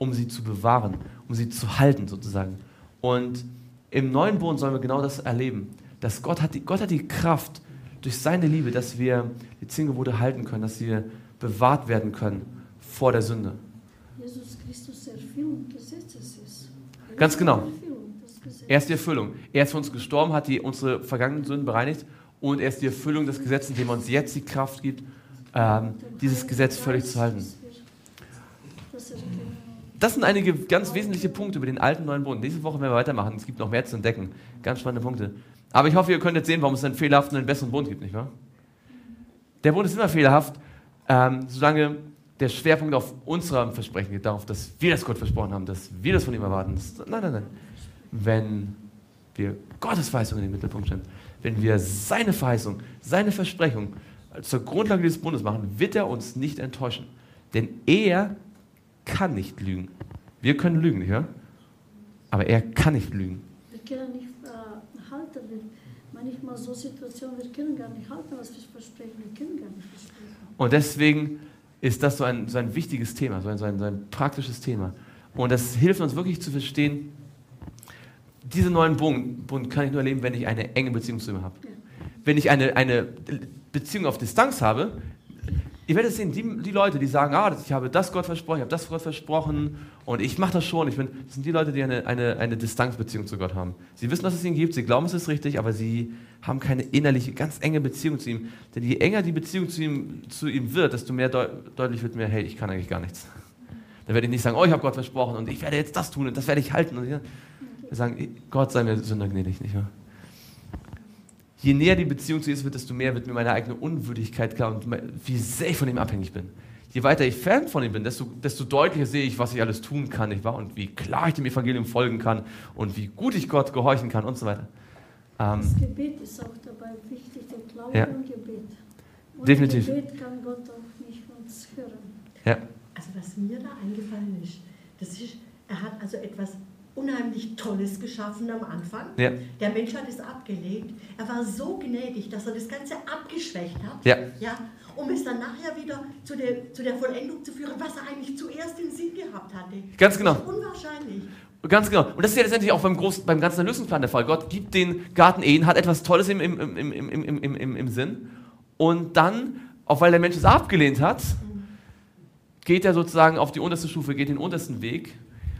um sie zu bewahren, um sie zu halten sozusagen. Und im neuen Bund sollen wir genau das erleben, dass Gott hat die, Gott hat die Kraft durch seine Liebe, dass wir die zehn Gebote halten können, dass wir bewahrt werden können vor der Sünde. Jesus Christus Erfüllung des Gesetzes ist. Er Ganz ist genau. die Erfüllung des Gesetzes. Er ist die Erfüllung. Er ist für uns gestorben, hat die, unsere vergangenen Sünden bereinigt und er ist die Erfüllung des Gesetzes, indem er uns jetzt die Kraft gibt, ähm, dieses Gesetz völlig zu halten. Dass wir das erkennen. Das sind einige ganz wesentliche Punkte über den alten und neuen Bund. Nächste Woche werden wir weitermachen. Es gibt noch mehr zu entdecken. Ganz spannende Punkte. Aber ich hoffe, ihr könnt jetzt sehen, warum es einen fehlerhaften und einen besseren Bund gibt, nicht wahr? Der Bund ist immer fehlerhaft, ähm, solange der Schwerpunkt auf unserem Versprechen geht, darauf, dass wir das Gott versprochen haben, dass wir das von ihm erwarten. Das, nein, nein, nein. Wenn wir Gottes Verheißung in den Mittelpunkt stellen, wenn wir seine Verheißung, seine Versprechung zur Grundlage dieses Bundes machen, wird er uns nicht enttäuschen. Denn er kann nicht lügen. Wir können lügen, nicht wahr? Aber er kann nicht lügen. Wir können nicht äh, halten. Wir, manchmal so Situationen, wir können gar nicht halten, was wir versprechen. Wir können gar nicht versprechen. Und deswegen ist das so ein, so ein wichtiges Thema, so ein, so, ein, so ein praktisches Thema. Und das hilft uns wirklich zu verstehen, diesen neuen Bund, Bund kann ich nur erleben, wenn ich eine enge Beziehung zu ihm habe. Ja. Wenn ich eine, eine Beziehung auf Distanz habe, ihr werdet sehen, die, die Leute, die sagen, ah, ich habe das Gott versprochen, ich habe das Gott versprochen und ich mache das schon. Ich bin, das sind die Leute, die eine, eine, eine Distanzbeziehung zu Gott haben. Sie wissen, dass es ihn gibt, sie glauben, es ist richtig, aber sie haben keine innerliche, ganz enge Beziehung zu ihm. Denn je enger die Beziehung zu ihm, zu ihm wird, desto mehr deu deutlich wird mir, hey, ich kann eigentlich gar nichts. Dann werde ich nicht sagen, oh, ich habe Gott versprochen und ich werde jetzt das tun und das werde ich halten. Und wir sagen, Gott sei mir Sünder gnädig, nicht wahr? Je näher die Beziehung zu Jesus wird, desto mehr wird mir meine eigene Unwürdigkeit klar und wie sehr ich von ihm abhängig bin. Je weiter ich fern von ihm bin, desto, desto deutlicher sehe ich, was ich alles tun kann, nicht wahr? Und wie klar ich dem Evangelium folgen kann und wie gut ich Gott gehorchen kann und so weiter. Ähm, Das Gebet ist auch dabei wichtig, der Glaube Ja. und Gebet. Ohne Definitiv. Gebet kann Gott auch nicht uns hören. ja. Also was mir da eingefallen ist, das ist, er hat also etwas unheimlich Tolles geschaffen am Anfang. Ja. Der Mensch hat es abgelegt. Er war so gnädig, dass er das Ganze abgeschwächt hat, Ja. ja, um es dann nachher wieder zu der, zu der Vollendung zu führen, was er eigentlich zuerst im Sinn gehabt hatte. Ganz genau. Das ist unwahrscheinlich. Ganz genau. Und das ist ja letztendlich auch beim, großen, beim ganzen Erlösungsplan der Fall. Gott gibt den Garten Eden, hat etwas Tolles im, im, im, im, im, im, im, im Sinn. Und dann, auch weil der Mensch es abgelehnt hat, geht er sozusagen auf die unterste Stufe, geht den untersten Weg,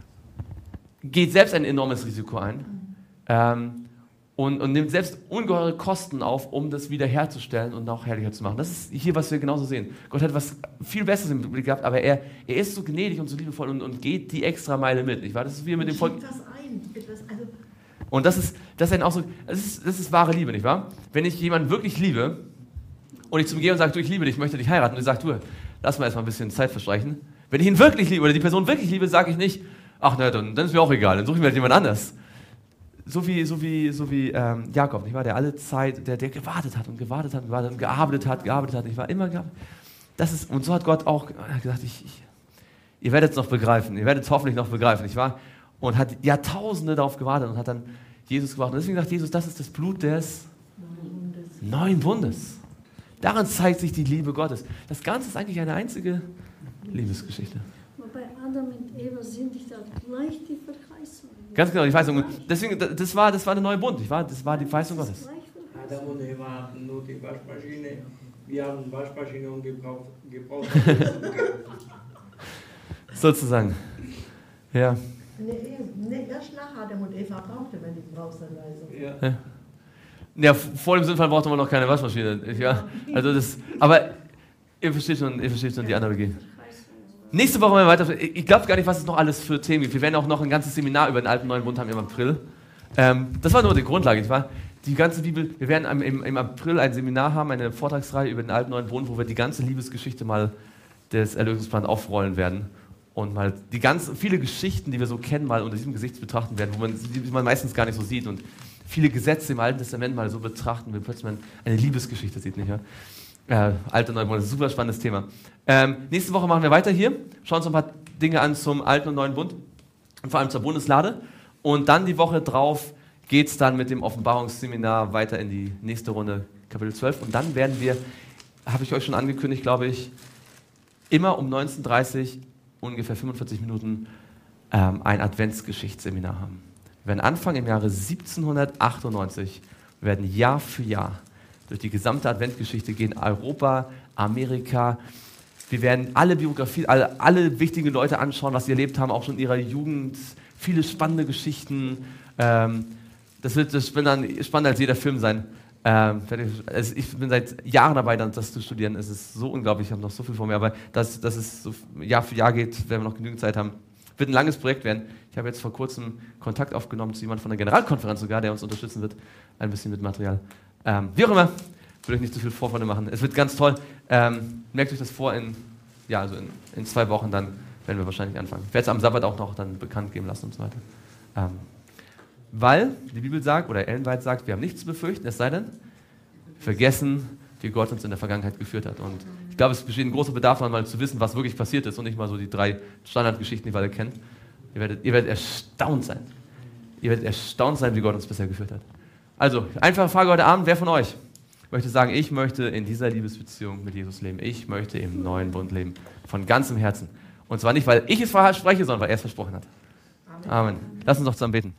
geht selbst ein enormes Risiko ein ähm, und, und nimmt selbst ungeheure Kosten auf, um das wiederherzustellen und noch herrlicher zu machen. Das ist hier, was wir genauso sehen. Gott hat etwas viel Besseres im Blick gehabt, aber er, er ist so gnädig und so liebevoll und, und geht die extra Meile mit. Nicht wahr? Das ist wie mit dem Volk. Schiebt was ein. Etwas, also Und das ist, das ist ein Ausdruck, das ist, das ist wahre Liebe, nicht wahr? Wenn ich jemanden wirklich liebe und ich zu ihm gehe und sage, du, ich liebe dich, ich möchte dich heiraten, und er sagt, du, lass mal erstmal ein bisschen Zeit verstreichen. Wenn ich ihn wirklich liebe oder die Person wirklich liebe, sage ich nicht, ach na, dann, dann ist mir auch egal, dann suche ich mir halt jemand anders. So wie, so wie, so wie ähm, Jakob, nicht wahr? Der alle Zeit, der, der gewartet hat und gewartet hat und gewartet hat und gearbeitet hat, gearbeitet hat, nicht wahr? Immer gearbeitet. Das ist, und so hat Gott auch gesagt, ich, ich, ihr werdet es noch begreifen, ihr werdet es hoffentlich noch begreifen, nicht wahr? Und hat Jahrtausende darauf gewartet und hat dann Jesus gewartet. Und deswegen sagt Jesus, das ist das Blut des neuen Bundes. Darin zeigt sich die Liebe Gottes. Das Ganze ist eigentlich eine einzige Liebesgeschichte. Aber bei Adam und Eva sind nicht da gleich die Verheißungen. Ganz genau, die Verheißung. Und deswegen, das war, das war der neue Bund, nicht wahr? Das war die Verheißung Das ist Gottes. gleich Adam Verheißung. und Eva hatten nur die Waschmaschine. Wir haben Waschmaschine und gebraucht. gebraucht. Sozusagen. Ja. nee, nee, erst nach Adam und Eva brauchte man die Gebrauchsanweisung. Ja. Ja, vor dem Sinnfall brauchte man noch keine Waschmaschine. Ja, also das, aber ihr versteht schon, ihr versteht schon die Analogie. Nächste Woche mal weiter. Ich glaube gar nicht, was es noch alles für Themen gibt. Wir werden auch noch ein ganzes Seminar über den alten neuen Bund haben im April. Ähm, das war nur die Grundlage, nicht wahr? Die ganze Bibel, wir werden im, im, im April ein Seminar haben, eine Vortragsreihe über den alten neuen Bund, wo wir die ganze Liebesgeschichte mal des Erlösungsplans aufrollen werden und mal die ganzen, viele Geschichten, die wir so kennen, mal unter diesem Gesicht betrachten werden, wo man, die man meistens gar nicht so sieht und viele Gesetze im Alten Testament mal so betrachten, wie plötzlich man eine Liebesgeschichte sieht, nicht wahr? Äh, Alter Neubund, das ist ein super spannendes Thema. Ähm, nächste Woche machen wir weiter hier, schauen uns ein paar Dinge an zum Alten und Neuen Bund und vor allem zur Bundeslade. Und dann die Woche drauf geht es dann mit dem Offenbarungsseminar weiter in die nächste Runde, Kapitel zwölf. Und dann werden wir, habe ich euch schon angekündigt, glaube ich, immer um neunzehn Uhr dreißig, ungefähr fünfundvierzig Minuten ähm, ein Adventsgeschichtsseminar haben. Wir werden anfangen im Jahre siebzehnhundertachtundneunzig. Wir werden Jahr für Jahr durch die gesamte Adventsgeschichte gehen, Europa, Amerika. Wir werden alle Biografien, alle, alle wichtigen Leute anschauen, was sie erlebt haben, auch schon in ihrer Jugend. Viele spannende Geschichten. Ähm, das wird das wird dann spannender als jeder Film sein. Ähm, also ich bin seit Jahren dabei, das zu studieren. Es ist so unglaublich, ich habe noch so viel vor mir. Aber dass, dass es so Jahr für Jahr geht, werden wir noch genügend Zeit haben. Wird ein langes Projekt werden. Ich habe jetzt vor kurzem Kontakt aufgenommen zu jemandem von der Generalkonferenz sogar, der uns unterstützen wird. Ein bisschen mit Material. Ähm, wie auch immer, will euch nicht zu viel Vorfreude machen. Es wird ganz toll. Ähm, merkt euch das vor, in, ja, also in, in zwei Wochen dann werden wir wahrscheinlich anfangen. Ich werde es am Sabbat auch noch dann bekannt geben lassen und so weiter. Ähm, weil die Bibel sagt, oder Ellen White sagt, wir haben nichts zu befürchten, es sei denn, vergessen, wie Gott uns in der Vergangenheit geführt hat. Und ich glaube, es besteht ein großer Bedarf, mal zu wissen, was wirklich passiert ist und nicht mal so die drei Standardgeschichten, die wir alle kennen. Ihr werdet, ihr werdet erstaunt sein. Ihr werdet erstaunt sein, wie Gott uns bisher geführt hat. Also, einfache Frage heute Abend, wer von euch möchte sagen, ich möchte in dieser Liebesbeziehung mit Jesus leben. Ich möchte im neuen Bund leben. Von ganzem Herzen. Und zwar nicht, weil ich es verspreche, sondern weil er es versprochen hat. Amen. Amen. Lass uns doch zusammen beten.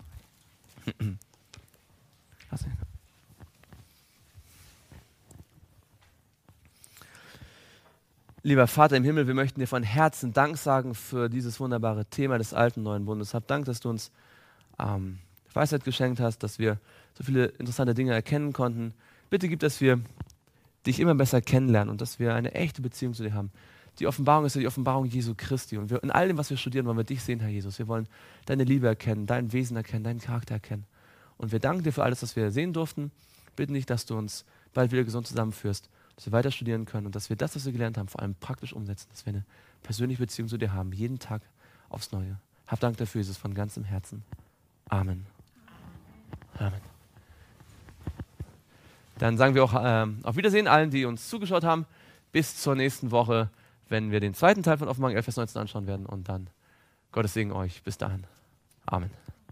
Lieber Vater im Himmel, wir möchten dir von Herzen Dank sagen für dieses wunderbare Thema des alten neuen Bundes. Hab Dank, dass du uns ähm, Weisheit geschenkt hast, dass wir so viele interessante Dinge erkennen konnten. Bitte gib, dass wir dich immer besser kennenlernen und dass wir eine echte Beziehung zu dir haben. Die Offenbarung ist ja die Offenbarung Jesu Christi. Und wir, in all dem, was wir studieren, wollen wir dich sehen, Herr Jesus. Wir wollen deine Liebe erkennen, dein Wesen erkennen, deinen Charakter erkennen. Und wir danken dir für alles, was wir sehen durften. Bitten dich, dass du uns bald wieder gesund zusammenführst, dass wir weiter studieren können und dass wir das, was wir gelernt haben, vor allem praktisch umsetzen, dass wir eine persönliche Beziehung zu dir haben, jeden Tag aufs Neue. Hab Dank dafür, Jesus, von ganzem Herzen. Amen. Amen. Dann sagen wir auch ähm, auf Wiedersehen allen, die uns zugeschaut haben. Bis zur nächsten Woche, wenn wir den zweiten Teil von Offenbarung elf, Vers neunzehn anschauen werden. Und dann Gottes Segen euch. Bis dahin. Amen.